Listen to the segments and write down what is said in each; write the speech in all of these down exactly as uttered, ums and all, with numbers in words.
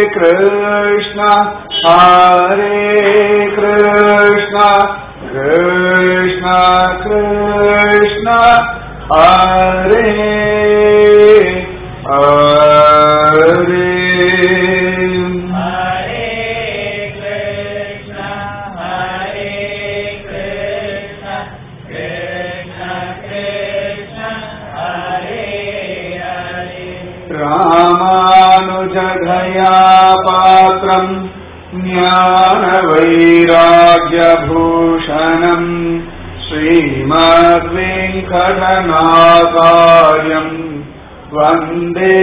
Krishna Hare Krishna Krishna Krishna Hare Hare Ramanujadhaya Patram Jnana Vairagya Bhushanam Srimad Venkatanathayam Vande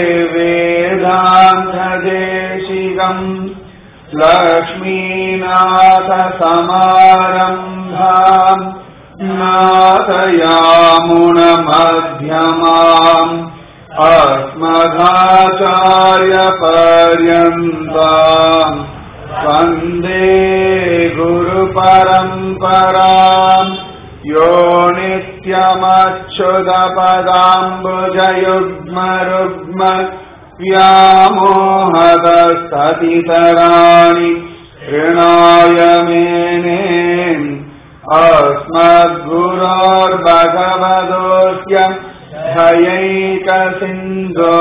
Vedanta Deshikam Lakshminatha Samarambham Natayamuna Madhyamam Asmadhacharya Paryantam Vande Guru Paramparam Yo Nityamachyudapadambujayugma Rugma Vyamohadastathitarani Rinaya Mene Asmadgurur Bhagavadosya Dhayika Sindho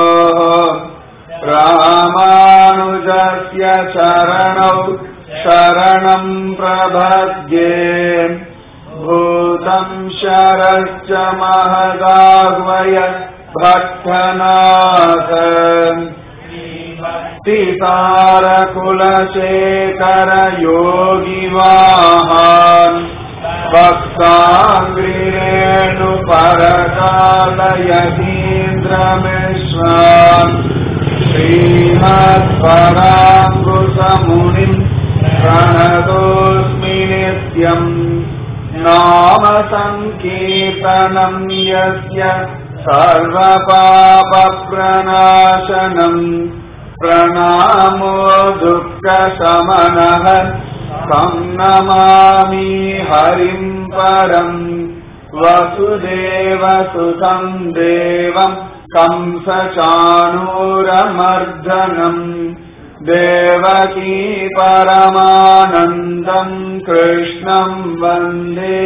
Ramanujasya Charanau Sharanam Prabhadye Bhutam Sharasya Mahadagvaya Bhaktanatham Tisara Kulashekara Yogi Vahan Bhaktāngrirenu Parakala Yadindra Mishram Srimad Parangusa Munim Pranadosmi Nityam Nama Sankirtanam Yasya Sarva Papa Pranashanam Pranamo Dukkha Samanaha Tam namami harim param Vasudeva sutam devam Kamsa chanuramardanam Devaki paramanandam Krishnam vande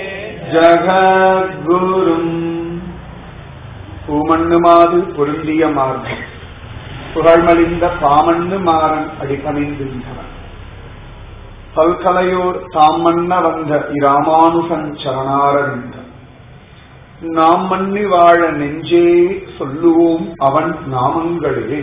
jagadgurum Pumannumaadu purundiya margam Puhalmalinda pamannu maran adipamindindhavan பல்கலையோர் தாமன்ன வந்த இராமானுசன் சரணாரவிந்த நாம் மன்னி வாழ நெஞ்சே சொல்லுவோம் அவன் நாமங்களே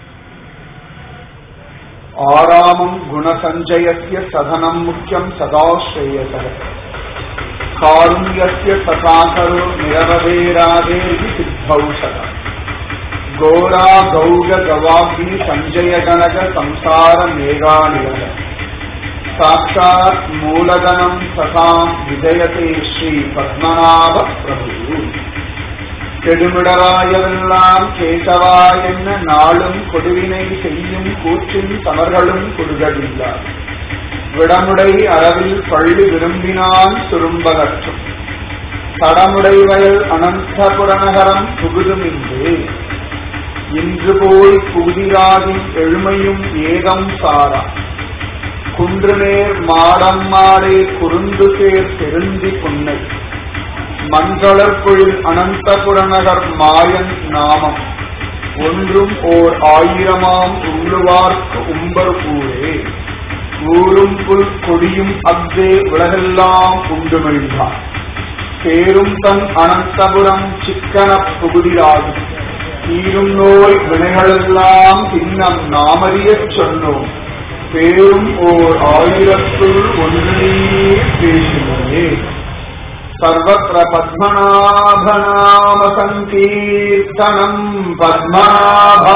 ஆராமம் குணசஞ்சயஸ்ய சதனம் முக்கியம் சதாஸ்ரேயச காருண்யஸ்ய ததாகரோ நிரவதேராதேதி சித்தௌஷத கோரா கௌக கவாபி சஞ்சய கனக சம்சார மேகாநிலக சாட்சாத் மூலதனம் சதாம் விஜயதே ஸ்ரீ பத்மநாப பிரபு கெடுமிடராயவெல்லாம் கேசவா என்ன நாளும் கொடுவினை செய்யும் கூற்றின் தமர்களும் கொடுகவில்லார் விடமுடை அளவில் பள்ளி விரும்பினான் சுரும்பகற்றும் தடமுடை வயல் அனந்தபுரநகரம் புகுதுமின்றே இன்று போய் புகுதிராகும் எழுமையும் ஏகம் சாரா குன்றுநேர் மாடம் மாடே குறுந்து சேர் பெருந்தி புன்னை மஞ்சளற்பொழில் அனந்தபுரநகர் மாயன் நாமம் ஒன்றும் ஓர் ஆயிரமாம் உள்ளுவார்க்கு உம்பர் ஊரே ஊரும் புல் கொடியும் அக்தே உலகெல்லாம் உண்டுமிழ்ந்தார் பேரும் தன் அனந்தபுரம் சிக்கன புகுதிராகும் தீரும் நோய் வினைகளெல்லாம் பின்னம் நாமறியச் சொன்னோம் பேரும் ஓர் ஆயிரத்துள் ஒன்றே பேசினே சர்வத்ர பத்மநாபநாம சங்கீர்த்தனம் பத்மநாபா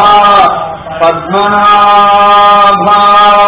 பத்மநாபா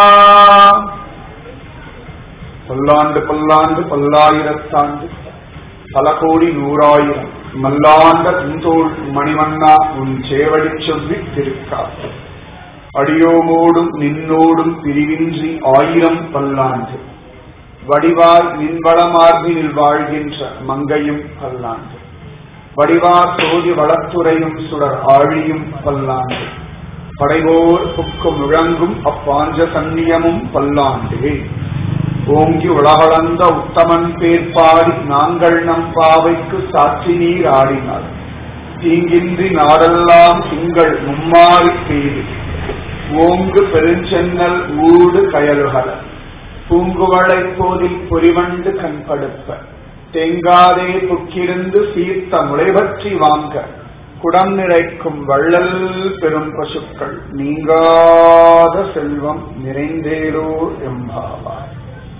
பல்லாண்டு பல்லாண்டு பல்லாயிரத்தாண்டு பல கோடி நூறாயிரம் மல்லாண்ட புந்தோள் மணிவண்ணா உன் சேவடி சொல்லி திருக்காத்து அடியோமோடும் நின்னோடும் பிரிவின்றி ஆயிரம் பல்லாண்டு வடிவாய் நின்வளமார்பினில் வாழ்கின்ற மங்கையும் பல்லாண்டு வடிவார் சோதி வளத்துறையும் சுடர் ஆழியும் பல்லாண்டு படைவோர் புக்கு முழங்கும் அப்பாஞ்ச சன்னியமும் பல்லாண்டே ஓங்கி உலகளந்த உத்தமன் பேர்பாடி நாங்கள் நம் பாவைக்கு சாட்சி நீர் ஆடினார் தீங்கின்றி நாடெல்லாம் திங்கள் மும்மாறி பெய்து ஓங்கு பெருஞ்சென்னல் ஊடு கயலுகல பூங்குவளை போதில் பொறிவண்டு கண்படுப்ப தேங்காதே புக்கிருந்து சீர்த்த முளைபற்றி வாங்க குடம் நிறைக்கும் வள்ளல் பெரும் பசுக்கள் நீங்காத செல்வம் நிறைந்தேரோ எம்பாவாய்.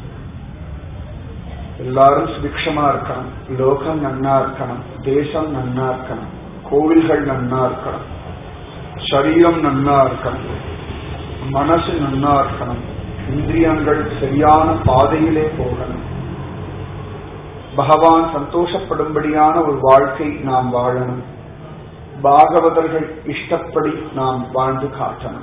எல்லாரும் சுபிக்ஷமா இருக்கணும், லோகம் நன்னா இருக்கணும், தேசம் நன்னா இருக்கணும், கோவில்கள் நன்னா இருக்கணும், சரீரம் நன்னா இருக்கணும், மனசு நன்னா இருக்கணும், இந்திரியங்கள் சரியான பாதையிலே போகணும், பகவான் சந்தோஷப்படும்படியான ஒரு வாழ்க்கை நாம் வாழணும், பாகவதர்கள் இஷ்டப்படி நாம் வாழ்ந்து காட்டணும்.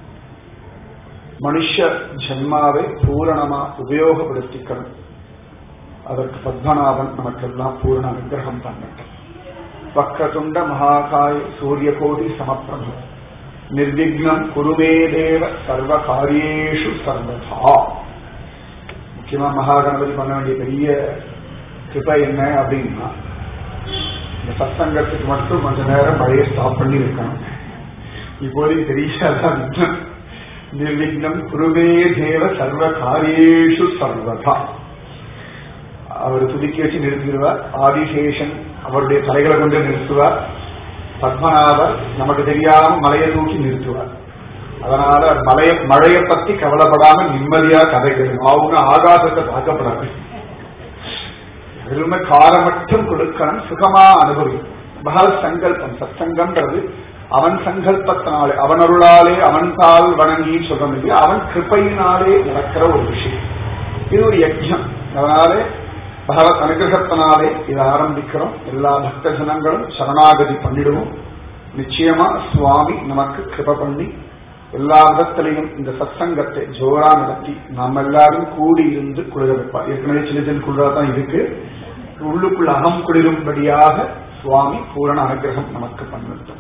மனுஷ ஜன்மாவை பூரணமா உபயோகப்படுத்திக்கணும். அதற்கு பத்மநாபன் நமக்கெல்லாம் பூரண அனுகிரகம் பண்ணட்டும். வக்ரதுண்ட மகாகாய சூரியகோடி சமப்பிரபு நிர்விக்னம் குருமே தேவ சர்வ காரியேஷு சர்வதா. முக்கியமா மகாகணபதி பண்ண வேண்டிய பெரிய கிருபை என்ன அப்படின்னா, இந்த சத்சங்கத்துக்கு மட்டும் கொஞ்ச நேரம் பழைய ஸ்டாப் பண்ணி இருக்கணும். இப்போதைக்கு தெரியாதான் நிர்விக்னம் குருவே தேவ சர்வ காரியேஷு சர்வதா. அவர் துதிக்கி வச்சு நிறுத்திடுவார். ஆதிசேஷன் அவருடைய தலைகளை கொண்டு நிறுத்துவார். பத்மநாபர் நமக்கு தெரியாம மலையை தூக்கி நிறுத்துவார். அதனால மலைய மழையை பத்தி கவலைப்படாம நிம்மதியா கதைக்கணும். அவங்க ஆகாசத்தை பார்க்கப்படாது. வெறுமை காரம் மட்டும் கொடுக்கணும், சுகமா அனுபவிக்கும். பகவத் சங்கல்பம் சத்சங்கம்ன்றது அவன் சங்கல்பத்தினாலே அவன் அருளாலே அவன் தாள் வணங்கி சொல்ல முடியும். அவன் கிருப்பையினாலே நடக்கிற ஒரு விஷயம். இது ஒரு யஜ்யம். அதனாலே பகவத் அனுகிரகத்தினாலே இதை ஆரம்பிக்கிறோம். எல்லா பக்த ஜனங்களும் சரணாகதி பண்ணிடுவோம். நிச்சயமா சுவாமி நமக்கு கிருப பண்ணி எல்லா விதத்திலையும் இந்த சத்சங்கத்தை ஜோரா நடத்தி நாம் எல்லாரும் கூடி இருந்து குளிர வைப்பார். ஏற்கனவே சின்ன சின்ன குளிரா தான் இருக்கு. உள்ளுக்குள் அகம் குளிரும்படியாக சுவாமி பூரண அனுகிரகம் நமக்கு பண்ணட்டும்.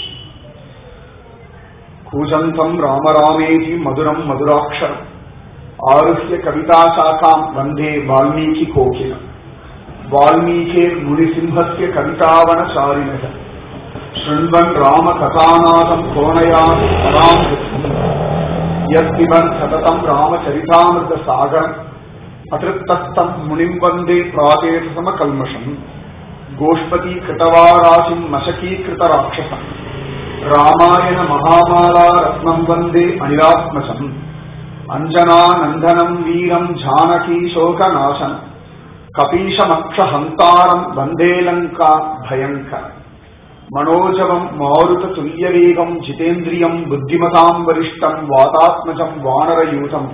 கூஜந்தம் ராமராமேதி மதுரம் மதுராட்சரம் ஆருஷ்ய கவிதா சாக்காம் வந்தே வால்மீகி கோகிலம் வால்மீகே முனிசிம்ஹஸ்ய கவிதாவன சாரிணக ஸ்ருண்வன் ராம கதாநாதம் கோணயான் பராம் யத்பிபன் சததம் ராமச்சரிதாமிருத சாகரம் அதிருப்தஸ்தம் முனிம் வந்தே பிராதேசம கல்மஷம் கோஷ்பதி கிருதவாராசிம் மசகீகிருத ராட்சசம் ராமாயண மகாமாலா ரத்னம் வந்தே அனிராத்மசம் அஞ்சனா நந்தனம் வீரம் ஜானகி சோகநாசனம் கபீஷமக்ஷஹந்தாரம் வந்தே லங்கா பயங்கரம் மனோஜவம் மாருத துல்யவேகம் ஜிதேந்திரியம் புத்திமதாம் வரிஷ்டம் வாதாத்மஜம் வானரயூதம்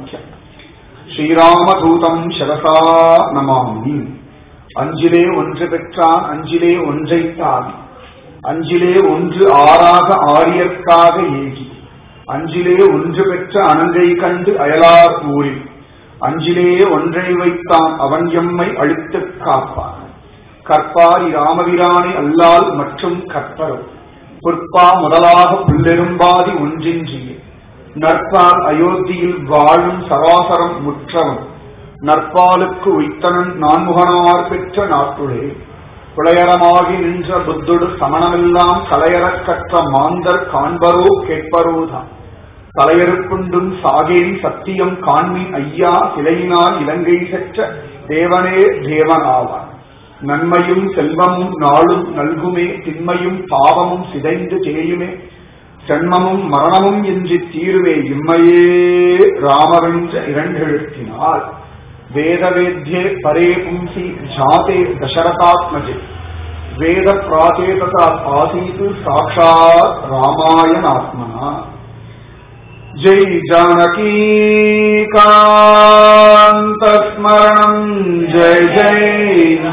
ஸ்ரீராமதூதம் சரசா நமாமி. அஞ்சிலே ஒன்று பெற்றான் அஞ்சிலே ஒன்றைத்தான் அஞ்சிலே ஒன்று ஆறாக ஆரியற்காக ஏகி அஞ்சிலே ஒன்று பெற்ற அனங்கை கண்டு அயலார் ஊரில் அஞ்சிலே ஒன்றை வைத்தான் அவன் எம்மை அழித்துக் காப்பான். கற்பாரி ராமவிரானை அல்லால் மற்றும் கற்பரும் புற்பா முதலாக புல்லெரும்பாதி ஒன்றின்றியே நற்பால் அயோத்தியில் வாழும் சராசரம் முற்றவன் நற்பாலுக்கு உய்த்தனன் நான்முகனார் பெற்ற நாட்டுளே புலையரமாகி நின்ற புத்தொடு சமணமெல்லாம் கலையறக் கற்ற மாந்தர் காண்பரோ கேட்பரோதான் தலையறுப்புண்டும் சாகேன் சத்தியம் காண்மின் ஐயா சிலையினால் இலங்கை செற்ற தேவனே தேவனாவான். நன்மையும் செல்வமும் நாளும் நல்குமே திண்மையும் பாவமும் சிதைந்து தேயுமே சென்மமும் மரணமும் என்று தீருவே இம்மையே ராமவென்ற இரண்டெழுத்தினால் வேதவேத்யே பரே பும்சி ஜாதே தசரதாத்மஜே வேத பிராச்சேதா ஆசீது சாட்சாத் ராமாயணாத்மனா. ஜெய் ஜானகி காந்த ஸ்மரணம் ஜெய் ஜெய்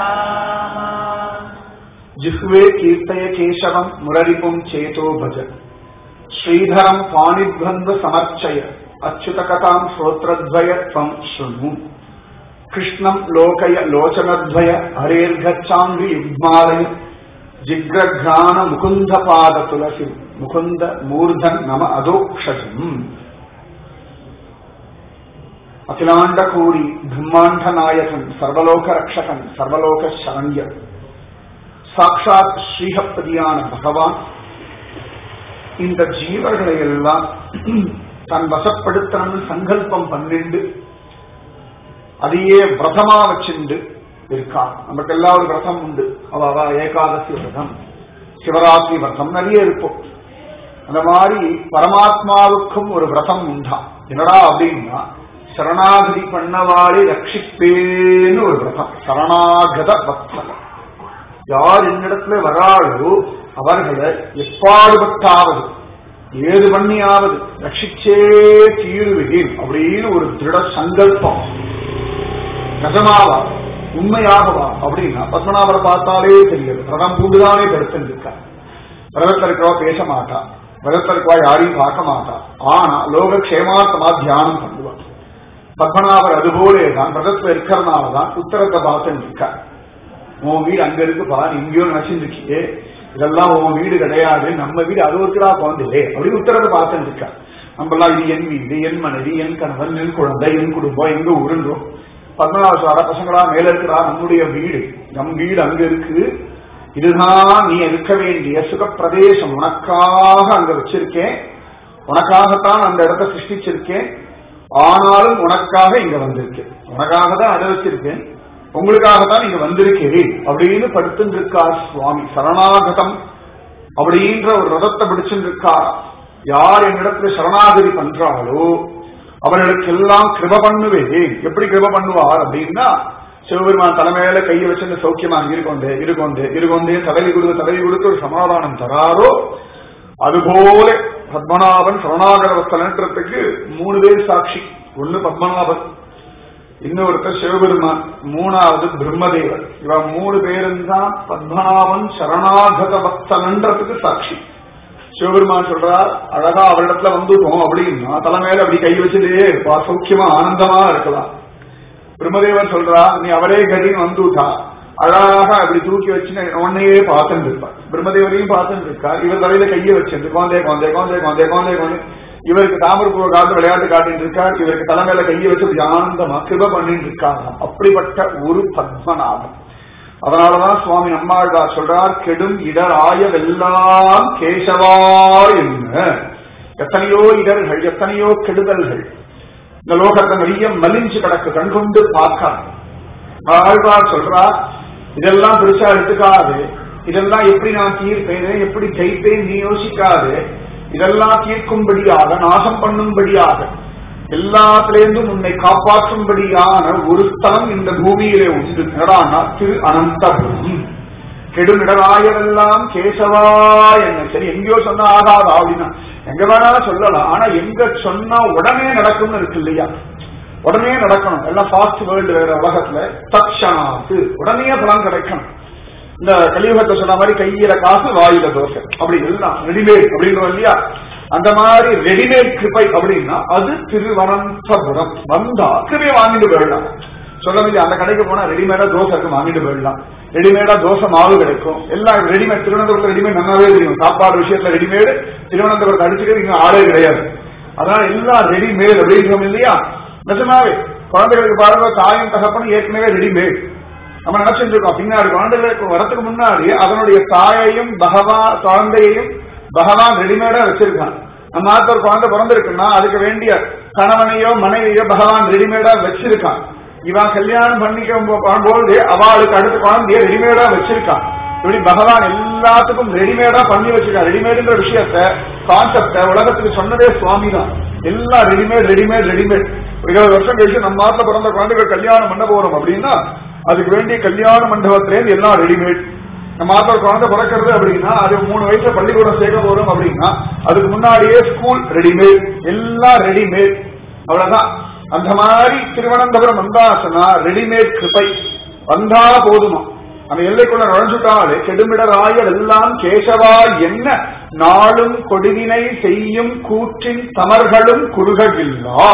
जिह्वे कीर्तय केशवं मुररिपुं चेतो भज श्रीधरं पाणिभ्वन्द समर्चय अच्युतकथां श्रोत्रद्वय त्वं शृणु कृष्णं लोकय लोचनद्वय हरेर्गच्छाङ्घ्रि युग्मालय ஜிக்ரக்ரான முகுந்த பாத துளசி முகுந்த மூர்தன் நம அதோக்ஷம். அகிலாண்ட கூடி பிரம்மாண்ட நாயகன் சர்வலோக ரக்ஷகன் சர்வலோக சரண்யன் சாட்சாத் ஸ்ரீஹப்பதியான பகவான் இந்த ஜீவர்களை எல்லாம் தன் வசப்படுத்தணும்னு சங்கல்பம் பண்ணிண்டு அதையே விரதமா வச்சுண்டு இருக்கான். நமக்கு எல்லா ஒரு விரதம் உண்டு. அவ ஏகாதசி விரதம், சிவராத்திரி விரதம் நிறைய இருக்கும். அந்த மாதிரி பரமாத்மாவுக்கும் ஒரு விரதம் உண்டா. என்னடா அப்படின்னா சரணாகதி பண்ணவாளை ரட்சிப்பேன்னு ஒரு விரதம். சரணாகத பக்தன் யார் என்னிடத்துல வராளோ அவர்களை எப்பாடுபட்டாவது ஏது பண்ணியாவது ரட்சிச்சே தீருவேன் அப்படின்னு ஒரு திருட சங்கல்பம். நிஜமாவா உண்மையாகவா அப்படின்னா பத்மநாபரை பார்த்தாலே தெரியாது. பிரதம் பூண்டுதானே படுத்திருக்கா. பிரதத்தில் இருக்கவா பேச மாட்டா, பிரதத்தில் இருக்கவா யாரையும் பார்க்க மாட்டா. ஆனா லோக க்ஷேமார்த்தமா தியானம் பண்ணுவான். பத்மநாபர் அதுபோலேதான் பிரதத்துல இருக்கிறதுனாலதான் உத்தரத்தை பார்த்து இருக்கா. உன் வீடு அங்க இருக்குப்பா, நீ இங்கேயோ நினைச்சிருக்கியே, இதெல்லாம் உன் வீடு கிடையாது, நம்ம வீடு அது ஒருக்கா குழந்தையே அப்படின்னு உத்தரத்தை பார்த்து இருக்கா. நம்மளாம் இது என் வீடு, என் மனைவி, என் கணவன், என் குழந்தை, என் குடும்பம், எங்க உருண்டோம். பத்மநாப அட பசங்களா மேல இருக்கிறா, நம்முடைய வீடு, நம் வீடு அங்க இருக்கு, இதுதான் நீ இருக்க வேண்டிய சுகப்பிரதேசம், உனக்காக அங்க வச்சிருக்கேன், உனக்காகத்தான் அந்த இடத்தை சிருஷ்டிச்சிருக்கேன், ஆனாலும் உனக்காக இங்க வந்திருக்கேன், உனக்காக தான் அதை வச்சிருக்கேன், உங்களுக்காகத்தான் இங்க வந்திருக்கிறேன் அப்படின்னு படுத்துட்டு இருக்கார் சுவாமி. சரணாகதம் அப்படின்ற ஒரு ரதத்தை பிடிச்சுட்டு இருக்கார். யார் என்னிடத்துல சரணாகதி பண்றாளோ அவர்களுக்கு எல்லாம் கிருப பண்ணுவேன். எப்படி கிருப பண்ணுவார் அப்படின்னா சிவபெருமான் தலைமையில கையை வச்சு சௌக்கியமா இருக்கொண்டே இருக்கொண்டே இருக்கொண்டே தடவி கொடுத்து தடவி கொடுத்து ஒரு சமாதானம் தராரோ அதுபோல பத்மநாபன் சரணாகத வஸ்தலன்றதுக்கு மூணு பேர் சாட்சி. ஒண்ணு பத்மநாபன், இன்னொருத்தர் சிவபெருமான், மூணாவது பிரம்மதேவர். இவன் மூணு பேரும் தான் பத்மநாபன் சரணாகத பக்தன்றதுக்கு சாட்சி. சிவபெருமான் சொல்றார், அழகா அவரிடத்துல வந்துட்டோம் அப்படின்னா தலைமையில அப்படி கை வச்சுட்டே இருப்பா, சௌக்கியமா ஆனந்தமா இருக்கலாம். பிரம்மதேவர் சொல்றா, நீ அவரே கதின்னு வந்துட்டா அழகா அப்படி தூக்கி வச்சு உன்னையே பார்த்துட்டு இருப்பார். பிரம்மதேவரையும் பார்த்துட்டு இருக்கா, இவர் தலையில கையை வச்சிருந்து குழந்தை குழந்தை குழந்தை குழந்தை குழந்தை குழந்தை இவருக்கு தாமரப்பூர்வ காலத்து விளையாட்டு காட்டிட்டு இருக்கார், இவருக்கு தலைமையில கையை வச்சு ஆனந்தமா கிருப பண்ணிட்டு இருக்காங்க. அப்படிப்பட்ட ஒரு பத்மநாபன். அதனாலதான் சுவாமி நம்மாழ்வார் சொல்றார், கெடும் இடர் ஆயவெல்லாம் கேசவா என்ன. எத்தனையோ இடர்கள், எத்தனையோ கெடுதல்கள் இந்த லோகத்தை நிறைய மலிஞ்சு கிடக்கு, கண்கொண்டு பார்க்க. ஆழ்வார் சொல்றார், இதெல்லாம் பெருசா எடுத்துக்காது, இதெல்லாம் எப்படி நான் தீர்ப்பேன், எப்படி ஜெயிப்பேன் நீ யோசிக்காது, இதெல்லாம் தீர்க்கும்படியாக நாசம் பண்ணும்படியாக எல்லாத்திலேருந்தும் உன்னை காப்பாற்றும்படியான ஒரு ஸ்தலம் இந்த பூமியிலே உண்டு. நடனா திரு அனந்தபுரம். கெடுமிடராயவெல்லாம் கேசவா என்ன. சரி, எங்கேயோ சொன்னா ஆகாதா அப்படின்னா எங்க வேணாலும் சொல்லலாம். ஆனா எங்க சொன்னா உடனே நடக்கும்னு இருக்கு இல்லையா, உடனே நடக்கணும். எல்லாம் ஃபாஸ்ட் வேர்ல்டு வேற உலகத்துல தக்ஷணாத்து உடனே பலன் கிடைக்கணும். இந்த கலியுகத்தை சொன்ன மாதிரி கையில காசு வாயில தோசை அப்படி எல்லாம் ரெடிமேட் அப்படின்றோம் இல்லையா, அந்த மாதிரி ரெடிமேட் கிருபை அப்படின்னா அது திருவனந்தபுரம். வந்தா கிருபையை வாங்கிட்டு போயிடலாம். சொல்ல முடியாது, அந்த கடைக்கு போனா ரெடிமேடா தோசை இருக்கு, வாங்கிட்டு போயிடலாம். ரெடிமேடா தோசை மாவு கிடைக்கும், எல்லாம் ரெடிமேட். திருவனந்தபுரத்துல ரெடிமேட் நல்லாவே தெரியும். சாப்பாடு விஷயத்துல ரெடிமேடு, திருவனந்தபுரத்தை அடிச்சுட்டு இங்க ஆளே கிடையாது. அதனால எல்லாம் ரெடிமேட் அப்படின்றோம் இல்லையா. நிஜமாவே குழந்தைகளுக்கு பாருங்க, தாயும் தகப்பனும் ஏற்கனவே ரெடிமேட். நம்ம நினைச்சிட்டு இருக்கோம், பின்னாடி குழந்தைகளுக்கு வரத்துக்கு முன்னாடி அதனுடைய தாயையும் பகவான் குழந்தையையும் பகவான் ரெடிமேடா வச்சிருக்கான். நம்ம நாட்டு ஒரு குழந்தை பிறந்திருக்குன்னா அதுக்கு வேண்டிய கணவனையோ மனைவியோ பகவான் ரெடிமேடா வச்சிருக்கான். இவன் கல்யாணம் பண்ணிக்க போது அவளுக்கு அடுத்த குழந்தைய ரெடிமேடா வச்சிருக்கான். இப்படி பகவான் எல்லாத்துக்கும் ரெடிமேடா பண்ணி வச்சிருக்கான். ரெடிமேடுன்ற விஷயத்த கான்செப்ட உலகத்துக்கு சொன்னதே சுவாமி தான். எல்லாம் ரெடிமேட் ரெடிமேட் ரெடிமேட். இருபது வருஷம் கழிச்சு நம்ம நாட்டில் பிறந்த குழந்தைகள் கல்யாணம் பண்ண போறோம் அப்படின்னா அதுக்கு வேண்டிய கல்யாண மண்டபத்திலேருந்து எல்லாம் ரெடிமேட். நம்ம நாட்டில் குழந்தை பிறக்கிறது அப்படின்னா அது மூணு வயசுல பள்ளிக்கூடம் சேர்க்க போறோம் அப்படின்னா அதுக்கு முன்னாடியே ஸ்கூல் ரெடிமேட், எல்லாம் ரெடிமேட். அவ்வளவுதான். அந்த மாதிரி திருவனந்தபுரம் வந்தாச்சுன்னா ரெடிமேட் கிருபை வந்தா போதுமா. அந்த எல்லைக்குள்ள நுழைஞ்சுட்டாலே கெடுமிடராயல் எல்லாம் கேசவா என்ன நாளும் கொடுவினை செய்யும் கூற்றின் தமர்களும் குறுகவில்லா.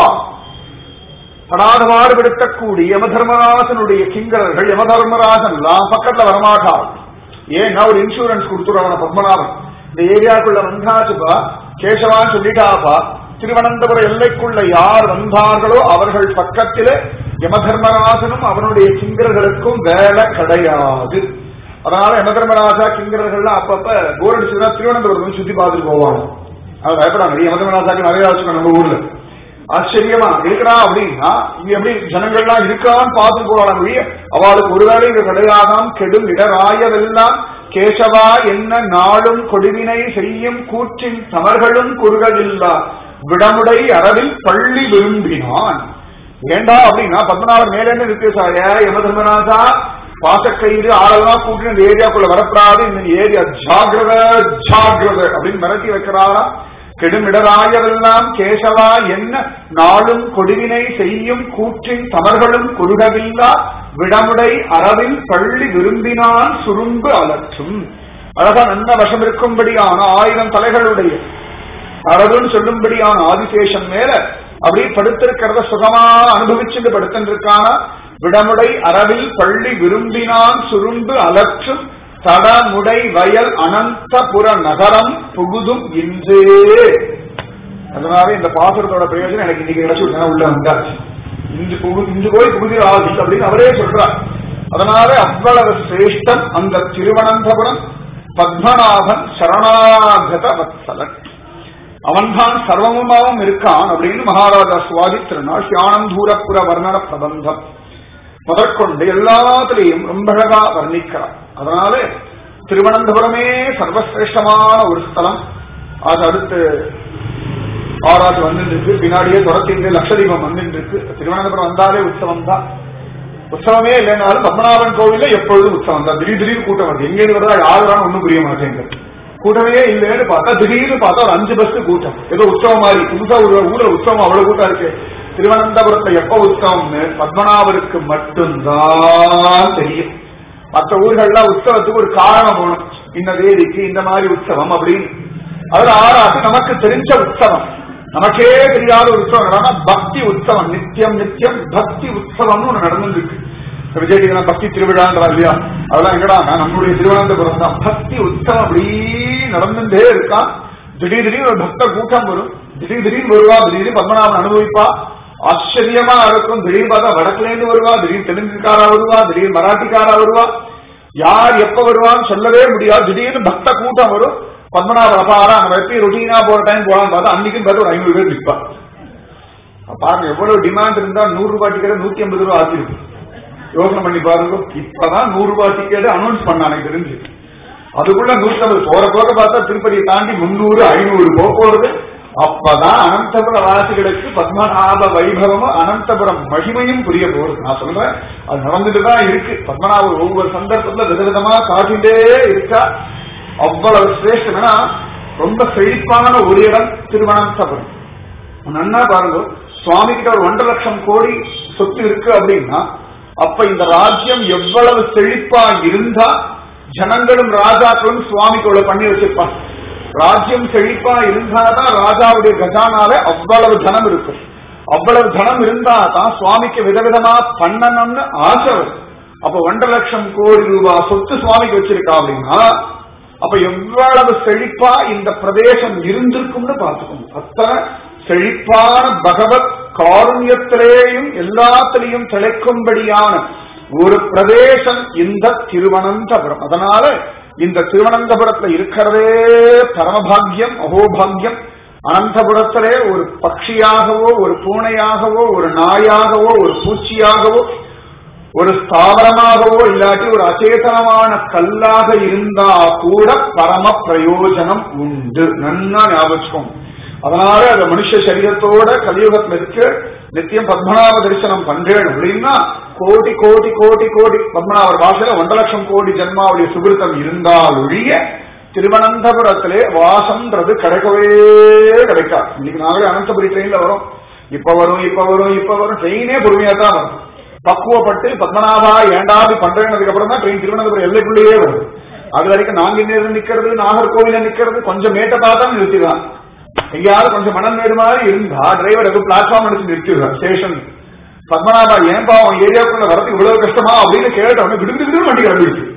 படாதபாடுபடுத்தக்கூடிய யமதர்மராசனுடைய கிங்கரர்கள் யமதர்மராசன் எல்லாம் பக்கத்துல வரமாட்டார். ஏன்னா ஒரு இன்சூரன்ஸ் கொடுத்துருவாங்க பத்மநாபன். இந்த ஏரியாக்குள்ள வந்தாச்சுப்பா கேசவான்னு சொல்லிட்டாப்பா, திருவனந்தபுரம் எல்லைக்குள்ள யார் வந்தார்களோ அவர்கள் பக்கத்திலே யமதர்மராஜனும் அவனுடைய கிங்கர்களுக்கும் வேலை கிடையாது. அதனால யமதர்மராஜா கிங்கர்கள்லாம் அப்பப்ப போர் அடிச்சுன்னா திருவனந்தபுரம் சுத்தி பார்த்துட்டு போவாங்க. அது பயப்படாங்க. யமதர்மராஜாக்கு நிறைய வச்சுக்கணும் நம்ம ஊர்ல. ஆச்சரியமா இருக்கிறா அப்படின்னா இங்க எப்படி ஜனங்கள்லாம் இருக்கான்னு பார்த்து போறாங்க. அவளுக்கு ஒருவேளை இங்க கிடையாதாம். கெடும் இடராயவெல்லாம் கேசவா என்ன நாளும் கொடுவினை செய்யும் கூற்றின் தமர்களும் குறுகவில்லா விடமுடை அரவில் பள்ளி விரும்பினான். ஏண்டா அப்படின்னா பத்மநாபன் மேலே இருக்கு சாய யமதர்மராஜா பாசக்கயிறு ஆளெல்லாம் கூட்டி இந்த ஏரியாக்குள்ள வரப்படாது, இந்த ஏரியா ஜாகிரத ஜாகிரத அப்படின்னு மிரட்டி வைக்கிறாரா. கெடுமிடராயவெல்லாம் கேசவா என்ன நாளும் கொடுவினை செய்யும் கூற்றின் தமர்களும் குறுகவில்லா விடமுடை அரவில் பள்ளி விரும்பினான் சுரும்பு அலற்றும். அழகா நல்ல வசம் இருக்கும்படியான ஆயிரம் தலைகளுடைய அரவுன்னு சொல்லும்படியான ஆதிசேஷன் மேல அப்படி படுத்திருக்கிறத சுகமா அனுபவிச்சுட்டு படுத்திருக்கான. விடமுடை அரவில் பள்ளி விரும்பினான் சுரும்பு அலற்றும் தடமுடை வயல் அனந்தபுர நகரம் புகுதும் இன்றே. அதனால இந்த பாசுரத்தோட பிரயோஜனம் எனக்கு இன்னைக்கு கிடைச்சு உள்ள வந்தாச்சு. இன்று புகு இன்று போய் புகுதி ஆதி அப்படின்னு அவரே சொல்றார். அதனால அவ்வளவு சிரேஷ்டம் அந்த திருவனந்தபுரம் பத்மநாபன் சரணாகத வத்சலன். அவன்தான் சர்வமுமாவும் இருக்கான் அப்படின்னு மகாராஜா சுவாதி திருநாள் சியானந்தூரப்புற வர்ணன பிரபந்தம் முதற்கொண்டு எல்லாத்திலையும் ரொம்ப அழகா வர்ணிக்கிறார். அதனால திருவனந்தபுரமே சர்வசிரேஷ்டமான ஒரு ஸ்தலம். அது அடுத்து ஆறாவது வந்துட்டு இருக்கு, பின்னாடியே தொடர்ந்து லட்சதீபம் வந்துட்டு இருக்கு. திருவனந்தபுரம் வந்தாலே உற்சவம் தான். உற்சவமே இல்லைனாலும் பத்மநாபன் கோவில்ல எப்பொழுதும் உற்சவம் தான். திடீர் திடீர் கூட்டம் வருது. எங்கே வருதா யாருதான் ஒண்ணும் புரிய மாட்டேங்குது. கூட்டமே இல்லைன்னு பார்த்தா திடீர்னு பார்த்தா ஒரு அஞ்சு பஸ் கூட்டம். ஏதோ உற்சவம் மாதிரி புதுசா ஒரு ஊர்ல உற்சவம் அவ்வளவு கூட்டம் இருக்கு. திருவனந்தபுரத்தை எப்ப உற்சவம்னு பத்மநாபருக்கு மட்டும்தான் தெரியும். மற்ற ஊர்கள்லாம் உற்சவத்துக்கு ஒரு காரணம் போகணும். இந்த தேதிக்கு இந்த மாதிரி உற்சவம் அப்படின்னு அதுல ஆறாவது நமக்கு தெரிஞ்ச உற்சவம், நமக்கே தெரியாத ஒரு உற்சவம் என்னன்னா பக்தி உற்சவம். நித்தியம் நித்தியம் பக்தி உற்சவம்னு ஒண்ணு நடந்துருக்கு. விஜய் பக்தி திருவிழான்றா இல்லையா, அதெல்லாம் எங்கடா நம்முடைய திருவனந்தபுரம் தான். பக்தி உற்சவம் அப்படி நடந்துட்டே இருக்கா. திடீர் திடீர்னு ஒரு பக்த கூட்டம் வரும். திடீர் திடீர்னு வருவா, திடீர்னு பத்மநாபன் அனுபவிப்பா. ஆச்சரியமா இருக்கும். திடீர்னு பார்த்தா வடக்குல இருந்து வருவா, திடீர் தெலுங்குக்காரா வருவா, திடீர் மராட்டிக்காரா வருவா. யார் எப்ப வருவான்னு சொல்லவே முடியாது. திடீர்னு பக்த கூட்டம் வரும். பத்மநாபன் அப்பாரா நம்ம எப்படி ரொட்டீனா போற டைம் போலான்னு பார்த்தா அன்னைக்கு பார்த்து ஒரு ஐநூறு பேர் நிற்பா. பாருங்க எவ்வளவு டிமாண்ட் இருந்தா நூறு ரூபாய் டிக்கெட் நூத்தி ஐம்பது ரூபாய் ஆக்கிருக்கு. யோசனை பண்ணி பாருங்க. இப்பதான் நூறு ரூபாய் டிக்கெட் அனௌன்ஸ் பண்ண எனக்கு தெரிஞ்சு. அதுக்குள்ள நூத்தி ஐம்பது போற போக பார்த்தா திருப்பதியை தாண்டி முன்னூறு ஐநூறு போக்குவரத்து. அப்பதான் அனந்தபுர வாசிகளுக்கு பத்மநாப வைபவமும் அனந்தபுரம் மகிமையும் புரிய போகுது. நான் சொல்றேன் அது நடந்துட்டுதான் இருக்கு. பத்மநாபர் ஒவ்வொரு சந்தர்ப்பத்துல விதவிதமா காட்டிட்டே இருக்கா. அவ்வளவு சிரேஷ்டம்னா ரொம்ப செழிப்பான ஒரு இடம் திருவனந்தபுரம். நன்னா பாருங்க, சுவாமி கிட்ட ஒரு ஒன்றரை லட்சம் கோடி சொத்து இருக்கு அப்படின்னா அப்ப இந்த ராஜ்யம் எவ்வளவு செழிப்பா இருந்தா ஜனங்களும் ராஜாக்களும் சுவாமிக்கு அவ்வளவு பண்ணி வச்சிருப்பாங்க. ராஜ்யம் செழிப்பா இருந்தாதான் ராஜாவுடைய கஜானால அவ்வளவு தனம் இருக்கும். அவ்வளவு தனம் இருந்தா தான் சுவாமிக்கு விதவிதமா பண்ணணும்னு ஆசை வரும். அப்ப ஒன்றரை லட்சம் கோடி ரூபாய் சொத்து சுவாமிக்கு வச்சிருக்கா அப்படின்னா அப்ப எவ்வளவு செழிப்பா இந்த பிரதேசம் இருந்திருக்கும்னு பார்த்துக்கணும். அத்தனை செழிப்பான பகவத் காருண்யத்திலேயும் எல்லாத்திலையும் திளைக்கும்படியான ஒரு பிரதேசம் இந்த திருவனந்தபுரம். அதனால இந்த திருவனந்தபுரத்துல இருக்கிறதே பரமபாகியம், அகோபாகியம். அனந்தபுரத்திலே ஒரு பட்சியாகவோ ஒரு பூனையாகவோ ஒரு நாயாகவோ ஒரு பூச்சியாகவோ ஒரு ஸ்தாவரமாகவோ இல்லாட்டி ஒரு அச்சேதனமான கல்லாக இருந்தா கூட பரம பிரயோஜனம் உண்டு. நன்னா ஞாபகம். அதனால அந்த மனுஷ சரீரத்தோட கலியுகத்துல இருக்கு. நித்தியம் பத்மநாப தரிசனம் பண்றேன் அப்படின்னா கோடி கோடி கோடி கோடி பத்மநாபர் பாஷையில ஒன்றரை லட்சம் கோடி ஜென்மாவுடைய சுகிருத்தம் இருந்தால் ஒழிய திருவனந்தபுரத்திலே வாசம்ன்றது கிடைக்கவே கிடைக்காது. இன்னைக்கு நாங்களே அனந்தபுரி ட்ரெயின்ல வரும். இப்ப வரும் இப்ப வரும் இப்ப வரும் ட்ரெயினே பொறுமையா தான் வரும். பக்குவப்பட்டு பத்மநாபா ஏண்டாது பண்றேன்னதுக்கு அப்புறம் தான் ட்ரெயின் திருவனந்தபுரம் எல்லைக்குள்ளேயே வரும். அது வரைக்கும் நாங்குநேரில் நிக்கிறது, நாகர்கோவில நிக்கிறது, கொஞ்சம் மேட்டை பார்த்தா நிறுத்திடலாம். எங்கேயாவது கொஞ்சம் மணல் மேடு மாதிரி இருந்தா டிரைவர் எதுவும் பிளாட்ஃபார்ம் எடுத்து நிறுத்திடுறான் ஸ்டேஷன். பத்மநாபா ஏன்பா அவன் ஏரியாவுக்குள்ள வரதுக்கு இவ்வளவு கஷ்டமா அப்படின்னு கேட்டவன விடுவிடு வண்டி கிளம்பிடுச்சு.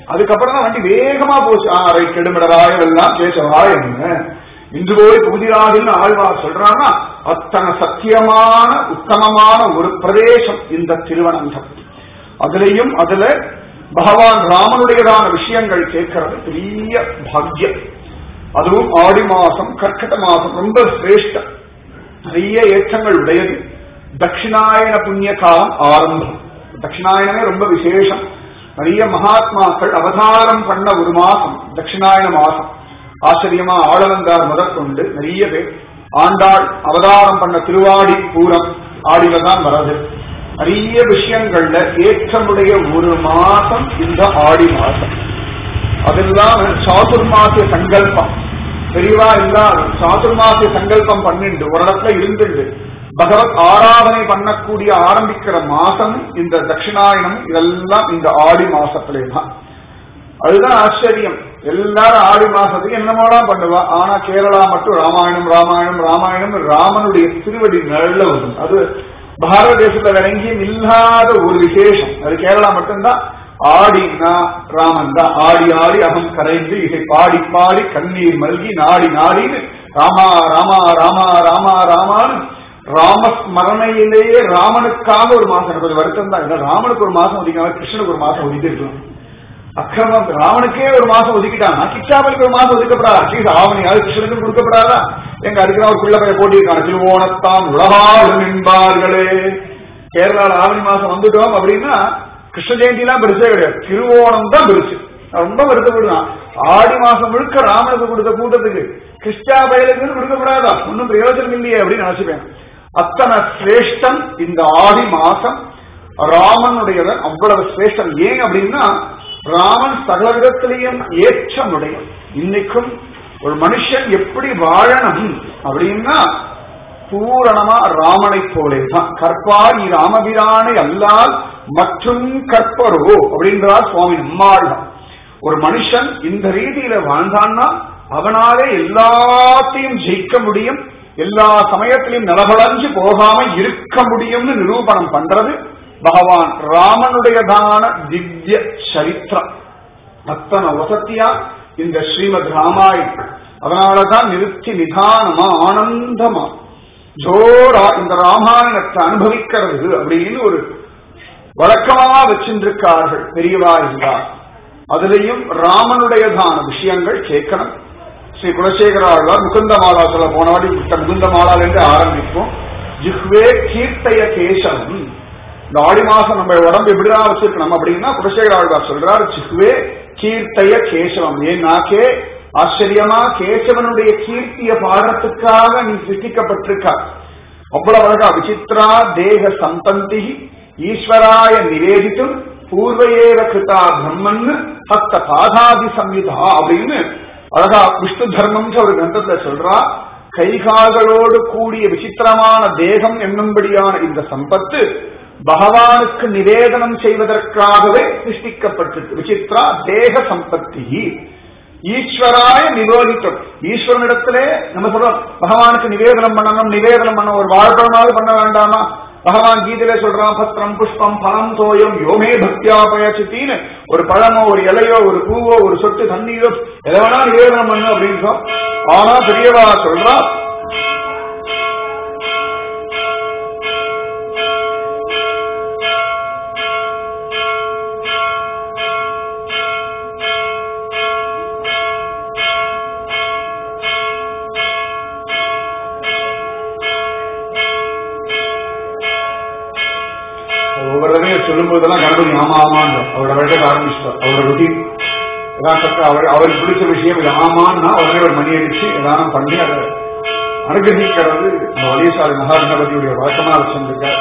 அதுக்கப்புறம் தான் வண்டி வேகமா போச்சு. ஆரை கெடுமிடராயெல்லாம் கேசவாய என்ன இன்று போய் புதிராகின்னு ஆழ்வார் சொல்றாங்கன்னா அத்தனை சத்தியமான உத்தமமான ஒரு பிரதேசம் இந்த திருவனந்தம். அதுலயும் அதுல பகவான் ராமனுடையதான விஷயங்கள் கேட்கறது பெரிய பாக்கியம். அதுவும் ஆடி மாசம் கர்க்கட மாசம் ரொம்ப சிரேஷ்டம், நிறைய ஏற்றங்கள் உடையது. தட்சிணாயன புண்ணிய காலம் ஆரம்பம். தட்சிணாயனமே ரொம்ப விசேஷம். நிறைய மகாத்மாக்கள் அவதாரம் பண்ண ஒரு மாசம் தட்சிணாயன மாசம். ஆச்சரியமா ஆளவந்தார் முதற்கொண்டு நிறைய பேர் ஆண்டாள் அவதாரம் பண்ண திருவாடி பூரம் ஆடியில தான் வர்றது. நிறைய விஷயங்கள்ல ஏற்றமுடைய ஒரு மாசம் இந்த ஆடி மாசம். அதெல்லாம் சாதுர்மாசிய சங்கல்பம் தெரியவா இருந்தாலும் சாதுர்மாசிய சங்கல்பம் பண்ணிண்டு ஒரு இடத்துல இருந்துண்டு பகவத் ஆராதனை பண்ணக்கூடிய ஆரம்பிக்கிற மாசம் இந்த தட்சிணாயனம். இதெல்லாம் இந்த ஆடி மாசத்திலே தான். அதுதான் ஆச்சரியம். எல்லாரும் ஆடி மாசத்துக்கு என்னமோலாம் பண்ணுவா. ஆனா கேரளா மட்டும் ராமாயணம் ராமாயணம் ராமாயணம் ராமனுடைய திருவடி நல்ல வரும். அது பாரத தேசத்துல வேற எங்கேயும் இல்லாத ஒரு விசேஷம். அது கேரளா மட்டும்தான். ஆடினா ராமன் தான். ஆடி ஆடி அகம் கரைந்து இதை பாடி பாடி கண்ணீர் மல்கி நாடி நாடின்னு ராமா ராமா ராமா ராமா ராமான்னு ராமஸ்மரணையிலேயே ராமனுக்காக ஒரு மாசம். எனக்கு ஒரு வருத்தம் தான். ராமனுக்கு ஒரு மாசம் ஒதுக்காம கிருஷ்ணனுக்கு ஒரு மாசம் ஒதுக்கி இருக்கலாம். அக்கிரமம் ராமனுக்கே ஒரு மாசம் ஒதுக்கிட்டான். கிச்சாபலுக்கு ஒரு மாசம் ஒதுக்கப்படாதா? அட்லீஸ்ட் ஆவணியாவது கிருஷ்ணனுக்கு கொடுக்கப்படாதா? எங்க அதுக்குதான் ஒரு பிள்ளை பைய போட்டிருக்காங்க. திருவோணத்தான் உலகாலும் என்பார்களே. கேரளால ஆவணி மாசம் வந்துட்டோம் அப்படின்னா கிருஷ்ண ஜெயந்தி எல்லாம் பெருசே கிடையாது, திருவோணம் தான் பெருசு. ரொம்ப வருத்தப்படுறான். ஆடி மாசம் முழுக்க ராமனுக்கு கொடுத்த கூட்டத்துக்கு கிருஷ்ணா பயலுக்கு கொடுக்கப்படாதா? ஒன்னும் பிரயோஜனம் இல்லையே அப்படின்னு நினைச்சுப்பேன். அத்தனை சிரேஷ்டம் இந்த ஆடி மாசம். ராமனுடையவன் அவ்வளவு சிரேஷ்டம். ஏன் அப்படின்னா ராமன் சகல விதத்திலையும் ஏற்றமுடைய. இன்னைக்கும் ஒரு மனுஷன் எப்படி வாழணும் அப்படின்னா பூரணமா ராமனை போலேதான். கற்பார் ராமபிரானை அல்லால் மற்றும் கற்பரோ அப்படின்றார் சுவாமி நம்மாழ்வார். ஒரு மனுஷன் இந்த ரீதியில வாழ்ந்தான்னா அவனாலே எல்லாத்தையும் ஜெயிக்க முடியும், எல்லா சமயத்திலையும் நிலவளஞ்சு போகாம இருக்க முடியும்னு நிரூபணம் பண்றது பகவான் ராமனுடையதான திவ்ய சரித்திரம். அத்தனை வசத்தியா இந்த ஸ்ரீமத் ராமாயணம். அதனாலதான் நிறுத்தி நிதானமா ஆனந்தமா ஜோரா இந்த ராமாயணத்தை அனுபவிக்கிறது அப்படின்னு ஒரு வழக்கமா வச்சிருக்கார்கள் பெரியவா இருந்தார். அதுலயும் ராமனுடையதான விஷயங்கள் கேட்கணும். ஸ்ரீ குலசேகர ஆழ்வார் முகுந்தமாலா சொல்ல போனவாடி முகுந்தமாலால் என்று ஆரம்பிப்போம். ஜிஹ்வே கீர்த்தய கேசவம். இந்த ஆடி மாசம் நம்ம உடம்பு எப்படிதான் வச்சிருக்கணும் அப்படின்னா குலசேகர ஆழ்வார் சொல்றார் ஜிஹ்வே கீர்த்தய கேசவம். ஏன் நாக்கே ஆச்சரியமா கேசவனுடைய கீர்த்திய பாடுறதுக்காக நீ சிருஷ்டிக்கப்பட்டிருக்க. அவ்வளவு அழகா விசித்ரா தேக சம்பந்தி ஈஸ்வராய நிவேதித்தும் பூர்வையேவ கிருதா பிரம்மன் ஹஸ்த பாதாதி சம்யுதா அப்படின்னு அழகா விஷ்ணு தர்மம் ஒரு கிரந்தத்துல சொல்றா. கைகால்களோடு கூடிய விசித்திரமான தேகம் என்னும்படியான இந்த சம்பத்து பகவானுக்கு நிவேதனம் செய்வதற்காகவே சிருஷ்டிக்கப்பட்டிருக்கு. விசித்ரா தேக சம்பத்தி ஈஸ்வராய நிவேதித்தம். ஈஸ்வரனிடத்திலே நம்ம சொல்றோம் பகவானுக்கு நிவேதனம் பண்ணணும், நிவேதனம் பண்ண ஒரு வாழ்பவனாவது பண்ண வேண்டாமா? பகவான் கீதையிலே சொல்றான் பத்திரம் புஷ்பம் பலம் தோயம் யோமே பக்தியா பயச்சித்தின்னு ஒரு பழமோ ஒரு இலையோ ஒரு பூவோ ஒரு சொட்டு தண்ணீரோ எதை வேணா நிவேதனம் பண்ணு அப்படின்னு சொல். ஆனா பெரியவா சொல்றா சொல்லும்போதெல்லாம் கணபதி ஆமா ஆமான்னு அவரோட வழக்க ஆரம்பிச்சுட்டார். அவரோட ருட்டீன் அவர் அவருக்கு பிடிச்ச விஷயம் இது ஆமான்னா உடனே ஒரு மணி அடிச்சு ஏதானம் பண்ணி அதை அனுகிரகிக்கிறது இந்த வலிசாலி மகாகணபதியுடைய வழக்கமா வச்சிருந்திருக்கார்.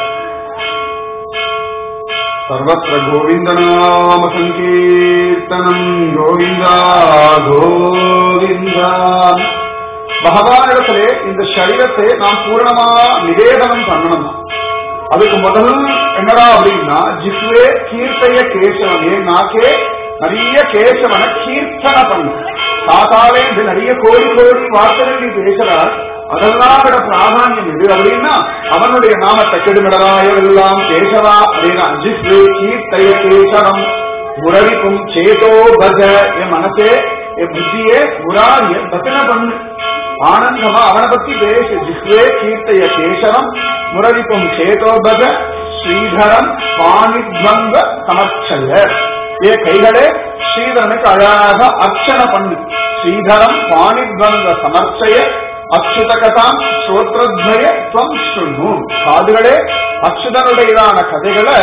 சர்வத்திர கோவிந்தநாம சங்கீர்த்தனம் கோவிந்தா கோவிந்தா. பகவானிடத்திலே இந்த சரீரத்தை நாம் பூரணமா நிவேதனம் பண்ணணும். அதுக்கு முதல் என்னடா அப்படின்னா ஜிஹ்வே கீர்த்தைய கேசவன். ஏன் நாக்கே நிறைய கேசவனை கீர்த்தனை பண்ணு. தாத்தாலே நிறைய கோடி கோடி வார்த்தைகள் நீ பேசுறார். அதெல்லாம் விட பிராதானியம் இது அப்படின்னா அவனுடைய நாமத்தை கெடுமிடராய எல்லாம் கேசவா அப்படின்னா ஜிஹ்வே கீர்த்தைய கேசவம். முரளிக்கும் சேதோ பஜ, என் மனசே என் புத்தியே முராரிய பஜனை பண்ணு, ஆனந்தமா அவனை பத்தி பேசு. ஜிஹ்வே கீர்த்தைய கேசவம் முரளிக்கும் சேதோ பஜ ஸ்ரீதரம் பாணித்வங்க சமர்ச்சய, ஏ கைகளே ஸ்ரீதரனுக்கு அழகாக அர்ச்சனை பண்ணு. ஸ்ரீதரம் பாணித்வங்க சமர்ச்சய அச்சுதகதாம் ஸ்ரோத்ரத்வய துவம் ஸ்ருணு, காதுகளே அச்சுதனுடையதான கதைகளை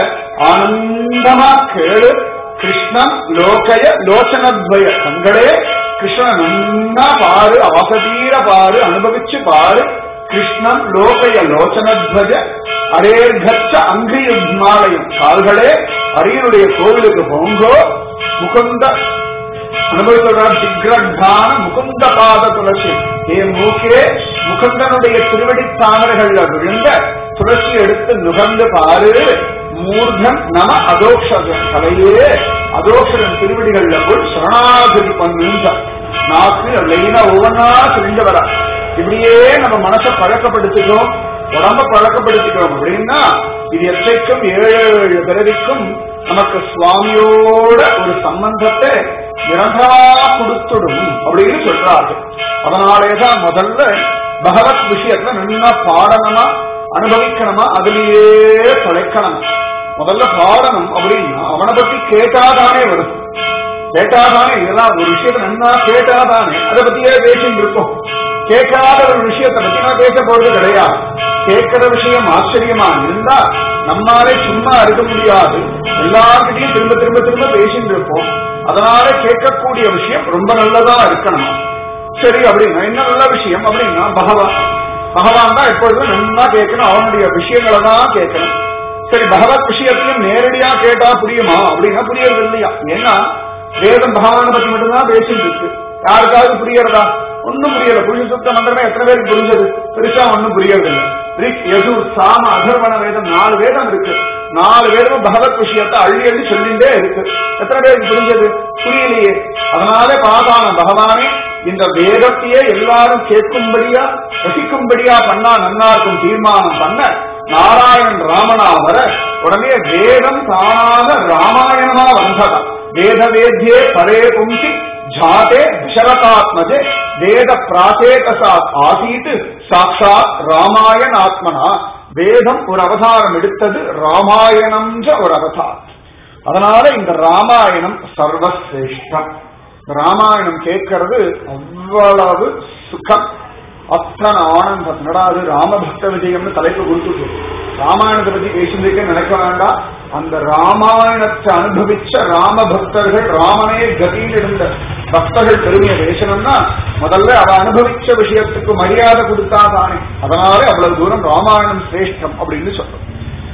ஆனந்தமா கேளு. கிருஷ்ணன் லோகய லோச்சனத்வய, கண்களே கிருஷ்ணன் நன்னா பாரு, அவசதீர பாரு, அனுபவிச்சு பாரு. கிருஷ்ணன் லோகய லோச்சனத்வஜ அரேர்கச்ச அங்கியுத்மாலயம், கால்களே அரியனுடைய கோவிலுக்கு போங்கோ. முகுந்த அனுபவிக்கிறார் திக்ரத்தான முகுந்த பாத துளசி, ஏ மூக்கே முகுந்தனுடைய திருவடி தாமரைகள்ல விழுந்த துளசி எடுத்து நுகர்ந்து பாரு. மூர்தன் நம அதோக்ஷன், தலையே அதோக்ஷன் திருவடிகள்ல போய் சரணாகதி பண்ணுங்க. நாக்கு லைனா ஒவ்வொன்னா தெரிஞ்சு வர, இப்படியே நம்ம மனசை பழக்கப்படுத்திக்கிறோம், உடம்ப பழக்கப்படுத்திக்கிறோம் அப்படின்னா இது எத்தைக்கும் ஏழு ஏழு பிறவிக்கும் நமக்கு சுவாமியோட ஒரு சம்பந்தத்தை நிரந்தரமா கொடுத்துடும் அப்படின்னு சொல்றாரு. அதனாலேதான் முதல்ல பகவத் விஷயத்துல நல்லா பாடணுமா, அனுபவிக்கணுமா, அதுலயே பழைக்கணும். முதல்ல பாடணும் அப்படின்னா அவனை பத்தி கேட்டாதானே வரும், கேட்டாதானே இதெல்லாம் ஒரு விஷயத்த நன்னா கேட்டாதானே அதை பத்தியே பேசிட்டு இருக்கோம். கேட்காத ஒரு விஷயத்தை பத்தி நான் பேச போறது கிடையாது. கேட்கிற விஷயம் ஆச்சரியமா இருந்தா நம்மாலே சும்மா இருக்க முடியாது, எல்லார்கிட்டையும் திரும்ப திரும்ப திரும்ப பேசிட்டு இருப்போம். அதனால கேட்கக்கூடிய விஷயம் ரொம்ப நல்லதா இருக்கணும். சரி அப்படின்னா என்ன நல்ல விஷயம் அப்படின்னா பகவான், பகவான் தான் எப்பொழுதும் நல்லா கேட்கணும், அவனுடைய விஷயங்களை தான் கேட்கணும். சரி, பகவத் விஷயத்தையும் நேரடியா கேட்டா புரியுமா அப்படின்னா புரியறது இல்லையா? ஏன்னா வேதம் பகவானை பத்தி மட்டும்தான் பேசிட்டு இருக்கு, யாருக்காவது புரியறதா? ஒன்னும் புரியல. புருஷ சுத்த மந்திரமே எத்தனை பேருக்கு புரிஞ்சது? பெருசா ஒன்னும் புரியறது இல்லை. ரிக் யஜுர் சாம அதர்வண வேதம் நாலு வேதம் இருக்கு, நாலு வேதமும் பகவத் விஷயத்தை அள்ளி அள்ளி சொல்லிட்டே இருக்கு. எத்தனை பேருக்கு புரிஞ்சது? புரியலையே. அதனால பாதான பகவானே இந்த வேதத்தையே எல்லாரும் கேட்கும்படியா ரசிக்கும்படியா பண்ணா நன்னா இருக்கும் தீர்மானம் பண்ண நாராயணன் ராமனா வர உடனே வேதம் தானாக ராமாயணமா வந்ததா. வேத வேத்யே பரே பும்சி ஜாதே தசரதாத்மஜே வேத பிராசேகசாத் ஆசீத் சாட்சாத் ராமாயணாத்மனா. வேதம் ஒரு அவதாரம் எடுத்தது, ராமாயணம் ஒரு அவதாரம். அதனால இந்த ராமாயணம் சர்வசிரேஷ்டம். ராமாயணம் கேட்கறது அவ்வளவு சுகம், அத்தனை ஆனந்தம். நடாது ராமபக்த விஜயம்னு தலைப்பு கொடுத்துட்டு ராமாயணத்தை பத்தி பேசியிருக்கே நினைக்க வேண்டாம். அந்த ராமாயணத்தை அனுபவிச்ச ராம பக்தர்கள், ராமனே கதியில் இருந்த பக்தர்கள் பெருமையை பேசணும்னா முதல்ல அவ அனுபவிச்ச விஷயத்துக்கு மரியாதை கொடுத்தா தானே. அதனால அவ்வளவு தூரம் ராமாயணம் சிரேஷ்டம் அப்படின்னு சொல்றோம்.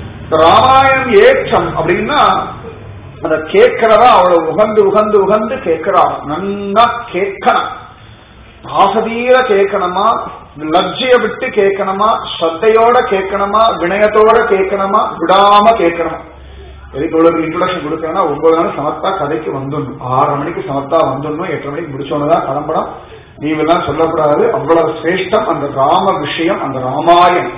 ராமாயணம் ஏற்றம் அப்படின்னா அதை கேட்கிறதா அவ்வளவு உகந்து உகந்து உகந்து கேட்கிறா. நன்னா கேட்கணும், ஆசதீர கேட்கணுமா, லட்சிய விட்டு கேட்கணுமா, ஸ்ரத்தையோட கேட்கணுமா, வினயத்தோட கேட்கணுமா, விடாம கேட்கணுமா. எதுக்கு இவ்வளவு இன்ட்ரோடக்ஷன் கொடுக்கணும்னா ஒன்பது நாள் சமத்தா கதைக்கு வந்துடணும், ஆறரை மணிக்கு சமத்தா வந்துடணும், எட்டரை மணிக்கு முடிச்சோன்னுதான் கிளம்பணும். நீவெல்லாம் சொல்லக்கூடாது. அவ்வளவு சிரேஷ்டம் அந்த ராம விஷயம், அந்த ராமாயணம்.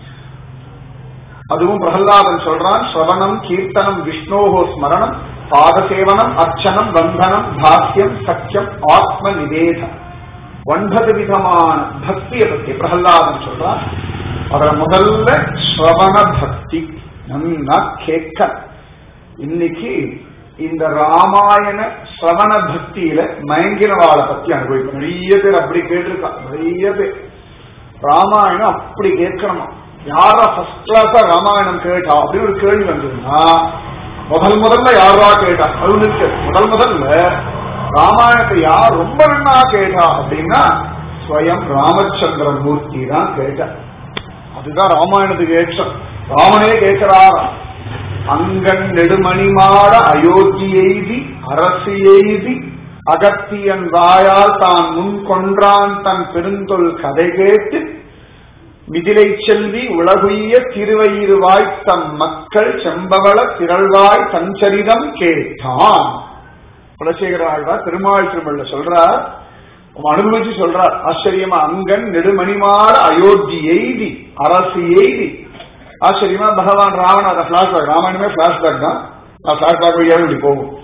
அதுவும் பிரகலாதன் சொல்றான், ஸ்ரவணம் கீர்த்தனம் விஷ்ணோஹோ ஸ்மரணம் பாதசேவனம் அர்ச்சனம் வந்தனம் பாக்கியம் சக்கியம் ஆத்ம நிவேதம். ஒன்பது விதமான பக்தியை பத்தி பிரகலாதன் சொல்றான். அதுல முதல்ல ஸ்ரவண பக்தி, நன்னா கேட்க. இன்னைக்கு இந்த ராமாயண ஸ்ரவண பக்தியில மயங்கினவாளை பத்தி அனுபவிக்கும். நிறைய பேர் அப்படி கேட்டிருக்கா, நிறைய பேர் ராமாயணம் அப்படி கேட்கணுமா. யாரா ஃபர்ஸ்ட் கிளாஸா ராமாயணம் கேட்டா அப்படின்னு ஒரு கேள்வி வந்ததுன்னா முதல் முதல்ல யாரா கேட்டா அருணுக்கு முதல் முதல்ல ராமாயணத்தை யார் ரொம்ப நன்னா கேட்டா அப்படின்னா ஸ்வயம் ராமச்சந்திர மூர்த்தி தான் கேட்டா. அதுதான் ராமாயணத்துக்கு ஏற்றம். ராமனே கேட்கிறாராம், அங்கன் நெடுமணிமாட அயோத்தி எய்தி அரசு எய்தி அகத்தியன் வாயால் தான் முன் கொன்றான் தன் பெருந்தொல் கதை கேட்டு மிதிலை செல்வி உலகுய திருவயிறுவாய் தம் மக்கள் செம்பவள திரள்வாய் சஞ்சரிதம் கேட்டான். குலசேகர ஆழ்வார் திருமால் திருமல்ல சொல்றார், அனுபவிச்சு சொல்றார் ஆச்சரியமா. அங்கன் நெடுமணிமாட அயோத்தி எய்தி அரசு எய்தி. ஆச்சரியமா பகவான் ராவண பிளாஷ்பேக், ராமாயணமே பிளாஷ்பேக் தான். நான் பிளாஷ்பேக் வழியாக இப்படி போகும்.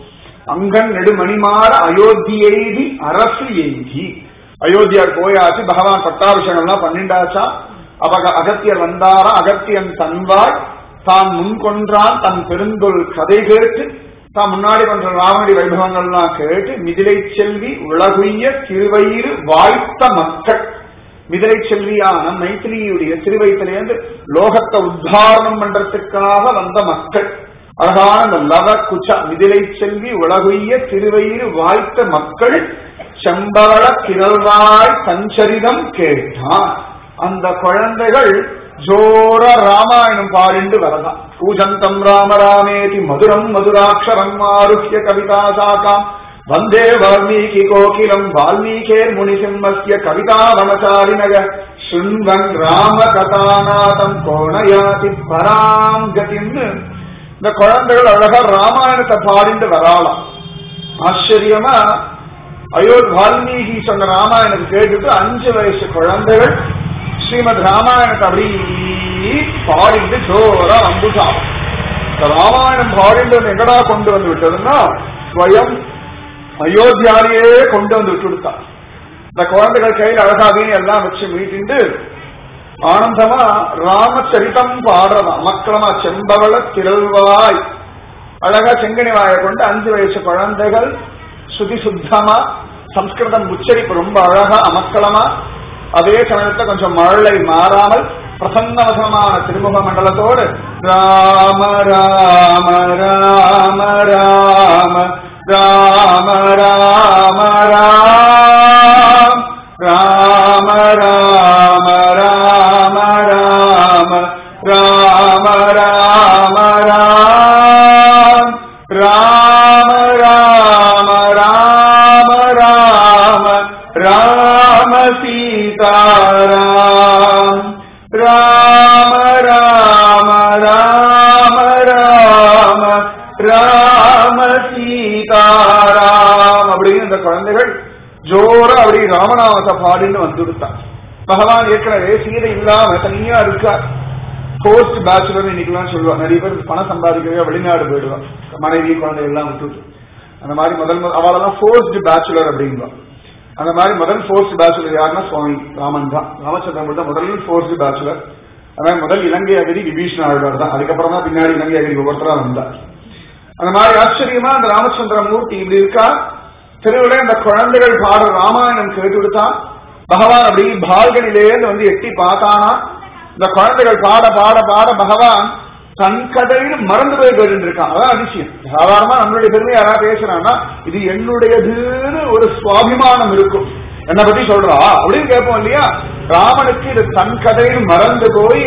அங்கன் நெடுமணிமாற அயோத்தியெய்தி அரசு எய்தி. அயோத்தியார் போயாச்சு, பகவான் பட்டாபிஷேகம்லாம் பன்னெண்டாச்சா. அப்ப அகத்தியர் வந்தாரா, அகத்தியன் தன்வாய் தான் முன்கொன்றான் தன் பெருந்தொல் கதை கேட்டு தான் முன்னாடி பண்ற ராமடி வைபவங்கள்லாம் கேட்டு மிதிலை செல்வி உலகுய்ய திருவயிறு வாய்த்த மக்கள். மிதிலை செல்வியான மைத்திலியுடைய திருவயிற்றிலேருந்து லோகத்தை உத்தாரணம் பண்றதுக்காக வந்த மக்கள். அழகான அந்த லவ குச்ச மிதிலை செல்வி உலகுய்ய திருவயிறு வாய்த்த மக்கள் செம்பவள கிரல்வாய் சஞ்சரிதம் கேட்டான். அந்த குழந்தைகள் ஜோர ராமாயணம் பாடிண்டு வரதான். பூஜந்தம் ராம ராமேதி மதுரம் மதுராட்சரம் ஆருஹ்ய கவிதா சாகாம் வந்தே வால்மீகி கோகிலம் வால்மீகேர் முனிசிம்மஸ்ய கவிதா வனசாரிணக சுண்வன் ராம கதாநாதம் கோணயாதி பராம் கதின்னு இந்த குழந்தைகள் அழகா ராமாயணத்தை பாடிண்டு வராலாம். ஆச்சரியமா அயோத் வால்மீகி சொன்ன ராமாயணத்தை கேட்டுட்டு அஞ்சு வயசு குழந்தைகள் ஸ்ரீமத் ராமாயணத்தை அப்படி பாடிட்டு ஜோரா வந்துட்டான். ராமாயணம் பாடிட்டு எங்கடா கொண்டு வந்து விட்டதுன்னா ஸ்வயம் அயோத்தியாலேயே கொண்டு வந்து விட்டு விட்டான். இந்த குழந்தைகள் கையில் அழகாதீன்னு எல்லாம் வச்சு மீட்டிண்டு ஆனந்தமா ராமச்சரிதம் பாடுறதா. மக்களமா செம்பவள திரள்வாய் அழகா செங்கனி வாயை கொண்டு அஞ்சு வயசு குழந்தைகள் சுதி சுத்தமா சம்ஸ்கிருதம் உச்சரிப்பு ரொம்ப அழகா அமக்களமா, அதே சமயத்துல கொஞ்சம் மழலை மாறாமல் பிரசன்னவசமான திருமுக மண்டலத்தோடு ராம ராம ராம ராம ராம ராம ராம ராம ராம ராம ராம ராம ராம ராம ராம ராம ராம ராம ராம சீதாராம் ராம ராம ராம ராம ராம சீதாராம் அப்படின்னு இந்த குழந்தைகள் ஜோர அப்படி ராமநாமத்தை பாடின்னு வந்துடுத்தான். பகவான் ஏற்கனவே சீதை இல்லாம தனியா இருக்கார். போஸ்ட் பேச்சுலர் இன்னைக்கெல்லாம் சொல்லுவாங்க. நிறைய பேர் பணம் சம்பாதிக்கவே வெளிநாடு போயிடுவான், மனைவி குழந்தை எல்லாம் விட்டுட்டு. அந்த மாதிரி முதல் அவளெல்லாம் போஸ்ட் பேச்சுலர் அப்படின்வா. அந்த மாதிரி முதல் போஸ்ட் பேச்சுலர் யாருன்னா சுவாமி ராமன் தான். ராமச்சந்திரன் தான் முதல் போஸ்ட் பேச்சுலர். அதாவது முதல் இலங்கை அகதி விபீஷண ஆழ்வார் தான். அதுக்கப்புறம் தான் பின்னாடி இலங்கை அகதி ஒவ்வொருத்தரா வந்தார். அந்த மாதிரி ஆச்சரியமா அந்த ராமச்சந்திர மூர்த்தி இப்படி இருக்கா. திருவிழா இந்த குழந்தைகள் பாடுற ராமாயணம் கேட்டு விடுத்தான். பகவான் அப்படி பால்களிலேருந்து வந்து எட்டி பார்த்தானா. இந்த குழந்தைகள் பாட பாட பாட பகவான் தன் கதைன்னு மறந்து போய் கேட்டு இருக்கான். அதான் அதிசயம். சாதாரணமா நம்மளுடைய பெருமை யாராவது பேசுறான்னா இது என்னுடையதுன்னு ஒரு சுவாபிமானம் இருக்கும். என்னை பத்தி சொல்றா அப்படின்னு கேட்போம் இல்லையா. ராமனுக்கு இது தன் கதைன்னு மறந்து போய்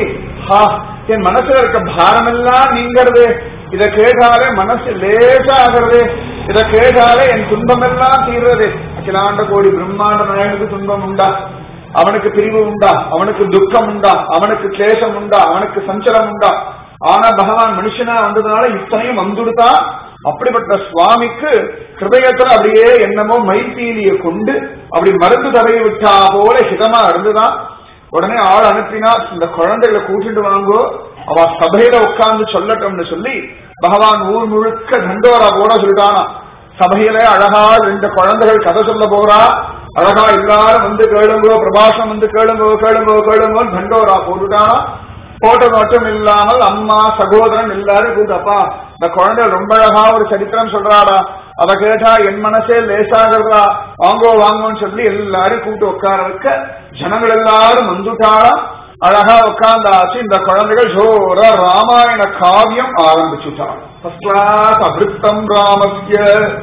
என் மனசுல இருக்க பாரம் எல்லாம் நீங்கிறது, இதை கேட்டாலே மனசு லேசாகிறது, இதை கேட்டாலே என் துன்பம் எல்லாம் தீர்றது. அகிலாண்ட கோடி பிரம்மாண்ட நாயனுக்கு துன்பம் உண்டா, அவனுக்கு பிரிவு உண்டா, அவனுக்கு துக்கம் உண்டா, அவனுக்கு கிளேசம் உண்டா, அவனுக்கு சஞ்சலம் உண்டா. ஆனா பகவான் மனுஷனா வந்ததுனால இத்தனையும் வந்துடுதா. அப்படிப்பட்ட சுவாமிக்கு ஹிருதயத்துல அப்படியே என்னமோ மைத்தீலிய கொண்டு அப்படி மருந்து தடவி விட்டா போல ஹிதமா இருந்துதான். உடனே ஆள் அனுப்பினா இந்த குழந்தைகளை கூட்டிட்டு வாங்கோ, அவ சபையில உட்கார்ந்து சொல்லட்டும்னு சொல்லி பகவான் ஊர் முழுக்க தண்டோரா போட சொல்லிட்டானா. சபையில அழகா ரெண்டு குழந்தைகள் கதை சொல்ல போறா. அழகா எல்லாரும் வந்து கேளுங்கோ, பிரபாஷம் வந்து கேளுங்கோ கேளுங்கோ கேளுங்கோ தண்டோரா போட்டுட்டானா. போட்டது மட்டும் இல்லாமல் அம்மா சகோதரன் எல்லாரும் கூட்டப்பா இந்த குழந்தை ரொம்ப அழகா ஒரு சரித்திரம் சொல்றாடா, அவ கேட்டா என் மனசே லேசாகிறதா, வாங்கோ வாங்கோன்னு சொல்லி எல்லாரும் கூட்டு உட்கார வைக்க ஜனங்கள் எல்லாரும் வந்துட்டாளா. அழகா உட்கார்ந்தாச்சு. இந்த குழந்தைகள் ஜோர ராமாயண காவியம் ஆரம்பிச்சுட்டான். ஃபர்ஸ்ட் கிளாஸ் அபிருத்தம் ராமஸ்ய.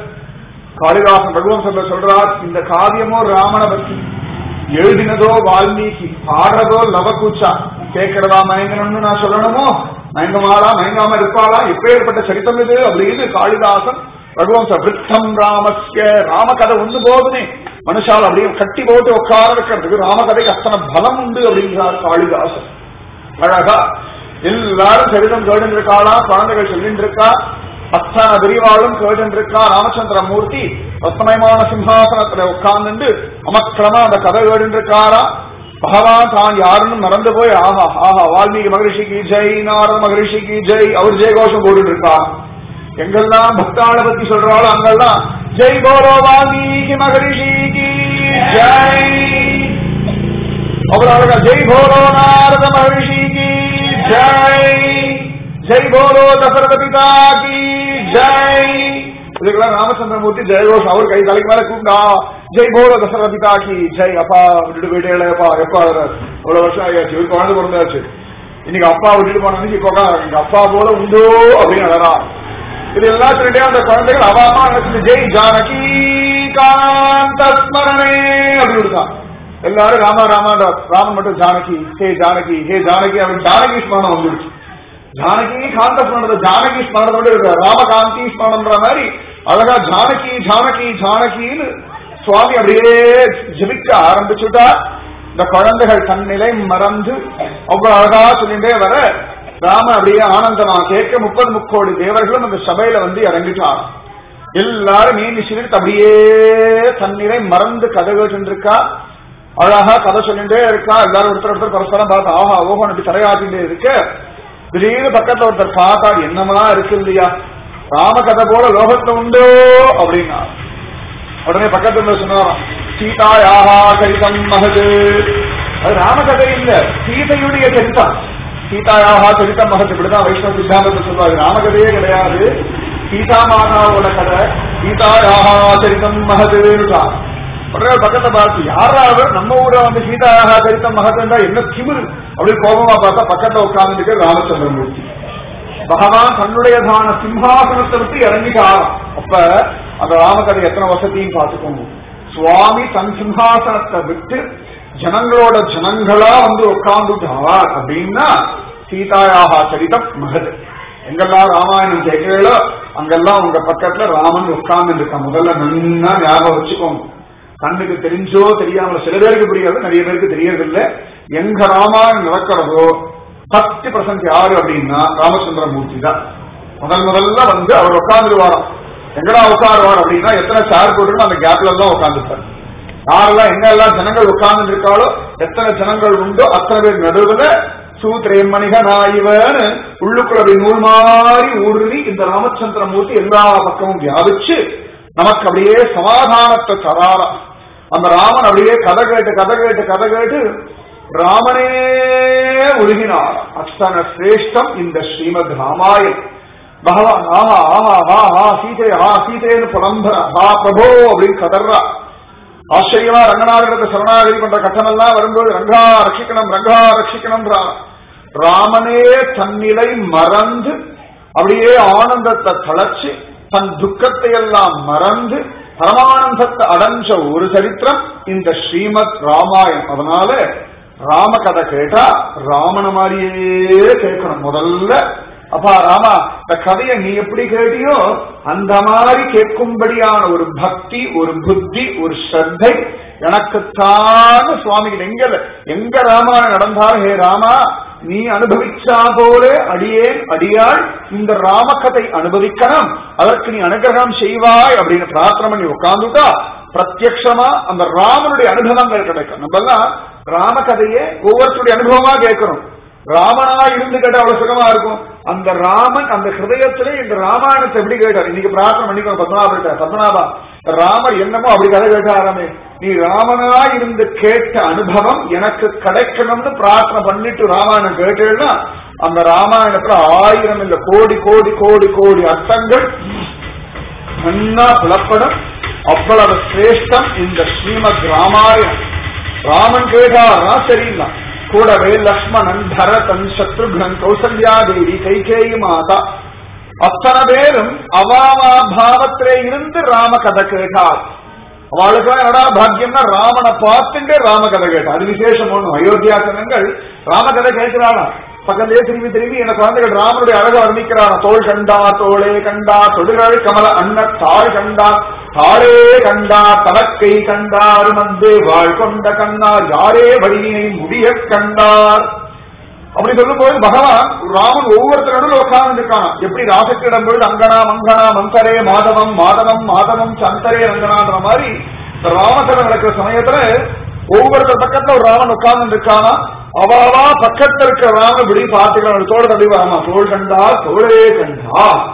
காளிதாசன் ரகுவம்சத்துல சொல்றார், இந்த காவியமோ ராமனை பத்தி, எழுதினதோ வால்மீகி, பாடுறதோ லவகுச்சா. கேட்கிறதா மயங்கணும்னு நான் சொல்லணுமோ, மயங்கமாளா மயங்காம இருப்பாளா, எப்பேற்பட்ட சரித்தம் இது அப்படின்னு காளிதாசன் ரகுவம்ச அபிருத்தம் ராமஸ்ய. ராமகதை ஒன்று போதுமே, மனுஷால் அப்படியே கட்டி போட்டு உட்கார வைக்கிறதுக்கு ராமகதைக்கு அத்தனை பலம் உண்டு அப்படிங்கிறார் காளிதாசன். அழகா எல்லாரும் சரிதம் கேட்டு இருக்காளா, குழந்தைகள் சொல்லிட்டு இருக்கா, அத்தனை விரிவாளும் கேட்டு இருக்கா. ராமச்சந்திர மூர்த்தி ரத்னமயமான சிம்ஹாசனத்துல உட்கார்ந்து அமக்கிரமா அந்த கதை கேட்டு இருக்காரா. பகவான் தான் யாருன்னு மறந்து போய் ஆஹா ஆஹா வால்மீகி மகரிஷிக்கு ஜெய், நாரத மகரிஷிக்கு ஜெய், அவர் ஜெயகோஷம் போட்டு இருக்கா. எங்கெல்லாம் பக்தாளை பத்தி சொல்றாலும் அங்கெல்லாம் ஜெய் போலோ வால்மீகி மகரிஷிக்கு ஜெய். அவ்வளவு ஜெய் போலோ நாரத மகரிஷிக்கு ஜெய். ஜெய் போலோ தசரத பிதா கி ஜெய். இதுக்கெல்லாம் ராமச்சந்திரமூர்த்தி ஜெயகோஷ் அவர் கை தலைக்கு மேல கூண்டா ஜெய் போலோ தசரத பிதா கி ஜெய். அப்பா விட்டுட்டு போயிட்டேப்பா, எப்பா அவ்வளவு வருஷம் ஆயாச்சு, இவருக்கு குழந்தை பிறந்தாச்சு, இன்னைக்கு அப்பா விட்டுட்டு போனது இப்போ எங்க அப்பா போல உண்டோ அப்படின்னு அழறா. இது எல்லாம் சொல்லிட்டே அந்த குழந்தைகள் அவ அம்மா நினைச்சு ஜெய் ஜானகி காந்த ஸ்மரணே அப்படின்னு இருக்கான். எல்லாரும் ராமா ராமா ராமன் மட்டும் ஜானகி ஹே ஜானகி ஹே ஜானகி அவன் ஜானகி ஸ்மரணம் வந்துடுச்சு. ஜானகி காந்த ஸ்மரணம் ஜானகி ஸ்மரணத்தோடு இருக்க ராமகாந்தி ஸ்மரணம்ன்ற மாதிரி அழகா ஜானகி ஜானகி ஜானகின்னு சுவாமி அப்படியே ஜபிக்க ஆரம்பிச்சுட்டா. இந்த குழந்தைகள் தன்னிலை மறந்து அவ்வளவு அழகா சொல்லிட்டே வர ராம அப்படியே ஆனந்தமா கேட்க முப்பது முக்கோடி தேவர்களும் அந்த சபையில வந்து இறங்கிட்டார். எல்லாரும் மீன் சிரித்து அப்படியே தன்னிலை மறந்து கதை கேட்டுருக்கா. அழகா கதை சொல்லிட்டே இருக்கா. எல்லாரும் ஒருத்தர் ஒருத்தர் பரஸ்பரம் பார்த்து ஆஹா ஓஹன் அப்படி தலையாட்டிட்டே இருக்கு. திடீர்னு பக்கத்துல ஒருத்தர் பார்த்தா என்னமா இருக்கு இல்லையா, ராம கதை போல லோகத்துல உண்டோ அப்படின்னா உடனே பக்கத்துல சொன்னாராம் சீதாயாஹா சரிதம் மகது. அது ராமகதை இல்ல, சீதையுடைய சரிதம். சீதாயாஹா சரிதம் மகது இப்படிதான் வைஷ்ணவ சித்தாந்தத்தை சொல்லுவாங்க. ராமகதையே கிடையாது, சீதா மாதாவோட கதை. சீதாயாஹா சரிதம் மகதுன்னு உடனே பக்கத்தை பார்த்து யாராவது நம்ம ஊரை வந்து சீதாயாஹா சரிதம் மகதுன்றா என்ன திமிரு அப்படின்னு கோபமா பார்த்தா பக்கத்தை உட்கார்ந்துட்டு ராமச்சந்திரமூர்த்தி பகவான் தன்னுடையதான சிம்ஹாசனத்தை விட்டு இறங்கிட்டார். அப்ப அந்த ராமகதை எத்தனை வசதியும் பார்த்துக்கோங்க. சுவாமி தன் சிம்ஹாசனத்தை விட்டு ஜனங்களோட ஜனங்களா வந்து உட்கார்ந்துட்டார் அப்படின்னா சீதாயாஹா சரிதம் மகது. எங்கெல்லாம் ராமாயணம் கேட்கிறீங்களோ அங்கெல்லாம் உங்க பக்கத்துல ராமன் உட்கார்ந்து இருக்க. முதல்ல நன்னா ஞாபகம் வச்சுக்கோங்க. கண்ணுக்கு தெரிஞ்சோ தெரியாமல சில பேருக்கு புரியாது, நிறைய பேருக்கு தெரியறதில்லை. எங்க ராமாயணம் நடக்கிறதோ பத்து பர்சன்ட் யாரு அப்படின்னா ராமச்சந்திரமூர்த்தி தான். முதல் முதல்ல வந்து அவர் உட்கார்ந்துருவாராம். எங்கடா உட்காருவார் அப்படின்னா எத்தனை சேர் போட்டு அந்த கேப்ல எல்லாம் உட்கார்ந்துருப்பார். யாரெல்லாம் எங்க எல்லாம் ஜனங்கள் உட்கார்ந்து இருக்காளோ எத்தனை ஜனங்கள் உண்டோ அத்தனை பேர் நடுவுல சூத்திரேன் மணிக நாயிவன்னு உள்ளுக்குள்ள அப்படி நூல் மாறி ஊடுருவி இந்த ராமச்சந்திரமூர்த்தி எல்லா பக்கமும் வியாபிச்சு நமக்கு அப்படியே சமாதானத்தை தராரா. அந்த ராமன் அப்படியே கதை கேட்டு கதை கேட்டு கதை கேட்டு ராமனே உருகினார். அத்தனை சிரேஷ்டம் இந்த ஸ்ரீமத் ராமாயணம். பகவான் ஆஹா ஆஹா ஹா ஹா சீதை ஹா சீதைன்னு புலம்புற ஹா பிரபோ அப்படின்னு கதர்றா. ஆச்சரியமா ரங்கநாதனத்தை சரணாகதி பண்ற கட்டணெல்லாம் வரும்போது ரங்கா ரட்சிக்கணும் ரங்கா ரட்சிக்கணும். ராமனே தன்னிலை மறந்து அப்படியே ஆனந்தத்தை தளர்ச்சி தன் துக்கத்தை எல்லாம் மறந்து பரமானந்தத்தை அடைஞ்ச ஒரு சரித்திரம் இந்த ஸ்ரீமத் ராமாயணம். அதனால ராம கதை கேட்டா ராமன மாதிரியே கேட்கணும். முதல்ல அப்பா ராமா இந்த கதையை நீ எப்படி கேட்டியோ அந்த மாதிரி கேட்கும்படியான ஒரு பக்தி, ஒரு புத்தி, ஒரு ஸ்ரத்தை எனக்குத்தான் சுவாமி. எங்க எங்க ராமாயணம் நடந்தாலும் ஹே ராமா நீ அனுபவிச்சா போலே அடியேன் அடியாள் இந்த ராமகதை அனுபவிக்கணும், அதற்கு நீ அனுகிரகம் செய்வாய் அப்படின்னு பிரார்த்தனை பண்ணி உட்கார்ந்துட்டா பிரத்யக்ஷமா அந்த ராமனுடைய அனுபவங்கள் கிடைக்கும். நம்ம எல்லாம் ராமகதையே ஒவ்வொருத்தருடைய அனுபவமா கேட்கிறோம். ராமனா இருந்து கேட்டா அவ்வளவு சுகமா இருக்கும். அந்த ராமன் அந்த ஹிருதயத்திலே இந்த ராமாயணத்தை எப்படி கேட்டார். இன்னைக்கு பிரார்த்தனை பண்ணிக்கணும் பத்மநாப பத்மநாபா ராமர் என்னமோ அப்படி கதை கேட்டாராமே, நீ ராமனா இருந்து கேட்ட அனுபவம் எனக்கு கிடைக்கணும்னு பிரார்த்தனை பண்ணிட்டு ராமாயணம் கேட்டேன்னா அந்த ராமாயணத்துல ஆயிரம் இல்ல கோடி கோடி கோடி கோடி அர்த்தங்கள் நன்னா புலப்படும். அவ்வளவு சிரேஷ்டம் இந்த ஸ்ரீமத் ராமாயணம். ராமன் கேட்டார்னா சரியில்லை. கூடவே லக்ஷ்மணன் பரதன் சத்ருகன் கௌசல்யா தேவி கைகேயி மாதா அத்தனை பேரும் அவாவா பாவத்திலே இருந்து ராம கதை கேட்டார். அவளுக்கு என்னடா பாக்கியம்னா ராமனை பார்த்துட்டே ராம கதை கேட்டா. அது விசேஷம் ஒண்ணும். அயோத்தியா ஜனங்கள் ராம கதை கேட்கிறாளா பக்கத்திலே திரும்பி திரும்பி என் குழந்தைகள் ராமனுடைய அழக வர்ணிக்கிறான. தோள் கண்டா தோளே கண்டா தொடுகள் கமல அண்ண தாழ் கண்டா தாளே கண்டா தலக்கை கண்டார் மந்தே வாழ் கொண்ட கண்ணார் யாரே வடிவினை முடிய கண்டார் அப்படி சொல்லும் போது பகவான் ராமன் ஒவ்வொருத்தரும் உட்கார்ந்து இருக்கான். எப்படி ராசக்கிடம் பொழுது அங்கனா மங்கனா மந்தரே மாதவம் மாதவம் மாதவம் சந்தரே ரங்கனான்ற மாதிரி ராமகதை நடக்கிற சமயத்துல ஒவ்வொருத்தர் பக்கத்துல ஒரு ராமன் உட்கார்ந்து இருக்கானா. அவாவா பக்கத்துல இருக்கிற ராமன் இப்படி பார்த்துக்கலாம். தோடு தள்ளி வாமா தோல் கண்டா தோளே கண்டா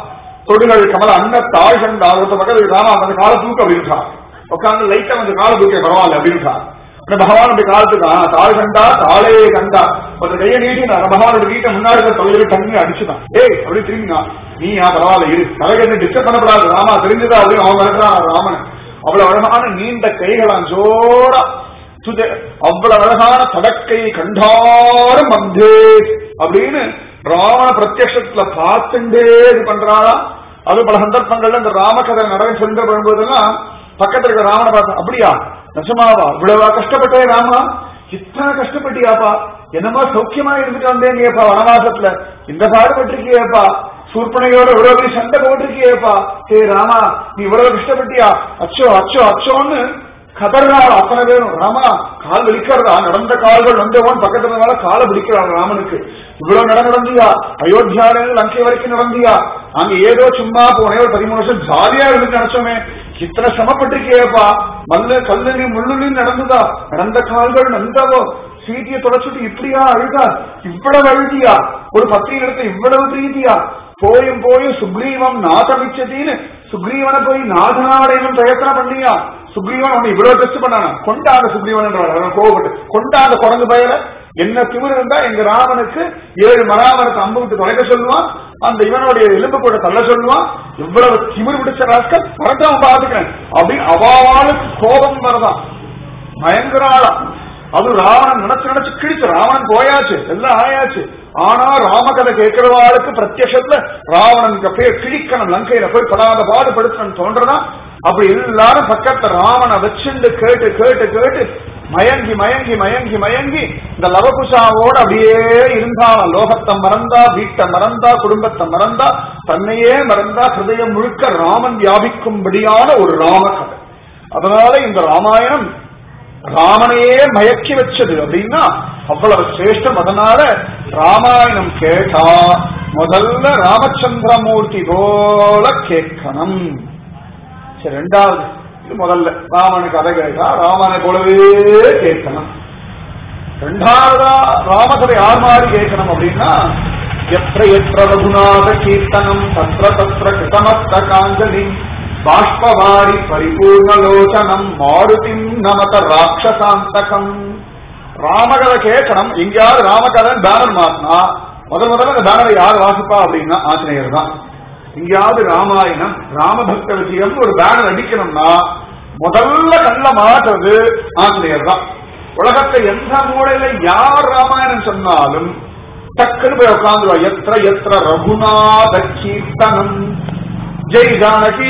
தொடுகள் கமல அன்ன தாழ் கண்டா ஒருத்த பக்கத்துல ராமா அந்த கால தூக்க அப்படின்ட்டா உட்காந்து லைட்டா வந்து கால தூக்க பரவாயில்ல அப்படின்ட்டா பகவான் அப்படி காலத்துக்கா தாழ் கண்டா தாளே கண்டா ஒரு கையை நீட்டி நான் பகவானோட வீட்டை முன்னாடி தொழில் தண்ணி அடிச்சுதான் ஏய் அப்படி திரும்பினா நீ யா பரவாயில்ல இரு தலைகண்ணு டிஸ்டர்ப் பண்ணப்படாது ராமா தெரிஞ்சுதா அப்படின்னு அவன் வளர்க்கிறான் ராமன் அவ்வளவு அழகான நீண்ட கைகளாம் ஜோரா துத அவ்வளவு அழகான தடக்கை கண்டாரும் வந்தே அப்படின்னு ராவண பிரத்யட்சத்துல பார்த்துட்டே இது பண்றாளா. அது பல சந்தர்ப்பங்கள்ல இந்த ராமகதை நடந்து சொல்லிட்டு வரும்போதெல்லாம் பக்கத்துல இருக்க ராவண பார்த்தா அப்படியா நசமாவா இவ்வளவா கஷ்டப்பட்டே ராமா இத்தனை கஷ்டப்பட்டியாப்பா என்னமா சௌக்கியமா இருந்துட்டு வந்தேங்கப்பா வனவாசத்துல இந்த பாடுபட்டிருக்கியப்பா சூர்பனையோட இவ்வளவு சண்டை போட்டிருக்கியப்பா ஹே ராமா நீ இவ்வளவு கஷ்டப்பட்டியா அச்சோ அச்சோ அச்சோன்னு கதறாள் அத்தனை பேரும் ராமா கால் வலிக்கிறதா நடந்த கால்கள் வந்தவன் பக்கத்துல காலை பிடிக்கிறாள் ராமனுக்கு இவ்வளவு நட நடந்தியா அயோத்தியால லங்கை வரைக்கும் நடந்தியா அங்க ஏதோ சும்மா போனே ஒரு பதிமூணு வருஷம் ஜாலியா இருந்து நினைச்சோமே இத்தனை சிரமப்பட்டிருக்கேப்பா மல்லு கல்லு முள்ளுலி நடந்துதா நடந்த கால்கள் நந்தவோ சீட்டியை தொடச்சுட்டு இப்படியா அழுதா இவ்வளவு அழுதியா ஒரு பத்திரிகை எடுத்து இவ்வளவு பிரீதியா போயும் போயும் சுக்ரீவம் நாதமிச்சதின்னு சுக்ரீவனை போய் நாதனாடையும் பிரயத்தன பண்ணியா சுக்ரீவன் அவனை இவ்வளவு டெஸ்ட் பண்ணானா கொண்டாங்க சுக்ரீவன் கோவப்பட்டு கொண்டாங்க குரங்கு பயல என்ன திமிர் இருந்தா எங்க ராமனுக்கு ஏழு மராமரத்தை அம்பு விட்டு தொலைக்க சொல்லுவான் அந்த இவனுடைய எலும்பு கூட தள்ள சொல்லுவான் இவ்வளவு திமிர் பிடிச்ச ராஸ்கல் பரட்டாம பாத்துக்கிறேன் அப்படின்னு அவாளுக்கு கோபம் வரதான் பயங்கராளா. அது ராவணன் நினைச்சு நினைச்சு கிழிச்சு ராவணன் போயாச்சு எல்லாம் ஆயாச்சு. ஆனா ராமகதை கேட்கிறவாளுக்கு பிரத்யட்சத்துல ராவணனுக்கு பேர் கிழிக்கணும் லங்கையில போய் படாத பாடுபடுத்தணும் தோன்றனா அப்படி எல்லாரும் பக்கத்துல ராவனை வச்சுண்டு கேட்டு கேட்டு கேட்டு மயங்கி மயங்கி மயங்கி மயங்கி இந்த லவகுஷாவோட அப்படியே இருந்தாலும் லோகத்தை மறந்தா வீட்டை மறந்தா குடும்பத்தை மறந்தா தன்னையே மறந்தா ஹிருதயம் முழுக்க ராமன் வியாபிக்கும்படியான ஒரு ராமகதை. அதனால இந்த ராமாயணம் ராமனையே மயக்கி வச்சது அப்படின்னா அவ்வளவு சிரேஷ்டம். அதனால ராமாயணம் கேட்டா முதல்ல ராமச்சந்திரமூர்த்தி போல கேட்கணும். சரி, ரெண்டாவது இது முதல்ல ராமனு கதை கேட்டா ராமனை போலவே கேட்கணும். ரெண்டாவதா ராமகதை யார் மாதிரி கேட்கணும் அப்படின்னா எത്ര எത്ര ரகுநாத கீர்த்தனம் தத்ர தத்ர கிருதமஸ்த காஞ்சலி பாஷ்பவாரி பரிபூர்ணலோச்சனம் மாருதிம் நமத ராட்சசாந்தகம். ராமகதை கேட்கணும். எங்கேயாவது ராமகதன் பேனர் மாத்தினா முதல் முதல்ல அந்த பேனரை யார் வாசிப்பா அப்படின்னா ஆஞ்சநேயர் தான். எங்கேயாவது ராமாயணம் ராமபக்த விஜயம் ஒரு பேனர் அடிக்கணும்னா முதல்ல கண்ல மாற்றுறது ஆஞ்சநேயர் தான். உலகத்தை எந்த மூலையில யார் ராமாயணம் சொன்னாலும் டக்குன்னு போய் உட்காந்துருவா. எத்திர எத்திர ரகுநாத கீர்த்தனம் ஜெய் ஜானகி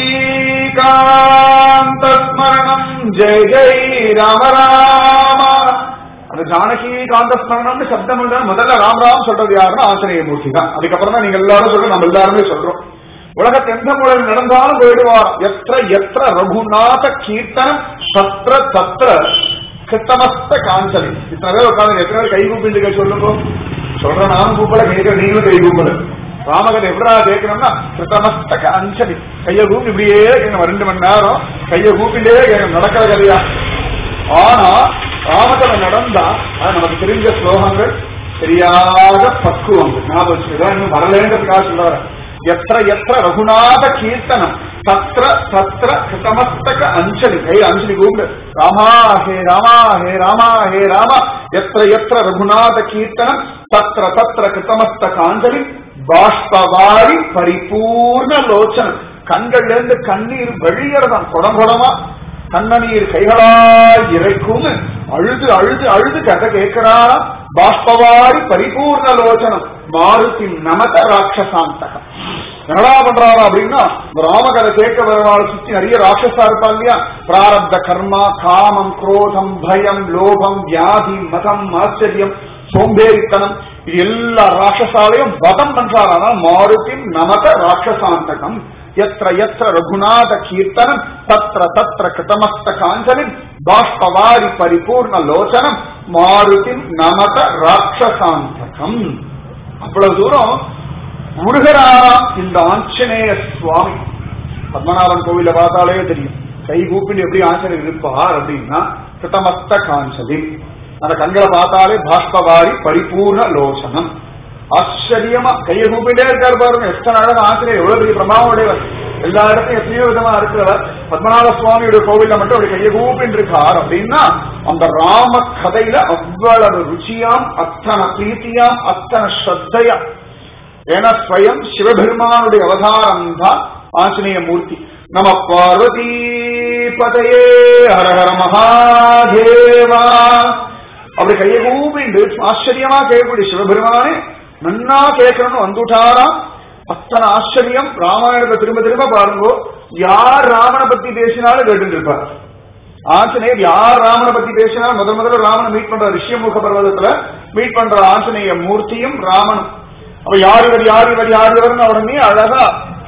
காந்த ஸ்மரணம் ஜெய் ஜெய் ராம ராம. அந்த ஜானகி காந்த ஸ்மரணம்னு சப்தம் முதல்ல ராம் ராம் சொல்றது யாருன்னா ஆஞ்சநேய மூர்த்தி தான். அதுக்கப்புறம் தான் நீங்க எல்லாரும் சொல்றோம், நம்ம எல்லாருமே சொல்றோம். உலகத்தை எந்த மூலையில் நடந்தாலும் போயிடுவார். எத்திர எத்திர ரகுநாத கீர்த்தனம் தத்ர தத்ர கிருத்தமஸ்த காஞ்சலி. இத்தனை பேர் உட்காந்து எத்தனை பேர் கை கூப்பிட்டு சொல்லுங்க. சொல்ற நானும் கூப்பிட கேட்க நீங்களும் கை கூப்பிடு. ராமகதை எப்படா கேட்கணும்னா கிருத்தமஸ்த காஞ்சலி கைய கூப்பி இப்படியே கேட்கணும். ரெண்டு மணி நேரம் கைய கூப்பிட்டே கேட்கணும். நடக்கிற கதையா? ஆனா ராமகதை நடந்தா அது நமக்கு தெரிஞ்ச ஸ்லோகங்கள் சரியாக பக்குவங்கள் ஞாபகம் வச்சுதான் இன்னும் வரலேன்றதுக்காக சொல்றாரு. எத்திர எத்திர ரகுநாத கீர்த்தனம் தத்ர தத்ர கிருதமஸ்தக அஞ்சலி. கை அஞ்சலி கூப்பிடு. ராமா ஹே ராமா ஹே ராமா ஹே ராமா. எத்திர எத்திர ரகுநாத கீர்த்தனம் தத்ர தத்ர கிருதமஸ்தக அஞ்சலி பாஷ்பவாரி பரிபூர்ண லோச்சனம். கண்கள்ல இருந்து கண்ணீர் வழியறதான் குடம் குடமா கண்ணநீர் கைகளாய் இறைக்கும். அழுது அழுது அழுது கதை கேட்கிறாரா. பாஷ்பவாரி பரிபூர்ண லோச்சனம் மாருதி நமத ராட்சசாந்தகம். என்னடா பண்றாரா அப்படின்னா ராமகதை கேட்க வரவாள் சுத்தி நிறைய ராட்சசா இருப்பா இல்லையா. பிராரப்த கர்மா காமம் குரோதம் பயம் லோபம் வியாதி மதம் ஆச்சரியம் சோம்பேறித்தனம் இது எல்லா ராட்சசாலையும் வதம் பண்றாரா. மாருதி நமத ராட்சசாந்தகம். எத்திர எத்திர ரகுநாத கீர்த்தனம் தத்ர தத்ர கிருதமஸ்த காஞ்சலின் பாஷ்பவாரி பரிபூர்ண லோச்சனம் மாருதி நமத ராட்சசாந்தகம். அவ்வளவு தூரம் முருகராராம் இந்த ஆஞ்சநேய சுவாமி. பத்மநாபன் கோவில பார்த்தாலே தெரியும் கை கூப்பிட்டு எப்படி ஆஞ்சநேயர் இருப்பார் அப்படின்னா கிருதமஸ்த காஞ்சலி. அந்த கண்களை பார்த்தாலே பாஷ்பவாரி பரிபூர்ண லோச்சனம். ஆச்சரியமா கையை கூப்பிட்டே இருக்காரு பாருங்க. எத்தனை அழகா ஆசிரியர், எவ்வளவு பெரிய பிரபாவம் உடையவர், எல்லா இடத்தையும் எத்தனையோ விதமா இருக்கிறவர். பத்மநாப சுவாமியுடைய கோவில்ல மட்டும் அப்படி கையை கூப்பிட்டு இருக்கார் அப்படின்னா அந்த ராம கதையில அவ்வளவு ருச்சியாம், அத்தனை பிரீத்தியாம், அத்தனை ஸ்ரத்தையா. ஏன்னா ஸ்வயம் சிவபெருமானுடைய அவதாரம் தான் ஆஞ்சநேய மூர்த்தி. நம பார்வதி பதையே ஹர ஹர மகாதேவா. அப்படி கையை கூப்பிண்டு ஆச்சரியமா கேட்கக்கூடிய சிவபெருமானே நன்னா கேட்கணும்னு வந்துட்டாராம். அத்தனை ஆச்சரியம். ராமாயணத்தை திரும்ப திரும்ப பாருங்கோ, யார் ராமனை பத்தி பேசினாலும் கேட்டு இருப்பார். ஆஞ்சநேயர் யார் ராமனை பத்தி பேசினாலும் முதல் முதல்ல ராமனை மீட் பண்ற ரிஷியமுக பர்வதத்துல மீட் பண்ற ஆஞ்சநேய மூர்த்தியும் ராமனும். அப்ப யார் இவர் யார் இவர் யார் இவர்னு உடனே அழகா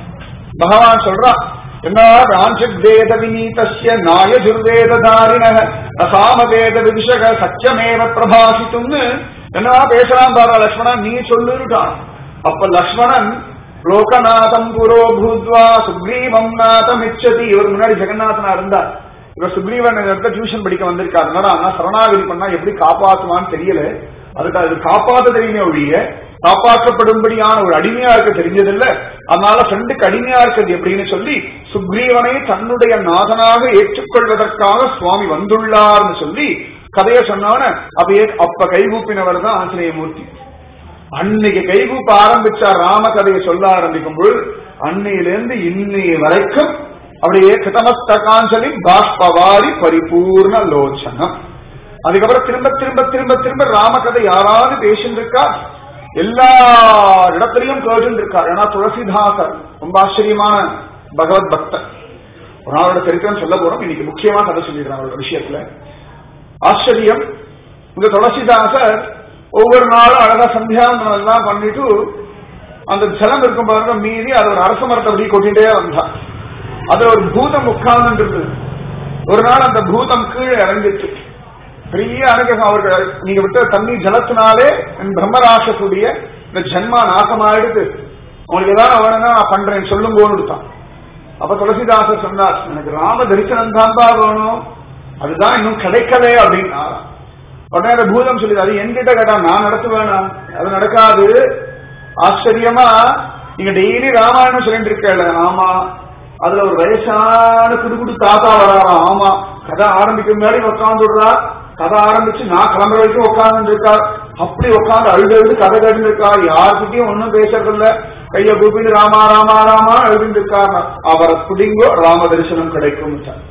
பகவான் சொல்றான். என்ன ராஞ்சிவேத விநீதஸ்ய நாயஜுர்வேதாரிணக அசாமவேத விதிஷக சத்தியமேவ பிரபாசித்தும்னு என்னவா பேசலாம் பாரா லக்ஷ்மணா, நீ சொல்லுட்டான். அப்ப லக்ஷ்மணன் லோகநாதம் புரோ பூத்வா சுக்ரீவம் நாதம் இச்சதி. இவர் முன்னாடி ஜெகநாதனா இருந்தார். இவர் சுக்ரீவன் இடத்துல டியூஷன் படிக்க வந்திருக்காரு. ஆனா சரணாகதி பண்ணா எப்படி காப்பாற்றுவான்னு தெரியல. அதுக்கு அது காப்பாற்ற தெரியுமே ஒழிய காப்பாற்றப்படும்படியான ஒரு அடிமையா இருக்க தெரிஞ்சதில்ல. அதனால ஃப்ரெண்டுக்கு அடிமையா இருக்கிறது எப்படின்னு சொல்லி சுக்ரீவனை தன்னுடைய நாதனாக ஏற்றுக்கொள்வதற்காக சுவாமி வந்துள்ளார்னு சொல்லி கதையை சொன்னான. அப்ப அப்ப கைகூப்பினவர் தான் ஆஞ்சநேய மூர்த்தி. அன்னைக்கு கைகூப்ப ஆரம்பிச்சார். ராம கதையை சொல்ல ஆரம்பிக்கும் பொழுது அன்னையிலிருந்து இன்னைய வரைக்கும் அப்படியே கிருதமஸ்த காஞ்சலி பாஷ்பவாரி பரிபூர்ண லோச்சனம். அதுக்கப்புறம் திரும்ப திரும்ப திரும்ப திரும்ப ராம கதை யாராவது பேசிட்டு இருக்கா, எல்லா இடத்திலையும் கேட்டு இருக்கார். ஏன்னா துளசிதாசர் ரொம்ப ஆச்சரியமான பகவத் பக்தர். ஒரு நாளோட சரித்திரம் சொல்ல போறோம். இன்னைக்கு முக்கியமா கதை சொல்லிடுறேன் அவரோட விஷயத்துல. ஆச்சரியம். இந்த துளசிதாசர் ஒவ்வொரு நாளும் அழகா சந்தியாவந்தனம் எல்லாம் பண்ணிட்டு அந்த ஜலம் இருக்கும் பாருங்க மீறி அது ஒரு அரச மரத்தை அப்படி கொட்டிட்டே வந்தார். அதுல ஒரு பூதம் உட்கார்ந்து இருந்தது. ஒரு நாள் அந்த பூதம் கீழே இறங்கிட்டு பெரிய அனுகிரகம். அவர்கள் நீங்க விட்ட தண்ணி ஜலத்தினாலே பிரம்மராசத்துடைய இந்த ஜன்மா நாசமாயிடுது, உங்களுக்கு ஏதாவது வேணும்னா நான் பண்றேன் சொல்லும் போது தான். அப்ப துளசிதாசர் சொன்னார், எனக்கு ராம தரிசனம் தான்பா வேணும், அதுதான் இன்னும் கிடைக்கலே அப்படின்னா. உடனே அந்த பூதம் சொல்லுது, அது என்கிட்ட கேட்டா நான் நடத்துவேனா, அது நடக்காது. ஆச்சரியமா நீங்க டெய்லி ராமாயணம் சொல்லிட்டு இருக்கல. ஆமா. அதுல ஒரு வயசான குடுகுடு தாத்தா வராராம். ஆமா. கதை ஆரம்பிக்கும் முன்னாடி உட்கார்ந்து விடுறா. கதை ஆரம்பிச்சு நான் கிளம்புற வரைக்கும் உட்கார்ந்து இருக்கா. அப்படி உட்கார்ந்து அழுது அழுது கதை கேட்டு இருக்கா. யாருக்கிட்டையும் ஒன்னும் பேசறதில்ல. கைய கூப்பிட்டு ராமா ராமா ராமா எழுதிட்டு இருக்காரு. அவரை பிடிங்கோ ராம தரிசனம் கிடைக்கும்.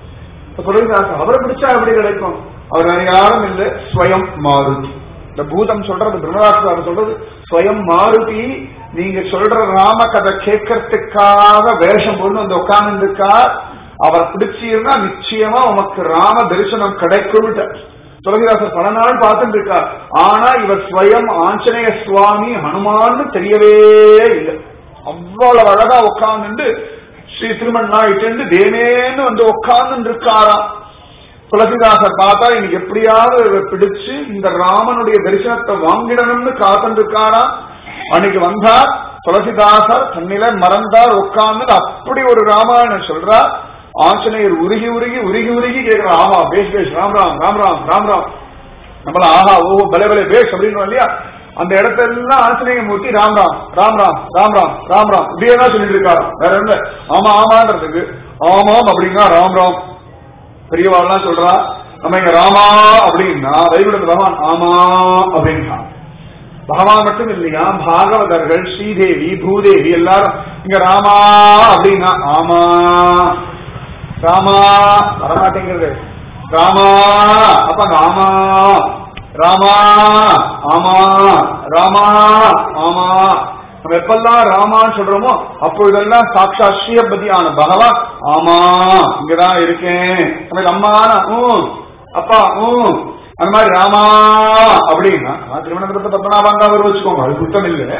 அவரை பிடிச்சா எப்படி கிடைக்கும்? அவர் வேற யாரும் இல்லை, ஸ்வயம் மாருதி. இந்த பூதம் சொல்றது பிரம்மராசர் சொல்றது ஸ்வயம் மாருதி. நீங்க சொல்ற ராம கதை கேட்கறதுக்காக வேஷம் பொண்ணு வந்து உட்கார்ந்து இருக்கா. அவர் பிடிச்சீர்னா நிச்சயமா உமக்கு ராம தரிசனம் கிடைக்கும். துளசிதாசர் பல நாள் பார்த்துட்டு இருக்கார். ஆனா இவர் ஸ்வயம் ஆஞ்சநேய சுவாமி ஹனுமான்னு தெரியவே இல்லை. அவ்வளவு அழகா உட்கார்ந்து ஸ்ரீ திருமண்ணா இட்டு தேனேன்னு வந்து உட்கார்ந்து இருக்காராம். துளசிதாசர் பார்த்தா இன்னைக்கு எப்படியாவது பிடிச்சு இந்த ராமனுடைய தரிசனத்தை வாங்கிடணும்னு காத்துட்டு இருக்காராம். அன்னைக்கு வந்தார் துளசிதாசர், தன்னில மறந்தார், உட்கார்ந்து அப்படி ஒரு ராமாயணம் சொல்றார். ஆஞ்சநேயர் உருகி உருகி உருகி உருகி கேட்கிறார், ஆஹா பேஷ் பேஷ் ராம் ராம் ராம் ராம் ராம் ராம். நம்மள ஆஹா ஓ பலே பலே பேஷ் அப்படின்னு இல்லையா. அந்த இடத்தெல்லாம் ஆஞ்சநேய மூர்த்தி ராம் ராம் ராம் ராம் ராம் ராம் ராம் ராம் இப்படியேதான் சொல்லிட்டு இருக்காரு. வேற என்ன ஆமா ஆமான்றதுக்கு ஆமாம் அப்படின்னா ராம் ராம். பெரியவாள்லாம் சொல்றா நம்ம இங்க ராமா அப்படின்னா வைகுண்ட பகவான் ஆமா அப்படின்னா. பகவான் மட்டும் இல்லையா, பாகவதர்கள் ஸ்ரீதேவி பூதேவி எல்லாரும் இங்க ராமா அப்படின்னா ஆமா. ராமா வரமாட்டேங்கிறது. ராமா அப்ப ஆமா ராமா ஆமா ராமா ஆமா. நம்ம எப்பெல்லாம் ராமான்னு சொல்றோமோ அப்பொழுதெல்லாம் சாட்சா ஸ்ரீபதியான பகவான் ஆமா இங்கதான் இருக்கேன். அம்மானா ஊம் அப்பா ஊம் அந்த மாதிரி ராமா அப்படின்னா திருவனந்தபுரத்தை பத்மநாபன் தான் வரும் வச்சுக்கோங்க, அது குத்தம் இல்லை.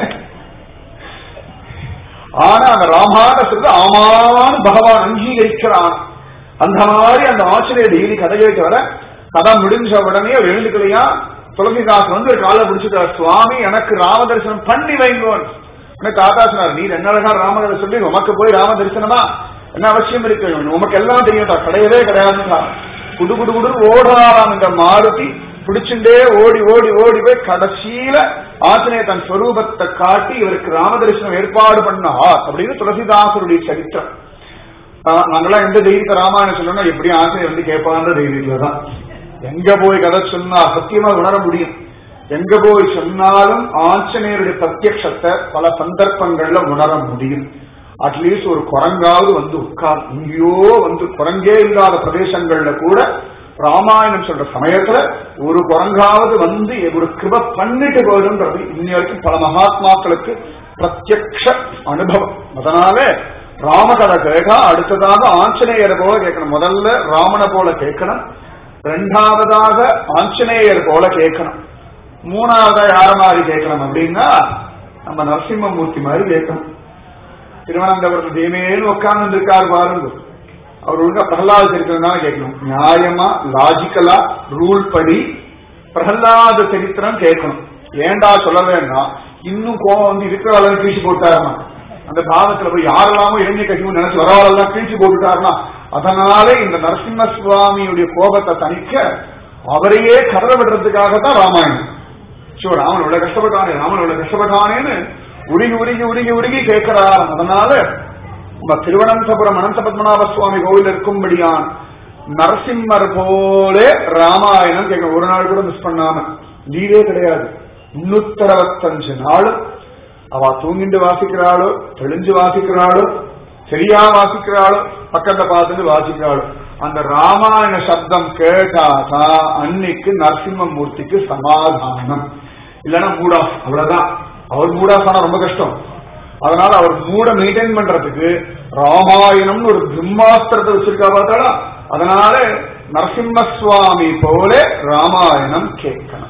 ஆனா அந்த ராமான சொல்ல ஆமான்னு பகவான் அங்கீகரிக்கிறான். அந்த மாதிரி அந்த ஆசிரியர் டெய்லி கதை கேட்க வர கதை முடிஞ்ச உடனே அவர் எழுந்துக்கலையா. துளசிதாசன் வந்து ஒரு காலை பிடிச்சிட்டார், சுவாமி எனக்கு ராம தரிசனம் பண்ணி வைங்கோன். எனக்கு ஆகாசனார், நீர் என்ன அழகா ராமகதை சொல்லி உமக்கு போய் ராம தரிசனமா என்ன அவசியம் இருக்கு, உமக்கு எல்லாம் தெரியும், கிடையவே கிடையாதுன்னா குடு குடு குடு ஓடாராம் இந்த மாருதி. பிடிச்சுட்டே ஓடி ஓடி ஓடி போய் கடைசியில ஆஞ்சநேய தன் ஸ்வரூபத்தை காட்டி இவருக்கு ராமதரிசனம் ஏற்பாடு பண்ணார் அப்படின்னு துளசிதாசருடைய சரித்திரம். நாங்கெல்லாம் எந்த தைரியத்தை ராமாயணம் சொல்லணும்னா எப்படி ஆஞ்சநேயர் வந்து கேட்பான்ற தைரியத்துலதான். எங்க போய் கதை சொன்னா சத்தியமா உணர முடியும். எங்க போய் சொன்னாலும் ஆஞ்சநேயருடைய பிரத்யக்ஷத்தை பல சந்தர்ப்பங்கள்ல உணர முடியும். அட்லீஸ்ட் ஒரு குரங்காவது வந்து உட்கார், இங்கேயோ வந்து குரங்கே இல்லாத பிரதேசங்கள்ல கூட ராமாயணம் சொல்ற சமயத்துல ஒரு குரங்காவது வந்து ஒரு கிருப பண்ணிட்டு போகுதுன்றது இன்னி வரைக்கும் பல மகாத்மாக்களுக்கு பிரத்யக்ஷ அனுபவம். அதனால ராமகதை கேட்டா அடுத்ததாக ஆஞ்சநேயரை போல கேட்கணும். முதல்ல ராமனை போல கேட்கணும், ரெண்டாவதாக ஆஞ்சநேயர் போல கேட்கணும், மூணாவதா யார மாதிரி கேட்கணும் அப்படின்னா நம்ம நரசிம்மமூர்த்தி மாதிரி கேட்கணும். திருவனந்தபுரத்து தேமேன்னு உட்கார்ந்து இருக்காரு பாருங்க, அவர் ஒழுங்கா பிரகலாத சரித்திரம் கேட்கணும். நியாயமா லாஜிக்கலா ரூல் படி பிரகலாத சரித்திரம் கேட்கணும். ஏண்டா சொல்ல வேண்டாம், இன்னும் கோபம் வந்து இருக்கிற அளவு கீழ்ச்சி போட்டாருமா, அந்த பாவத்துல போய் யாரெல்லாமோ இளைஞ கட்சி நினைச்சு வரவாளெல்லாம் கீழ்ச்சி போட்டுட்டாருனா, அதனால இந்த நரசிம்ம சுவாமியுடைய கோபத்தை தணிக்க அவரையே கதற விடுறதுக்காகத்தான் ராமாயணம். சோ ராமன் இவ்வளவு கஷ்டப்பட்டானே, ராமன் இவ்வளவு கஷ்டப்பட்டானேன்னு உருகி உருகி உருகி உருகி கேட்கிறார். அதனால நம்ம திருவனந்தபுரம் அனந்த பத்மநாப சுவாமி கோவில் இருக்கும்படியான் நரசிம்மர் போல ராமாயணம் கேட்க ஒரு நாள் கூட மிஸ் பண்ணாம. லீவே கிடையாது. முன்னூத்தி அறுபத்தஞ்சு நாள் அவ தூங்கிட்டு வாசிக்கிறாளோ, தெளிஞ்சு வாசிக்கிறாளோ, சரியா வாசிக்கிறாளோ, பக்கத்தை பார்த்துட்டு வாசிக்கிறாளோ, அந்த ராமாயண சப்தம் கேட்டாதான் அன்னைக்கு நரசிம்மமூர்த்திக்கு சமாதானம். இல்லைன்னா மூடா, அவ்வளவுதான். அவர் மூடாசானா ரொம்ப கஷ்டம். அதனால அவர் மூட மெயின்டைன் பண்றதுக்கு ராமாயணம்னு ஒரு பிரம்மாஸ்திரத்தை வச்சிருக்கா பார்த்தாளா. அதனால நரசிம்ம சுவாமி போல ராமாயணம் கேட்கணும்.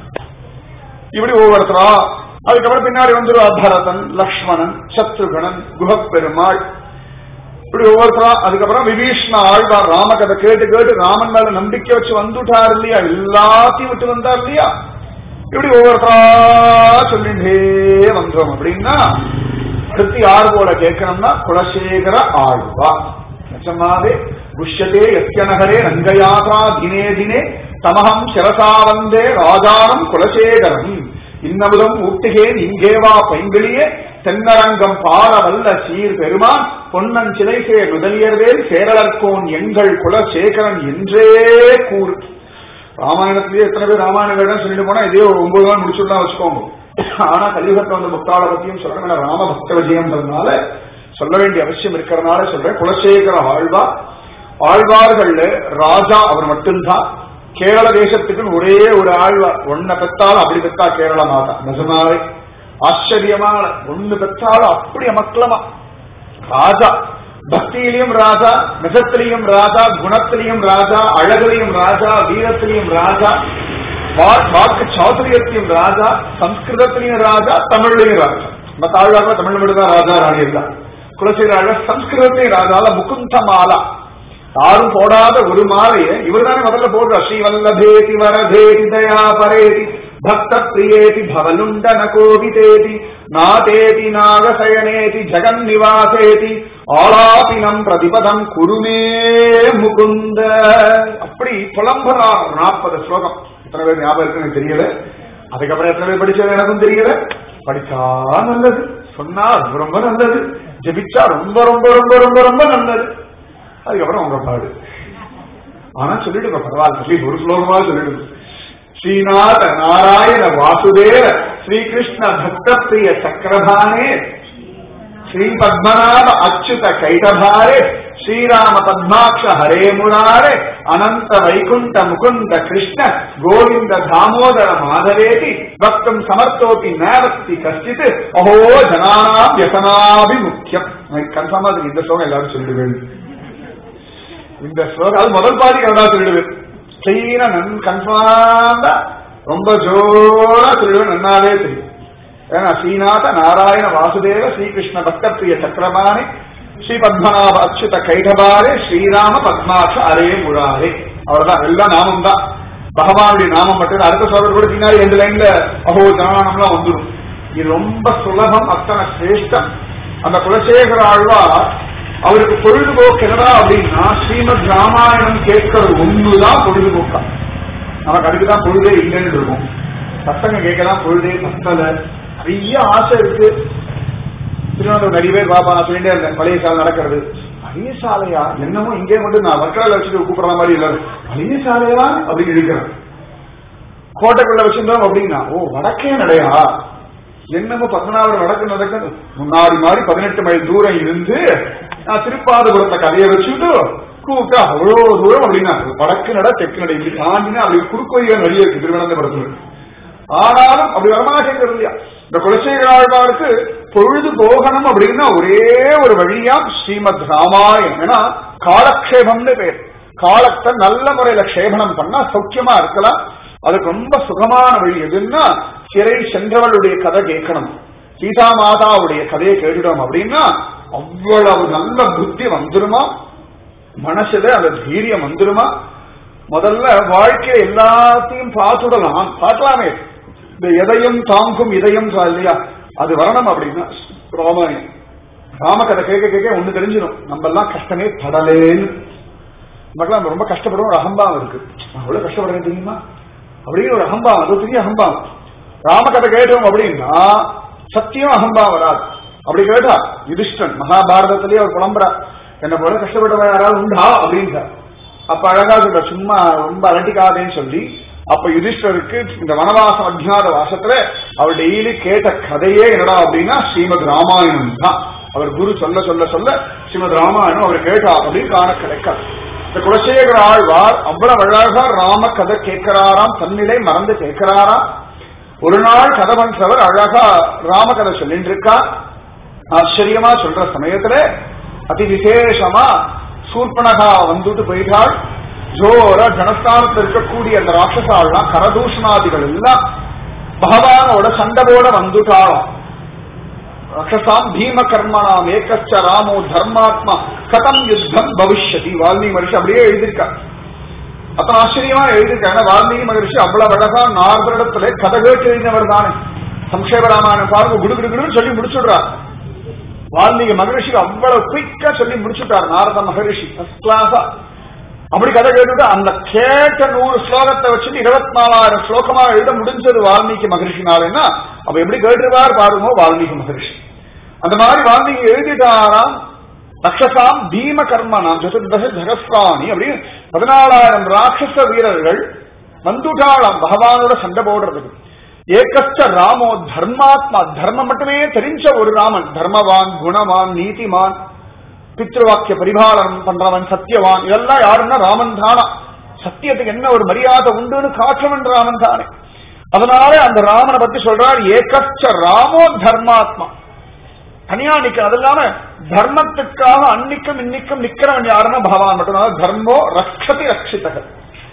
இப்படி ஒவ்வொருத்தரா அதுக்கப்புறம் பின்னாடி வந்துருவா பரதன், லக்ஷ்மணன், சத்ருகணன், குஹப்பெருமாள், இப்படி ஒவ்வொருத்தரா. அதுக்கப்புறம் விபீஷ்ண ஆழ்வார் ராமகதை கேட்டு கேட்டு ராமன் மேல நம்பிக்கை வச்சு வந்துட்டார் இல்லையா, எல்லாத்தையும் விட்டு வந்தார் இல்லையா. இப்படி ஒவ்வொருத்தரா சொல்லிட்டே வந்தோம் அப்படின்னா அடுத்து யார் போல கேட்கணும்னா குலசேகர ஆழ்வார். நிஜமாவே புஷ்யதே யத்யநகரே ரங்கயாத்ரா தினே தினே தமகம் சிரசா வந்தே ராஜானம் குலசேகரம் இன்னமுதம் ஊட்டுகேன் இங்கேவா பைங்கிளியே தென்னரங்கம் பால வல்ல சீர் பெருமான் பொன்னன் சிலைசே முதலியர்வேல் சேரலர்கோன் எங்கள் குலசேகரன் என்றே கூறு. ராமாயணத்திலேயே எத்தனை பேர் ராமாயணம் சொல்லிட்டு போனா இதே ஒரு ஒன்பது நாள் முடிச்சுடலாம் வச்சுக்கோங்க. ஆனா கலியுகத்தை வந்து முக்தாள பத்தியும் சொல்றேன், ராம பக்த விஜயம்ன்றதுனால சொல்ல வேண்டிய அவசியம் இருக்கிறதுனால சொல்றேன். குலசேகர ஆழ்வார், ஆழ்வார்கள்ல ராஜா அவர் மட்டும்தான். கேரள தேசத்துக்கு ஒரே ஒரு ஆழ்வார், ஒன்ன பெற்றாலும் அப்படி பெற்றா கேரள மாதா. நிஜமாவே ஆச்சரியமான ஒண்ணு பெற்றாலும் அப்படி அமக்கலமா ராஜா. பக்தியிலையும் ராஜா, நிஜத்திலையும் ராஜா, குணத்திலையும் ராஜா, அழகிலையும் ராஜா, வீரத்திலையும் ராஜா, வாக்கு சாதுரியத்திலையும் ராஜா, சம்ஸ்கிருதத்திலையும் ராஜா, தமிழ்லையும் ராஜா. நம்ம தாழ்வாக தமிழ் மட்டும்தான் ராஜா ராணி இருந்தா. குலசேகர சம்ஸ்கிருதத்திலையும் ராஜால முகுந்த மாலா, யாரும் போடாத ஒரு மாலையை இவர் தானே முதல்ல போடுற. ஸ்ரீவல்லபேதி வரதேதி தயா பரேதி பக்த பிரியேதி பவலுண்டன கோவிதேதி நாதேதி நாகசயனேதி ஜெகன் நிவாசேதி ஆலாபினம் பிரதிபதம் குருமே முகுந்த. அப்படி புலம்பரா நாற்பது ஸ்லோகம். எத்தனை பேர் ஞாபகம் இருக்குன்னு தெரியல. அதுக்கப்புறம் எத்தனை பேர் படிச்சது எனக்கும் தெரியல. படிச்சா நல்லது, சொன்னா ரொம்ப ரொம்ப நல்லது, ஜெபிச்சா ரொம்ப ரொம்ப ரொம்ப ரொம்ப ரொம்ப நல்லது. அதுக்கப்புறம் உங்க பாடு. ஆனா சொல்லிட்டு பரவாயில்ல, ஒரு ஸ்லோகமா சொல்லிடு. ஸ்ரீநாத நாராயண வாசுதேவ ஸ்ரீகிருஷ்ண பக்த பிரிய சக்கரபானே ஸ்ரீ பத்மநாப அச்சுத கைடபாரே ஸ்ரீராம பத்மாட்ச ஹரே முராரே அனந்த வைகுண்ட முகுந்த கிருஷ்ண கோவிந்த தாமோதர மாதவேதி பக்தம் சமர்த்தோபி நேவஸ்தி கஷ்டித் அஹோ ஜனானாம் யசனாபிமுக்கியம். கன்ஃபார்மா இந்த ஸ்லோகம் எல்லாரும் சொல்லிடுவேன். இந்த ஸ்லோகம் அது முதல் பாதி கவனா சொல்லிடுவேன். கிளீனா நன் கன்ஃபார்மா ரொம்ப ஜோரா சொல்லிடுவேன். நன்னாவே தெரியும். ஏன்னா ஸ்ரீநாத நாராயண வாசுதேவ ஸ்ரீகிருஷ்ண பக்த பிரிய சக்கரபாணி ஸ்ரீ பத்மநாப அச்சுத கைடபாரே ஸ்ரீராம பத்மாட்ச அரே முராரே. அவ்வளவுதான், எல்லாம் நாமம் தான். பகவானுடைய நாமம் மட்டும். அடுத்த சொல்றது கூட பின்னாடி எந்த லைன்ல அஹோ ஜனானம்லாம் வந்துடும். இது ரொம்ப சுலபம், அத்தனை சிரேஷ்டம். அந்த குலசேகர ஆழ்வார் அவருக்கு பொழுதுபோக்கு என்னடா அப்படின்னா ஸ்ரீமத் ராமாயணம் கேட்கறது ஒண்ணுதான் பொழுதுபோக்கா. நமக்கு அதுக்குதான் பொழுதே இல்லைன்னு இருக்கும். சத்தங்க கேட்கலாம் பொழுதே பத்தல, நிறைய ஆசை இருக்கு. திருவண்ணாமலை நிறைய பேர் பாப்பா நான் சொல்லிட்டே இருந்தேன், பழைய சாலை நடக்கிறது. பழைய சாலையா என்னமோ இங்கே மட்டும் நான் வர்க்கலால வச்சுட்டு கூப்பிடுற மாதிரி இல்ல, பழைய சாலையா அப்படின்னு இருக்கிறேன். கோட்டைக்குள்ள வச்சிருந்தோம் அப்படின்னா ஓ வடக்கே நடையா என்னமோ பத்மநாபர் வடக்கு நடக்க முன்னாடி மாதிரி பதினெட்டு மைல் தூரம் இருந்து நான் திருப்பாதபுரத்தை கதையை வச்சுட்டு கூப்பிட்டா அவ்வளோ தூரம் அப்படின்னா வடக்கு நட தெற்கு நடை இப்படி தாண்டினா அப்படி குறுக்கோயில நிறைய இருக்கு திருவனந்தபுரத்துல. ஆனாலும் அப்படி வரமாட்டேங்கிறது இல்லையா. இந்த குலசேகர ஆழ்வாருக்கு பொழுது போகணும் அப்படின்னா ஒரே ஒரு வழியா ஸ்ரீமத் ராமாயணம். ஏன்னா காலக்ஷேபம்னு பேர். காலத்தை நல்ல முறையில க்ஷேபனம் பண்ணா சௌக்கியமா இருக்கலாம். அதுக்கு ரொம்ப சுகமான வழி எதுன்னா சிறை சென்றவளுடைய கதை கேட்கணும். சீதா மாதாவுடைய கதையை கேட்டுட்டோம் அப்படின்னா அவ்வளவு நல்ல புத்தி வந்துருமா, மனசுல அந்த தைரியம் வந்துருமா. முதல்ல வாழ்க்கையை எல்லாத்தையும் பார்த்துடலாம், பார்க்கலாமே. இந்த எதையும் தாங்கும் இதயம் இல்லையா, அது வரணும் அப்படின்னா ராமாயணம் ராமகதை கேட்க கேட்க ஒண்ணு தெரிஞ்சிடும், நம்ம எல்லாம் கஷ்டமே படலேன்னு. நமக்கு ரொம்ப கஷ்டப்படுவோம், ஒரு அகம்பாவம் இருக்கு. அவ்வளவு கஷ்டப்படுறேன் தெரியுமா அப்படின்னு ஒரு அகம்பாவம், அது பெரிய அகம்பாவம். ராமகதை கேட்டோம் அப்படின்னா சத்தியம் அகம்பாவம் வராது. அப்படி கேட்டா யுதிஷ்டன் மகாபாரதத்திலேயே ஒரு புலம்புறா, என்ன போல கஷ்டப்பட்டவன் யாராவது உண்டா அப்படின்ட்டா. அப்ப அழகா சொல்ற, சும்மா ரொம்ப அலட்டிக்காதேன்னு சொல்லி அப்ப யுதிஷ்டருக்கு இந்த வனவாசம் அஜ்ஞாத வாசத்துல அவர் டெய்லி கேட்ட கதையே என்னடா அப்படின்னா ஸ்ரீமத் ராமாயணம் தான். அவர் குரு சொல்ல சொல்ல சொல்ல ஸ்ரீமத் ராமாயணம் அவர் கேட்டா அப்படின்னு காண கிடைக்காது. இந்த குலசேகர ஆழ்வார் அவ்வளவு அழகா ராம கதை கேட்கிறாராம், தன்னிலை மறந்து கேட்கிறாராம். ஒரு நாள் கதை பண்றவர் அழகா ராம கதை சொல்லிட்டு இருக்கா. ஆச்சரியமா சொல்ற சமயத்துல அதி விசேஷமா சூர்பனகா வந்துட்டு போயிட்டாள். ஜோர ஜனஸ்தானத்தில் இருக்கக்கூடிய அந்த ராட்சசாலாம் கரதூஷணாதிகள் எல்லாம் பகவானோட சண்டவோட வந்துட்டாளாம். ராட்சசாம் பீம கர்மணாம் ஏகச்ச ராமோ தர்மாத்மா கதம் யுத்தம் பவிஷ்யதி. வால்மீகி மகரிஷி அப்படியே எழுதியிருக்கா. அப்ப ஆச்சரியமா எழுதியிருக்காங்க. வால்மீகி மகரிஷி அவ்வளவு அழகா நார்வரிடத்துல கதை கேட்டு எழுதினவர் தானே. சம்ஷேப ராமாயணம் பாருங்க, குடு குடு குடுன்னு சொல்லி முடிச்சுடுறார். வால்மீகி மகரிஷிக்கு அவ்வளவு குயிக்கா சொல்லி முடிச்சுட்டார் நாரத மகரிஷி கிளாஸா. அப்படி கதை கேட்டுட்டு அந்த கேட்ட நூறு ஸ்லோகத்தை வச்சுட்டு இருபத்தி நாலாயிரம் ஸ்லோகமா எழுத முடிஞ்சது வால்மீகி மகரிஷினாலேன்னா அப்ப எப்படி கேட்டுருவார் பாருங்க வால்மீகி மகரிஷி. அந்த மாதிரி வால்மீகி எழுதிட்டாராம். ரக்ஷசாம் பீம கர்மனாம் சதுர்தச ஜகஸ்ராணி அப்படின்னு பதினாலாயிரம் ராட்சச வீரர்கள் வந்துட்டாளாம் பகவானோட சண்டை போடுறதுக்கு. ஏகஸ்ட ராமோ தர்மாத்மா, தர்மம் மட்டுமே தெரிஞ்ச ஒரு ராமன், தர்மவான் குணவான் நீதிமான் பித்ருவாக்கிய பரிபாலனம் பண்றவன் சத்தியவான், இதெல்லாம் யாருன்னா ராமன் தானா. சத்தியத்துக்கு என்ன ஒரு மரியாதை உண்டுன்னு காற்றவன் ராமன் தானே. அதனால அந்த ராமனை பத்தி சொல்றார் ஏகஸ்ட ராமோ தர்மாத்மா. தனியா நிக்க, அது இல்லாம தர்மத்துக்காக அன்னிக்கும் இன்னிக்கும் நிக்கிறவன் யாருன்னா பகவான் மட்டும். தர்மோ ரக்ஷதி ரட்சிதகர்.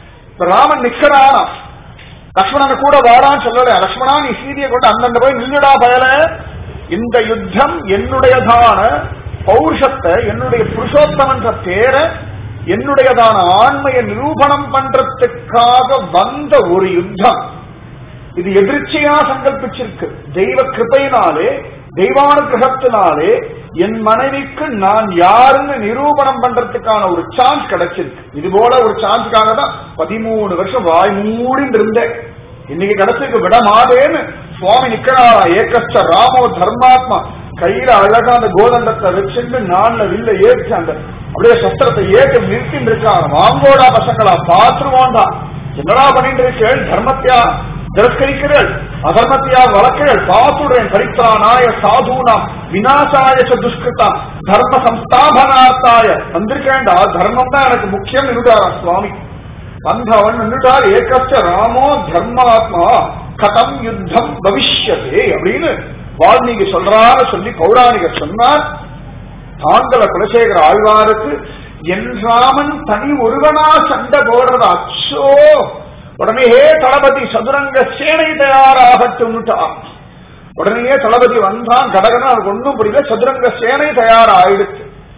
ராமன் நிக்கிறானா, லக்ஷ்மணன் கூட வாடான்னு சொல்லல. லக்ஷ்மணா நீ சீதையை கொண்டு அந்தந்த போய் நில்லுடா பயல, இந்த யுத்தம் என்னுடையதான பௌருஷத்தை, என்னுடைய புருஷோத்தமன்ற பேரை, என்னுடையதான ஆண்மையை நிரூபணம் பண்றதுக்காக வந்த ஒரு யுத்தம். இது எதிர்ச்சியா சங்கல்பிச்சிருக்கு. தெய்வ கிருபையினாலே தெய்வானுகிரகத்தினாலே என் மனைவிக்கு நான் யாருன்னு நிரூபணம் பண்றதுக்கான ஒரு சான்ஸ் கிடைச்சிருக்கு. இது போல ஒரு சான்ஸுக்காக தான் பதிமூணு வருஷம் வாய் மூடின்னு இருந்தேன். இன்னைக்கு கிடைச்சிருக்கு, விட மாட்டேன்னு சுவாமி நிக்கிறாரா. ஏகஸ்ட ராமோ தர்மாத்மா. கையில அழகா அந்த கோதண்டத்தை வச்சுட்டு நான்ல வில்ல ஏற்றி அந்த அப்படியே சஸ்திரத்தை ஏற்றி நிறுத்தின்னு இருக்காங்க. வாங்கோடா பசங்களா பாத்துருவோண்டா, என்னடா பண்ணிட்டு இருக்கேள், தர்மத்தியா திரஸ்கரிக்கிறேள், அதர்மத்தியா வளர்க்கிறேள், பாத்துடுறேன். பரித்ராணாய சாதுனாம் விநாசாய துஷ்கிருதாம் தர்ம சம்ஸ்தாபனார்த்தாய வந்திருக்கேன்டா, தர்மம் தான் எனக்கு முக்கியம் நின்றுட்டாரா சுவாமி. வந்தவன் நின்றுட்டார். ஏகஸ்ட ராமோ தர்மாத்மா கதம் யுத்தம் பவிஷ்யதே அப்படின்னு வால்மீகி சொல்றாரு சொல்லி பௌராணிகர் சொன்னார். தாங்கள குலசேகர ஆழ்வாருக்கு என் ராமன் தனி ஒருவனா சண்டை போடுறது அச்சோ. உடனே தளபதி சதுரங்க சேனை தயாராகட்டும். உடனே தளபதி வந்தான். கடகன அவருக்கு ஒன்றும் புரியல. சதுரங்க சேனை தயாராயிடுச்சு.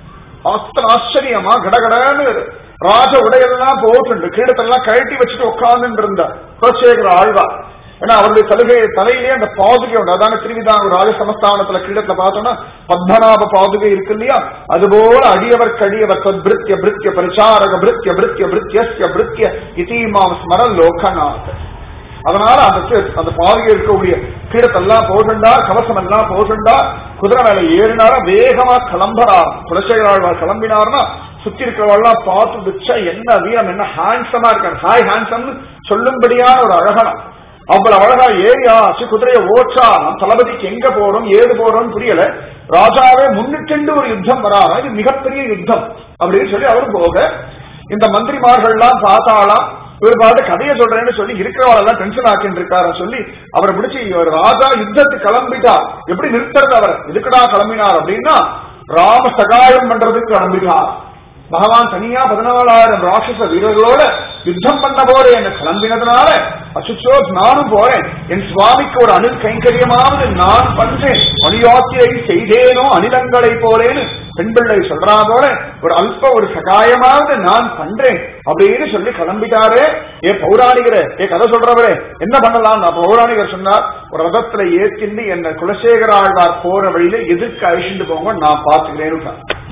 ஆச்சரியமா கடகடன்னு ராஜ உடையெல்லாம் போட்டு கிரீடத்தெல்லாம் கழட்டி வச்சுட்டு உட்கார்ந்து இருந்தார் குலசேகர ஆழ்வார். ஏன்னா அவருடைய தலுகை தலையிலேயே அந்த பாதுகை உண்டு. அதான திருவிதாங்கூர் ராஜ சமஸ்தானத்துல கிரீடத்துல பார்த்தோம்னா பத்மநாப பாதுகை இருக்கு இல்லையா, அதுபோல அடியவர் கடியவர் பிருத்திய பிருத்திய பரிசாரக பிருத்திய பிருத்திய பிருத்திய பிருத்திய இதிமாம் ஸ்மர லோகநாத். அதனால அந்த அந்த பாதுகை இருக்கக்கூடிய கீழத்தெல்லாம் போகண்டார், கவசம் எல்லாம் போகண்டார், குதிரை மேல ஏறினார வேகமா கிளம்புறார். குலசேகராழ்வார் கிளம்பினார்னா சுத்தி இருக்கிறவெல்லாம் பார்த்து என்ன வீரம், என்ன ஹேண்ட்ஸமா இருக்கார், ஹாய் ஹேண்ட்ஸம் சொல்லும்படியான ஒரு அழகா அவ்வளவு அழகா ஏறி ஆச்சு குதிரையை ஓச்சா. தளபதிக்கு எங்க போறோம் ஏது போறோம் புரியல. ராஜாவே முன்னிட்டு ஒரு யுத்தம் வராங்க, இது மிகப்பெரிய யுத்தம் அப்படின்னு சொல்லி அவரும் போக இந்த மந்திரிமார்கள்லாம் பார்த்தாலாம். இவர் பாட்டு கதையை சொல்றேன்னு சொல்லி இருக்கிறவாளெல்லாம் டென்ஷன் ஆக்கிட்டு இருக்காரு சொல்லி அவரை பிடிச்சி இவர் ராஜா யுத்தத்துக்கு கிளம்பிட்டா எப்படி நிறுத்துறது, அவர் எதுக்குடா கிளம்பினார் அப்படின்னா ராம சகாயம் பண்றதுக்கு கிளம்பினார். பகவான் தனியா பதினாலாயிரம் ராட்சச வீரர்களோட யுத்தம் பண்ண போற என்ன கிளம்பினதுனால அசுச்சோ நானும் போறேன், என் சுவாமிக்கு ஒரு அணில் கைங்கரியமாவது நான் பண்றேன், அணியாத்திரை செய்தேனோ அணிலங்களை போலேன்னு பெண் பிள்ளை சொல்றா போல ஒரு அல்ப ஒரு சகாயமாவது நான் பண்றேன் அப்படின்னு சொல்லி கிளம்பிட்டாரே. ஏ பௌராணிகரே, ஏ கதை சொல்றவரே என்ன பண்ணலாம்? நான் பௌராணிகர் சொன்னார், ஒரு ரதத்துல ஏற்றிண்டு என்ன குலசேகர ஆழ்வார் போற வழியில எதுக்கு அழிச்சுட்டு போங்க நான் பாத்துக்கிறேன்னு.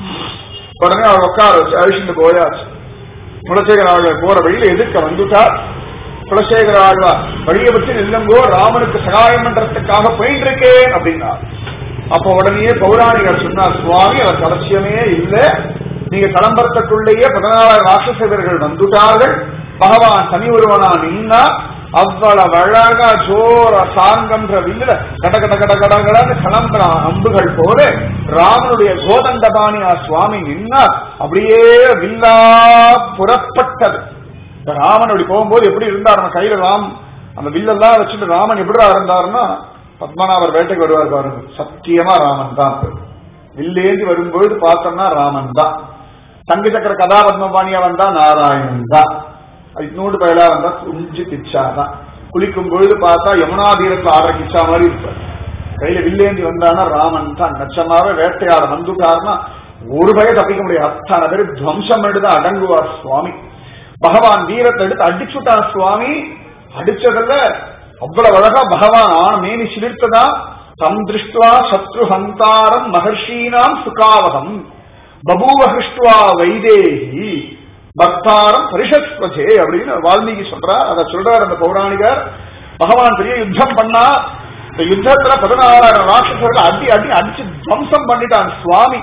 உடனே அவர் உட்கார வச்சு அழிச்சுட்டு போயாச்சு. குலசேகர ஆழ்வார் போற வழியில எதுக்க வந்துட்டார். குலசேகர ஆழ்வார் வழியை வச்சு இல்லங்கோ ராமனுக்கு சகாயம் பண்றதுக்காக போயிட்டு இருக்கேன் அப்படின்னா அப்ப உடனே பௌராணிகர் சொன்னார், சுவாமி அவர் அவசியமே இல்லை, நீங்க கிளம்புறதுக்குள்ளேயே பதினாலாயிரம் ராட்சச வீரர்கள் வந்துட்டார்கள், பகவான் தனி ஒருவனா நின்னா அவ்வளவு அழகா ஜோர சாங்கன்ற வில்லுல கட கட கட கடன்னு கிளம்புற அம்புகள் போல ராமனுடைய கோதண்டபாணியா சுவாமி நின்னார். அப்படியே வில்லா புறப்பட்டது. ராமன் அப்படி போகும்போது எப்படி இருந்தார், நம்ம கையில ராம் அந்த வில்லெல்லாம் வச்சுட்டு ராமன் எப்படிடா இருந்தாருன்னா பத்மநாபர் வேட்டைக்கு வருவார் பாருங்க, சத்தியமா ராமன் தான். வில்லேந்தி வரும்போது பார்த்தோம்னா ராமன் தான். தங்க சக்கர கதாபத்மபாணியா வந்தா நாராயணன் தான். இன்னொரு பயலா வந்தா குஞ்சு கிச்சாதான். குளிக்கும் பொழுது பார்த்தா யமுனா தீரத்துல ஆடுற கிச்சா மாதிரி இருப்பார். கையில வில்லேந்தி வந்தானா ராமன் தான். நச்சமாவே வேட்டையாட வந்துட்டாருன்னா ஒரு பய தப்பிக்க முடியாது. அத்தனை பேர் துவம்சம் எடுத்து அடங்குவார் சுவாமி. பகவான் வீரத்தை எடுத்து அடிச்சுட்டார் சுவாமி. அடிச்சதுல அவ்வளவு அழகா பகவான் ஆன மேனி சிலிர்த்ததா. தம் திருஷ்டுவா சத்ரு ஹந்தாரம் மகர்ஷீனாம் சுகாவகம் பபூவ ஹிருஷ்டுவா வைதேகி பக்தாரம் பரிஷத்வஜே அப்படின்னு வால்மீகி சொல்றார். அதை சொல்றார் அந்த பௌராணிகர். பகவான் பெரிய யுத்தம் பண்ணா, இந்த யுத்தத்துல பதினாறாயிரம் ராட்சசர்கள் அடி அடி அடிச்சு துவம்சம் பண்ணிட்டான் சுவாமி.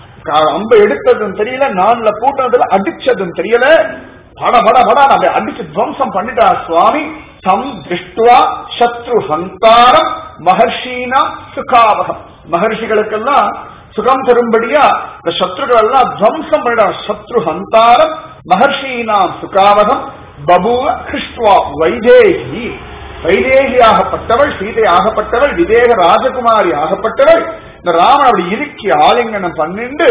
அம்ப எடுத்ததும் தெரியல, நான்ல கூட்டத்துல அடிச்சதும் தெரியல, பட பட பட அப்படி அடிச்சு துவம்சம் பண்ணிட்டார் சுவாமி. தம் திருஷ்டுவா சத்ரு ஹந்தாரம் மகர்ஷீனா சுகாவகம், மகர்ஷிகளுக்கெல்லாம் சுகம் தரும்படியா இந்த சத்ருகள் எல்லாம் துவம்சம் பண்ணிட்டார். சத்ரு ஹந்தாரம் மகர்ஷீனாம் சுகாவகம் பபுவ கிருஷ்டுவா வைதேகி, வைதேகி ஆகப்பட்டவள், சீதை ஆகப்பட்டவள், விதேக ராஜகுமாரி ஆகப்பட்டவள் இந்த ராமன் அப்படி இறுக்கி ஆலிங்கனம் பண்ணிண்டு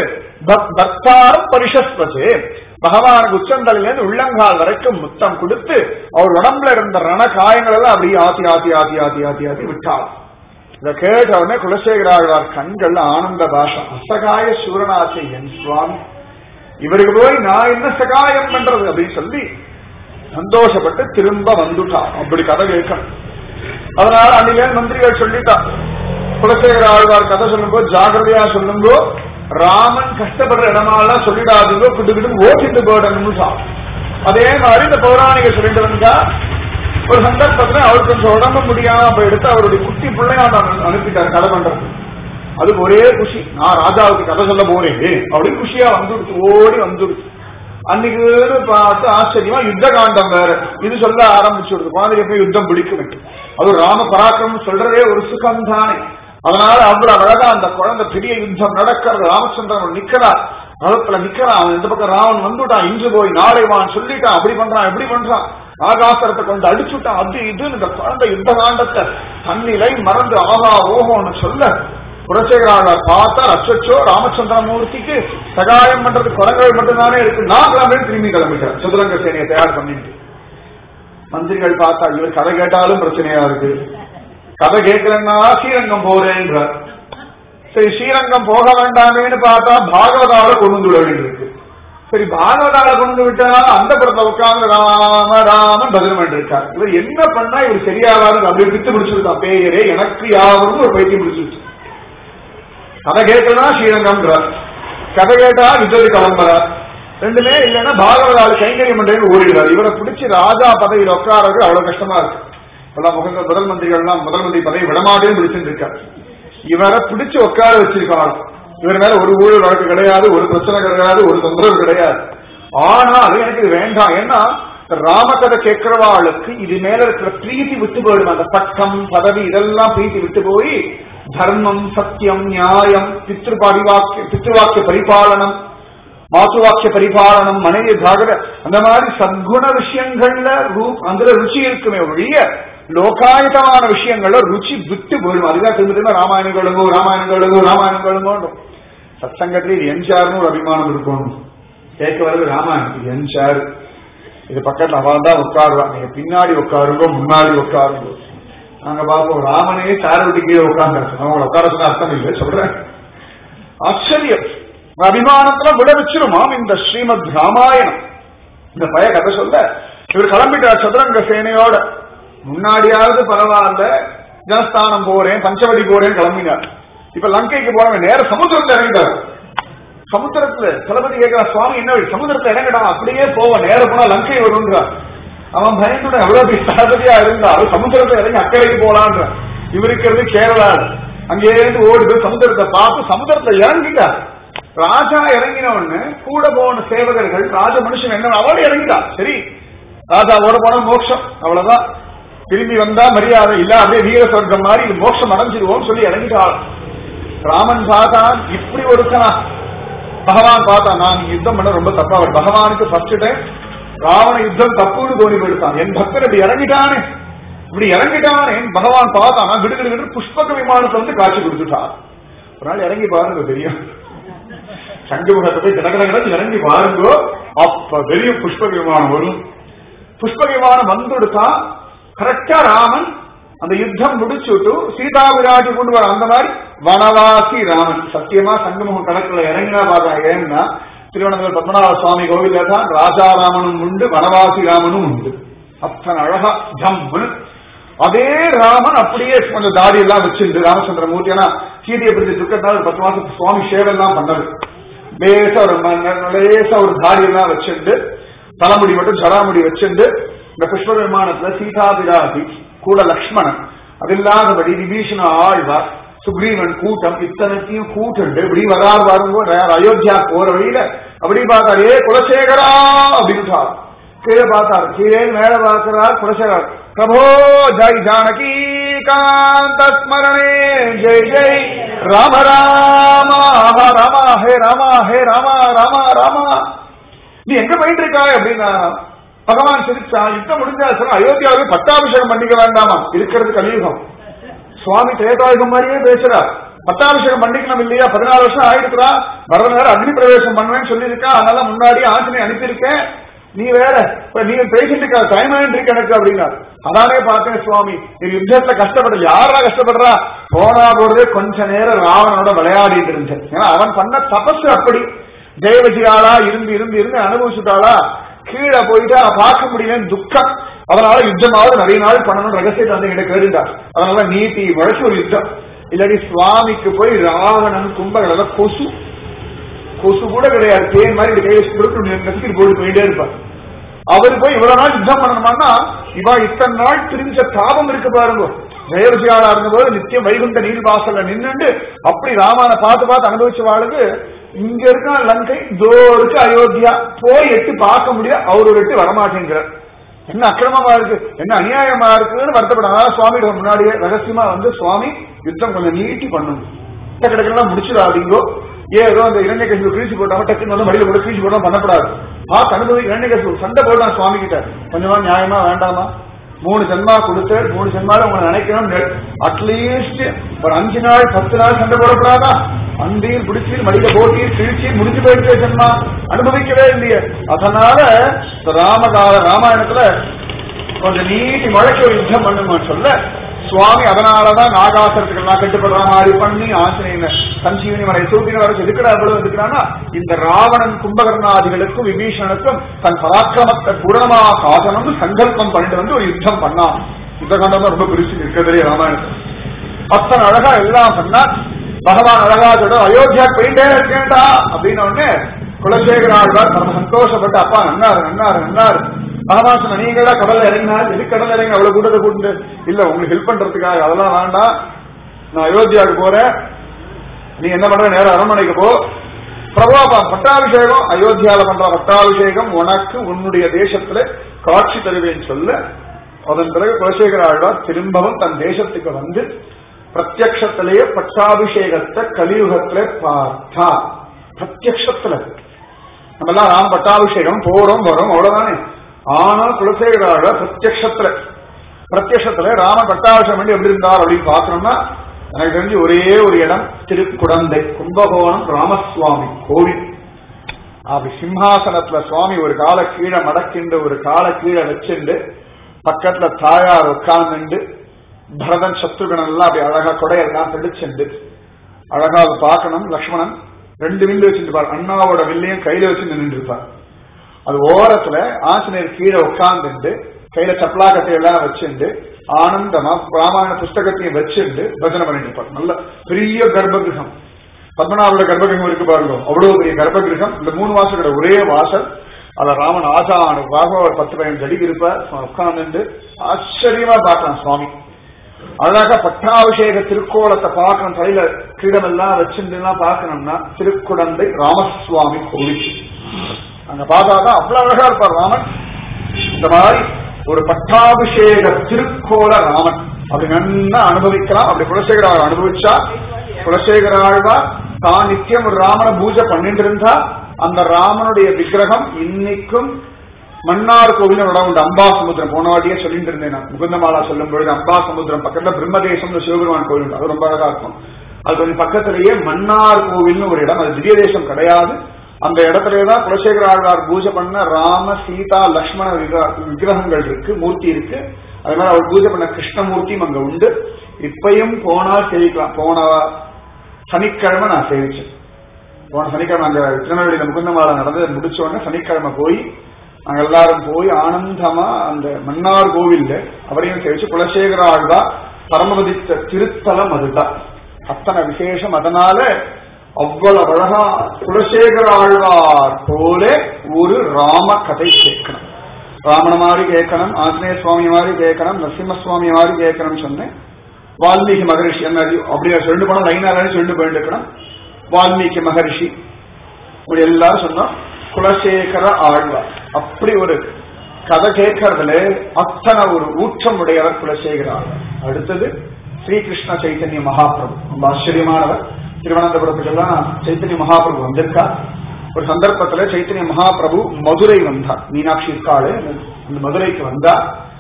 பக்தாரம் பரிஷஸ்வசே பகவானுக்கு உச்சந்தலிலிருந்து உள்ளங்கால் வரைக்கும் முத்தம் கொடுத்து அவர் உடம்புல இருந்த ரண காயங்கள் எல்லாம் அப்படியே ஆத்தி ஆத்தி ஆத்தி ஆத்தி ஆத்தி ஆத்தி விட்டாள். இதை கேட்டவுடனே குலசேகராழ்வார் கண்கள் ஆனந்த பாஷம். அசகாய சூரனாச்சை என் சுவாமி, இவருக்கு போய் நான் என்ன சகாயம் பண்றது அப்படின்னு சொல்லி சந்தோஷப்பட்டு திரும்ப வந்துட்டா. அப்படி கதை கேட்கணும். அதனால அன்னிலே மந்திரிகள் சொல்லிட்டா, குலசேகர ஆழ்வார் கதை சொல்லும் போது ஜாகிரதையா சொல்லுங்கோ, ராமன் கஷ்டப்படுற இடமாலாம் சொல்லிடாதுங்கோ, கிட்டு கிட்டு ஓட்டிட்டு போடணும்னு. அதே மாதிரி இந்த பௌராணிக சொல்லிட்டு வந்தா ஒரு சந்தர்ப்பத்துல அவருக்கு கொஞ்சம் உடம்பு முடியாம அப்ப எடுத்து அவருடைய குட்டி பிள்ளையாண்ட அனுப்பிட்டார் கதை பண்றது. அதுக்கு ஒரே குஷி, நான் ராஜாவுக்கு கதை சொல்ல போறேன் அப்படின்னு குஷியா வந்துடுச்சு, ஓடி வந்துடுச்சு. அன்னைக்கு பார்த்து ஆச்சரியமா யுத்த காண்டம் வேற இது சொல்ல ஆரம்பிச்சுடுது. குழந்தைய போய் யுத்தம் பிடிக்கும், அது ராம பராக்கிரமம் சொல்றதே ஒரு சுகம் தானே. அதனால அவ்வளவு அழகா அந்த குழந்தை பெரிய யுத்தம் நடக்கிறது. ராமச்சந்திரன் நிக்கிறார், ரதத்துல நிக்கிறான். அவன் இந்த பக்கம் ராவன் வந்துட்டான், இன்று போய் நாளை வான் சொல்லிட்டான், அப்படி பண்றான் எப்படி பண்றான், ஆகாசரத்தை கொண்டு அடிச்சுட்டான், அது இது. இந்த குழந்தை யுத்த காண்டத்தை தன்னிலை மறந்து ஆகா ஓஹோன்னு சொல்ல குலசேகராழ்வார் பார்த்தா அச்சோ ராமச்சந்திரமூர்த்திக்கு சகாயம் பண்றது குரங்கள் மட்டும்தானே இருக்கு, நான் கிளம்பி திரும்பி கிளம்பிட்டார் சதுரங்க சேனையை தயார் பண்ணிட்டு. மந்திரிகள் பார்த்தா இவர் கதை கேட்டாலும் பிரச்சனையா இருக்கு, கதை கேட்கலன்னா ஸ்ரீரங்கம் போறேன்ற. சரி ஸ்ரீரங்கம் போக வேண்டாமேன்னு பார்த்தா பாகவதால கொண்டு விட வேண்டியிருக்கு. சரி பாகவதால கொண்டு விட்டனால அந்த படத்துல உட்கார்ந்து ராம ராமன் பதில் பண்ணிருக்கார். இவர் என்ன பண்ணா இவர் சரியாவாரு அப்படி பித்து பிடிச்சிருக்கான். பேயரே எனக்கு யாரும் ஒரு பைத்தியம் பிடிச்சிருச்சு. கதை கேட்கலன்னா ஸ்ரீரங்கம்ன்றார், கதை கேட்டா விஜய் கிளம்புறார். ரெண்டுமே இல்லைன்னா பாகவதால கைங்கரியம் பண்றேன்னு ஓடிடுறார். இவரை பிடிச்சி ராஜா பதவியில் உட்காரது அவ்வளவு கஷ்டமா இருக்கு. பல முகங்க முதல் மந்திரிகள்லாம் முதல் மந்திரி பதவி விடமாட்டேன்னு பிடிச்சிட்டு இருக்காரு. இவரை பிடிச்சு உட்கார வச்சிருக்காங்க. இவர் மேல ஒரு ஊழல் வழக்கு கிடையாது, ஒரு பிரச்சனை கிடையாது, ஒரு தொந்தரவு கிடையாது. ஆனாலும் எனக்கு இது வேண்டாம். ஏன்னா ராமகதை கேட்கிறவாளுக்கு இது மேல இருக்கிற பிரீத்தி விட்டு போயிடும். அந்த பட்டம் பதவி இதெல்லாம் பிரீத்தி விட்டு போய் தர்மம் சத்தியம் நியாயம் பித்ருபாடிவாக்கிய பித்ருவாக்கிய பரிபாலனம் மாத்துவாக்கிய பரிபாலனம் மனைவி ஜாகர அந்த மாதிரி சத்குண விஷயங்கள்ல அந்த ருச்சி இருக்குமே ஒழிய லோகாயுதமான விஷயங்கள்ல ருச்சி விட்டு போயிடும். அதுதான் திரும்ப திரும்ப ராமாயணம் எழுங்கோ ராமாயணம் எழுங்கோ ராமாயணம் எழுங்கோன்னு சத்சங்கத்துல இது என்சார்னு ஒரு அபிமானம் இருக்கும். கேட்க வர்றது ராமாயணம் இது என்சார், இது பக்கத்துல அவன் தான் உட்காருவா. நீங்க பின்னாடி உட்காருங்கோ முன்னாடி உட்காருங்கோ. நாங்க பார்ப்போம் ராமனே சார விட்டு கீழே உட்கார்ந்து அவங்களை உட்கார சொன்ன அர்த்தம் இல்லை சொல்றேன். ஆச்சரியம் அபிமானத்துல விட வச்சிருமாம் இந்த ஸ்ரீமத் ராமாயணம். இந்த பய கதை சொல்ல இவர் கிளம்பிட்டார் சதுரங்க சேனையோட. முன்னாடியாவது பரவாயில்ல ஜனஸ்தானம் போறேன் பஞ்சவடி போறேன் கிளம்பினார். இப்ப லங்கைக்கு போறவங்க நேர சமுத்திரத்துல இறங்கிட்டார். சமுத்திரத்துல தளபதி கேட்கிற சுவாமி என்ன சமுத்திரத்துல இறங்கிடா அப்படியே போவ நேர போனா லங்கை வருன்றார். அவன் பயந்துட எவ்வளவு தளபதியா இருந்தாலும் சமுத்திரத்துல இறங்கி அக்கறைக்கு போலான்ற. இவருக்கிறது கேரளா. அங்கேயிருந்து ஓடி போய் சமுத்திரத்தை பார்த்து சமுத்திரத்துல இறங்கிட்டார். ராஜா இறங்கின உடனே கூட போன சேவகர்கள் ராஜ மனுஷன் என்ன அவளை இறங்கிட்டா. சரி ராஜா ஓட போன மோட்சம் அவ்வளவுதான். திரும்பி வந்தா மரியாதை இல்ல அப்படியே வீர சொர்க்கம் மாதிரி இது மோட்சம் அடைஞ்சிருவோம் சொல்லி இறங்கிட்டாள். ராமன் பார்த்தான் இப்படி ஒருத்தனா. பகவான் பார்த்தா நான் யுத்தம் பண்ண ரொம்ப தப்பா. அவர் பகவானுக்கு ஃபர்ஸ்ட் டைம் ராவண யுத்தம் தப்புன்னு தோணி போயிட்டான். என் பக்தர் இப்படி இறங்கிட்டானே இப்படி இறங்கிட்டானே பகவான் பார்த்தானா விடுகிடு புஷ்பக விமானத்தை வந்து காட்சி கொடுத்துட்டான். ஒரு நாள் இறங்கி பாருங்க தெரியும். சங்கமுகத்தை போய் கடகடகடத்து இறங்கி பாருங்கோ அப்ப பெரிய புஷ்பக விமானம் வரும். புஷ்பக விமானம் வந்துடுத்தா கரெக்டா ராமன் அந்த யுத்தம் முடிச்சுட்டு சீதா விராட்டி கொண்டு வர அந்த மாதிரி வனவாசி ராமன். சத்தியமா சங்கமுக கணக்குல இறங்கினா பார்த்தா ஏன்னா திருவனந்தபுரம் பத்மநாப சுவாமி கோவில தான் ராஜாராமனும் உண்டு வனவாசி ராமனும் உண்டு. அத்தனை அழகா ஜம்மு அதே ராமன் அப்படியே கொஞ்சம் தாடி எல்லாம் வச்சிருந்து ராமச்சந்திர மூர்த்தி. ஏன்னா சீதையை பற்றி துக்கத்தால் பத்து மாசம் சுவாமி சேவெல்லாம் பண்ணது. லேசா ஒரு லேசா ஒரு தாடி எல்லாம் வச்சிருந்து தலைமுடி மட்டும் ஜடாமுடி வச்சிருந்து இந்த புஷ்ப விமானத்துல சீதா விராட்டி கூட லக்ஷ்மணன் அது இல்லாதபடி விபீஷண ஆழ்வார் சுக்ரீவன் கூட்டம் இத்தனைத்தையும் கூட்டு இப்படி வராது வரும்போது அயோத்தியா போற வழியில அப்படி பார்த்தாரு ஏ குலசேகரா அப்படின்னு கீழே பார்த்தாரு. கீழே மேல பார்க்கிறார் குலசேகர். பிரபோ ஜெய் ஜானகி காந்த ஸ்மரணே ஜெய் ஜெய் ராம ராமா ராமா ஹே ராமா ஹே ராமா ராமா ராமா. நீ எங்க போயிட்டு இருக்காய் அப்படின்னா பகவான் சிரிச்சா. யுத்தம் முடிஞ்சா சொல்ல அயோத்தியாவே பட்டாபிஷேகம் பண்ணிக்க வேண்டாமா இருக்கிறது கலியுகம். சுவாமி திரேதாயுகம் மாதிரியே பேசுறார். பட்டாபிஷேகம் பண்ணிக்கணும் இல்லையா பதினாலு வருஷம் ஆயிடுக்கிறா வர நேரம் அக்னி பிரவேசம் பண்ணுவேன்னு சொல்லியிருக்கா. அதனால முன்னாடி ஆஞ்சனை அனுப்பியிருக்கேன். நீ வேற நீ பேசிட்டு இருக்க டைம் ஆயிட்டு இருக்க எனக்கு அப்படின்னா. அதானே பார்த்தேன் சுவாமி நீ யுத்தத்துல கஷ்டப்பட யாரா கஷ்டப்படுறா. போனா போறதே கொஞ்ச நேரம் ராவனோட விளையாடிட்டு இருந்தேன். ஏன்னா அவன் பண்ண தபசு அப்படி தேவஜியாளா இருந்து இருந்து இருந்து அனுபவிச்சுட்டாளா. கீழே போயிட்டா பார்க்க முடியலன்னு துக்கம். அதனால யுத்தமாவது நிறைய நாள் பண்ணணும் ரகசியத்தை வந்து கிட்ட கேட்டுட்டார். அதனால நீதி முழச்சு ஒரு யுத்தம். இல்லாட்டி சுவாமிக்கு போய் ராவணன் கும்பகல கொசு கொசு கூட கிடையாது தேன் மாதிரி கையில் போட்டு போயிட்டே இருப்பார். அவர் போய் இவ்வளவு நாள் யுத்தம் பண்ணணுமான்னா இவா இத்தனை நாள் திரிஞ்ச தாபம் இருக்கு பாருங்க. ஜெயவிஜயாளா இருந்தபோது நித்தியம் வைகுண்ட நீர்வாசல்ல நின்றுண்டு அப்படி ராமனை பார்த்து பார்த்து அனுபவிச்ச வாளுக்கு இங்க இருக்க லங்கை தோருக்கு அயோத்தியா போய் எட்டு பார்க்க முடியாது. அவரு ஒரு எட்டு வரமாட்டேங்கிறார். என்ன அக்கிரமமா இருக்கு என்ன அநியாயமா இருக்குன்னு வருத்தப்படாத சுவாமி முன்னாடியே ரகசியமா வந்து சுவாமி யுத்தம் கொஞ்சம் நீட்டி பண்ணணும் கிடக்கலாம் முடிச்சிடாதீங்கோ. ஏதோ அந்த இரண்டை கட்சி கிழிச்சு போட்டாம டக்குன்னு வந்து மடியில கூட கிழிச்சு போட்டாம பண்ணப்படாது. பார்த்து அனுபவி இரண்டை கட்சி சண்டை போட்டான் சுவாமி கிட்ட கொஞ்சமா நியாயமா வேண்டாமா. மூணு ஜென்மா கொடுத்து மூணு ஜென்மால உங்களை நினைக்கணும். அட்லீஸ்ட் ஒரு அஞ்சு நாள் பத்து நாள் சண்டை போடப்படாதா. அந்தியில் பிடிச்சி மடியில போட்டி கிழிச்சி முடிஞ்சு போயிட்டு ஜென்மா அனுபவிக்கவே இல்லையே. அதனால ராமகால ராமாயணத்துல கொஞ்சம் நீட்டி மழைக்கு ஒரு யுத்தம் பண்ணுமான்னு சொல்ல சுவாமி அதனாலதான் நாகாசரத்துக்கெல்லாம் கட்டுப்படுற மாதிரி பண்ணி ஆஞ்சநேயனை சஞ்சீவனி மலை தூக்கின வர எதுக்கடா எவ்வளவு எதுக்குறான்னா இந்த ராவணன் கும்பகர்ணாதிகளுக்கும் விபீஷணனுக்கும் தன் பராக்கிரமத்தை பூரணமாக காசணும்னு சங்கல்பம் பண்ணிட்டு வந்து ஒரு யுத்தம் பண்ணான். யுத்த காண்டம் ரொம்ப பிரிச்சு இருக்கிறதே ராமாயணத்தை. அத்தனை அழகா எல்லாம் பண்ணா பகவான் அழகா சொல்ற அயோத்தியா போயிட்டே இருக்கேன்டா அப்படின்னு உடனே குலசேகர ஆழ்வார் ரொம்ப சந்தோஷப்பட்டு அப்பா நன்னாரு நன்னாரு நன்னாரு பகவான் சொன்ன நீங்களா கடல்ல இறங்கினா எது கடல் இறங்கி அவ்வளவு கூட்டத்தை கூட்டு இல்ல உங்களுக்கு ஹெல்ப் பண்றதுக்காக அதெல்லாம் வேண்டாம் நான் அயோத்தியாவுக்கு போறேன் நீ என்ன பண்ற நேரம் அரண்மனைக்கு போ பிரபாபா பட்டாபிஷேகம் அயோத்தியால பண்ற பட்டாபிஷேகம் உனக்கு உன்னுடைய தேசத்துல காட்சி தருவேன்னு சொல்ல அதன் பிறகு குலசேகர ஆழ்வார் திரும்பவும் தன் தேசத்துக்கு வந்து பிரத்யக்ஷத்திலேயே பட்டாபிஷேகத்தை கலியுகத்துல பார்த்தா பிரத்யக்ஷத்துல நம்ம எல்லாம் ராம பட்டாபிஷேகம் போறோம் வரோம் அவ்வளவுதானே. ஆனால் குலசேகர ஆழ்வார் பிரத்யக்ஷத்துல பிரத்யக்ஷத்துல ராம பட்டாபிஷேகம் பண்ணி எப்படி இருந்தார் அப்படின்னு பாக்கணும்னா எனக்கு தெரிஞ்சு ஒரே ஒரு இடம் திருக்குடந்தை கும்பகோணம் ராமசுவாமி கோவில். அப்படி சிம்ஹாசனத்துல சுவாமி ஒரு கால கீழே மடக்கிண்டு ஒரு கால கீழே வச்சுண்டு பக்கத்துல தாயார் உட்கார்ந்து பரதன் சத்ருகணன் எல்லாம் அப்படி அழகா கொடையெல்லாம் பிடிச்சுண்டு அழகா பார்க்கணும். லக்ஷ்மணன் ரெண்டு வில்லு வச்சுருப்பார், அண்ணாவோட வில்லையும் கையில வச்சு நின்று இருப்பார். அது ஓரத்துல ஆஞ்சநேயர் கீழே உட்கார்ந்துட்டு கையில சப்ளா கட்டையெல்லாம் வச்சுண்டு ஆனந்தமா ராமாயண புஸ்தகத்தையும் வச்சுட்டு பஜனை பண்ணிட்டு இருப்பார். நல்ல பெரிய கர்ப்பகிரகம் பத்மநாபோட கர்ப்பகிரகம் இருக்கு பாருங்க, அவ்வளவு பெரிய கர்ப்பகிரகம். இந்த மூணு வாசல் கிட்ட ஒரே வாசல். அதுல ராமன் ஆசானு ஒரு பத்து பதினஞ்சு அடிக்கு இருப்பார். உட்கார்ந்து ஆச்சரியமா பார்க்கலாம் சுவாமி. அழகா பட்டாபிஷேக திருக்கோலத்தை பார்க்கணும், தலையில கிரீடம் எல்லாம் வச்சுலாம் பார்க்கணும்னா திருக்குடந்தை ராமசுவாமி கோவில் அங்க பார்த்தாதான் அவ்வளவு அழகா இருப்பார் ராமன். இந்த மாதிரி ஒரு பட்டாபிஷேக திருக்கோல ராமன் அப்படி நல்லா அனுபவிக்கலாம். அப்படி குலசேகர அனுபவிச்சா குலசேகர ஆழ்வார் தான் நித்தியம் ஒரு ராமனை பூஜை பண்ணிட்டு இருந்தா அந்த ராமனுடைய விக்கிரகம் இன்னைக்கும் மன்னார் கோவில் இடம் உண்டு. அம்பாசமுத்திரம் போன வாட்டியே சொல்லிட்டு இருந்தேன் நான் முகுந்தமாலா சொல்லும் பொழுது அம்பாசமுத்திரம் பக்கத்துல பிரம்மதேசம் சிவபெருமான் கோவில் உண்டு, அது ரொம்ப அழகா இருக்கும். அது கொஞ்சம் பக்கத்திலேயே மன்னார் கோவில்னு ஒரு இடம், அது திவ்ய தேசம் கிடையாது. அந்த இடத்துலதான் குலசேகர ஆழ்வார் பூஜை பண்ண ராம சீதா லக்ஷ்மண விக்கிரகங்கள் இருக்கு, மூர்த்தி இருக்கு. அது மாதிரி அவர் பூஜை பண்ண கிருஷ்ணமூர்த்தியும் அங்க உண்டு. இப்பயும் போனா சேவிக்கலாம். போன சனிக்கிழமை நான் சேவிச்சேன். போன சனிக்கிழமை அங்க திருநெல்வேலியில முகுந்தமாலா நடந்து முடிச்ச உடனே சனிக்கிழமை போய் நாங்க எல்லாரும் போய் ஆனந்தமா அந்த மன்னார் கோவில்ல அவரையும் சேவிச்சு குலசேகர ஆழ்வார் பரமபதித்த திருத்தலம் அதுதான். அத்தனை விசேஷம். அதனால அவ்வளவு அழகா குலசேகர ஆழ்வார் போல ஒரு ராம கதை கேட்கணும். ராமன மாதிரி கேட்கணும், ஆஞ்சநேய சுவாமி மாதிரி கேட்கணும், நரசிம்ம சுவாமி மாதிரி கேட்கணும்னு சொன்னேன். வால்மீகி மகரிஷி என்ன அப்படியே சொல்லிட்டு போனா லைனாலே சொல்லிட்டு போயிட்டு இருக்கணும். வால்மீகி மகரிஷி இப்படி எல்லாரும் சொன்னோம். குலசேகர ஆழ்வார் அப்படி ஒரு கதை கேட்கறதுல அத்தனை ஒரு ஊற்றம் உடையவர் குலசேகர ஆழ்வார். அடுத்தது ஸ்ரீகிருஷ்ண சைத்தன்ய மகாபிரபு, ரொம்ப ஆச்சரியமானவர். திருவனந்தபுரத்துக்கெல்லாம் சைத்தன்ய மகாபிரபு வந்திருக்கார். ஒரு சந்தர்ப்பத்துல சைத்தன்ய மகாபிரபு மதுரை வந்தார். மீனாட்சி இருக்காளு அந்த மதுரைக்கு வந்தா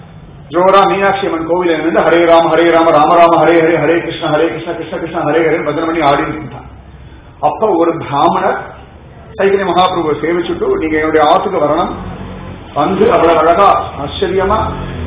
ஜோரா மீனாட்சி அம்மன் கோவில் இருந்து ஹரே ராம ஹரே ராம ராம ராம ஹரே ஹரே ஹரே கிருஷ்ண ஹரே கிருஷ்ண கிருஷ்ண கிருஷ்ண ஹரே ஹரே பஜனை பண்ணி ஆடி இருந்தார். அப்ப ஒரு பிராமணர் சைத்தன்ய மகாபிரபுவை சேவிச்சுட்டு நீங்க என்னுடைய ஆத்துக்கு வரணும், வந்து அவ்வளவு அழகா ஆச்சரியமா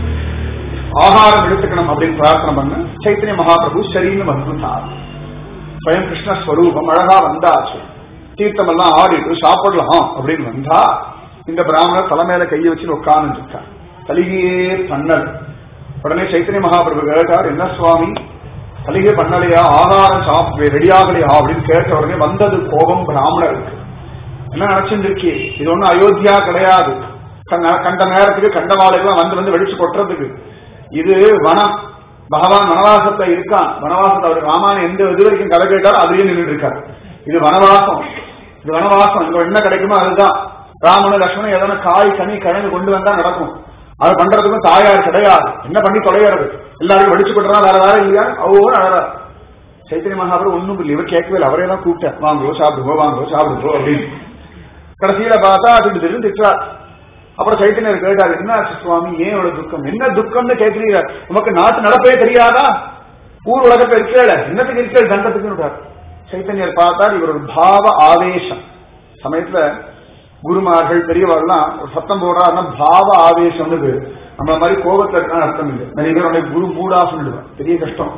ஆகாரம் எடுத்துக்கணும் அப்படின்னு பிரார்த்தனை பண்ண சைத்தன்ய மகாபிரபு சரின்னு வந்துட்டார். ஸ்வயம் கிருஷ்ணஸ்வரூபம் அழகா வந்தாச்சு. தீர்த்தம் எல்லாம் ஆடிட்டு சாப்பிடலாம் அப்படின்னு வந்தா இந்த பிராமணர் தலைமையில கையை வச்சு உட்கார்ந்து இருக்கார். தலிகையே பண்ணல். உடனே சைத்தன்ய மகாபிரபு கேட்டார், என்ன சுவாமி தலிகை பண்ணலையா, ஆகாரம் சாப்பிட்டு ரெடியாகலையா அப்படின்னு கேட்ட உடனே வந்தது கோபம் பிராமணருக்கு. என்ன நினைச்சிருக்கே, இது ஒண்ணும் அயோத்தியா கிடையாது. கண்ட நேரத்துக்கு கண்ட வாழைக்கெல்லாம் வந்து வந்து வெடிச்சு கொட்டுறதுக்கு. இது வனம். பகவான் வனவாசத்தை இருக்கான். வனவாசத்தை அவர் ராமாயணம் எந்த இது வரைக்கும் கதை கேட்டாலும் அதுலயே நின்றுட்டு இருக்காரு. இது வனவாசம், இது வனவாசம். இங்க என்ன கிடைக்குமோ அதுதான். ராமனு லட்சுமணன் எதனா காய் கனி கிழங்கு கொண்டு வந்தா நடக்கும். அது பண்றதுக்கும் தாயார் கிடையாது. என்ன பண்ணி தொலைகிறது, எல்லாரும் வெடிச்சு கொட்டுறா வேற வேற இல்லையா அவ்வளோ அழகா. சைத்தன்ய மகாபுரம் ஒண்ணும் இல்லை, இவர் கேட்கவே இல்லை. அவரே தான் கூப்பிட்டேன், வாங்கோ சாப்பிடுங்கோ வாங்கோ சாப்பிடுங்கோ அப்படின்னு. கடைசியில பார்த்தா திட்டு திட்டு திட்டார். அப்புறம் சைத்தன்யர் கேட்டார், என்ன சுவாமி ஏன் இவ்வளவு துக்கம், என்ன துக்கம்னு கேட்கிறீங்க, உமக்கு நாட்டு நடப்பே தெரியாதா, ஊர் உலகத்தை இருக்கல என்னத்துக்கு இருக்க தண்டத்துக்கு. சைத்தன்யர் பார்த்தார், இவர் ஒரு பாவ ஆவேசம். சமயத்துல குருமார்கள் பெரியவர்கள்லாம் ஒரு சத்தம் போடுறாருன்னா பாவ ஆவேசம்னு பேரு. நம்ம மாதிரி கோபத்துல இருக்கான்னு அர்த்தம் இல்லை. நிறைய பேர் உடைய குரு மூடா சொல்லிடுவான். பெரிய கஷ்டம்,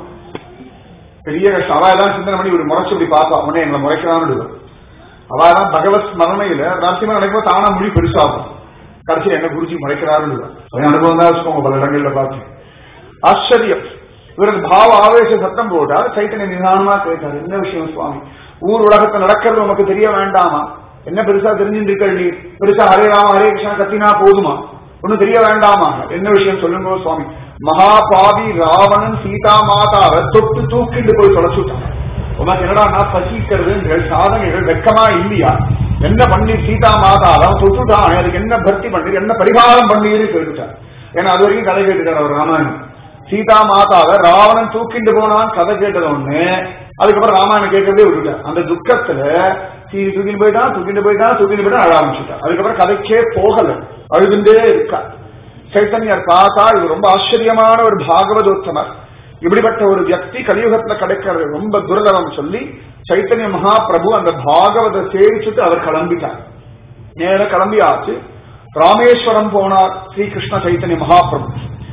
பெரிய கஷ்டம். அவாதான் சிந்தனை பண்ணி ஒரு முறைச்சு இப்படி பார்ப்பா, உடனே எங்களை முறைக்கிறான்னு. அவாதான் பகவத் ஸ்மரணையில ராசியமா நினைக்கும் தானா மொழி பெருசாகும். கடைசியில் என்ன குருஜி முறைக்கிறாருன்னு அனுபவம் தான் வச்சுக்கோங்க. பல இடங்கள்ல பார்த்து ஆச்சரியம். இவருக்கு பாவ ஆவேச சத்தம் போட்டார். சைத்தன்ய நிதானமா கேட்டார், என்ன விஷயம் சுவாமி? ஊர் உலகத்துல நடக்கிறது உனக்கு தெரிய வேண்டாமா? என்ன பெருசா தெரிஞ்சிருக்கள் நீ? பெருசா ஹரே ராம ஹரே கிருஷ்ணா கத்தினா போதுமா? ஒன்னும் தெரிய வேண்டாமா? என்ன விஷயம் சொல்லுங்க சுவாமி. மகாபாவி ராவணன் சீதா மாதாவை தொட்டு தூக்கிட்டு போய் தொலைச்சுட்டான். உனக்கு என்னடா நான் பசிக்கிறது சாதனைகள் வெக்கமா இல்லையா? என்ன பண்ணி சீதா மாதாவை தொட்டுட்டான், அதுக்கு என்ன பக்தி பண்ணி என்ன பரிகாரம் பண்ணின்னு கேட்டுட்டான். ஏன்னா அது வரைக்கும் கதை கேட்டுட்டார் அவர் ராமாயணம். சீதா மாதாவை ராவணன் தூக்கிட்டு போனான் கதை கேட்டது ஒண்ணு, அதுக்கப்புறம் ராமாயணம் கேட்கறதே விட்டுட்டார். அந்த துக்கத்துல சீதி தூக்கிட்டு போயிட்டான் தூக்கிட்டு போயிட்டான் தூக்கிட்டு போயிட்டான் அழ ஆரம்பிச்சுட்டான். அதுக்கப்புறம் கதைக்கே போகல, அழுதுண்டே இருக்கா. சைத்தன்யர் பார்த்தா இது ரொம்ப ஆச்சரியமான ஒரு பாகவதோத்தமர், இப்படிப்பட்ட ஒரு வியக்தி கலியுகத்துல கிடைக்கிறது ரொம்ப துர்லபம் சொல்லி சைத்தன்ய மகாபிரபு அந்த பாகவத சேவிச்சுட்டு அவர் கிளம்பிட்டார். நேர கிளம்பி ஆச்சு. ராமேஸ்வரம் போனார் ஸ்ரீகிருஷ்ண சைத்தன்ய மகாபிரபு.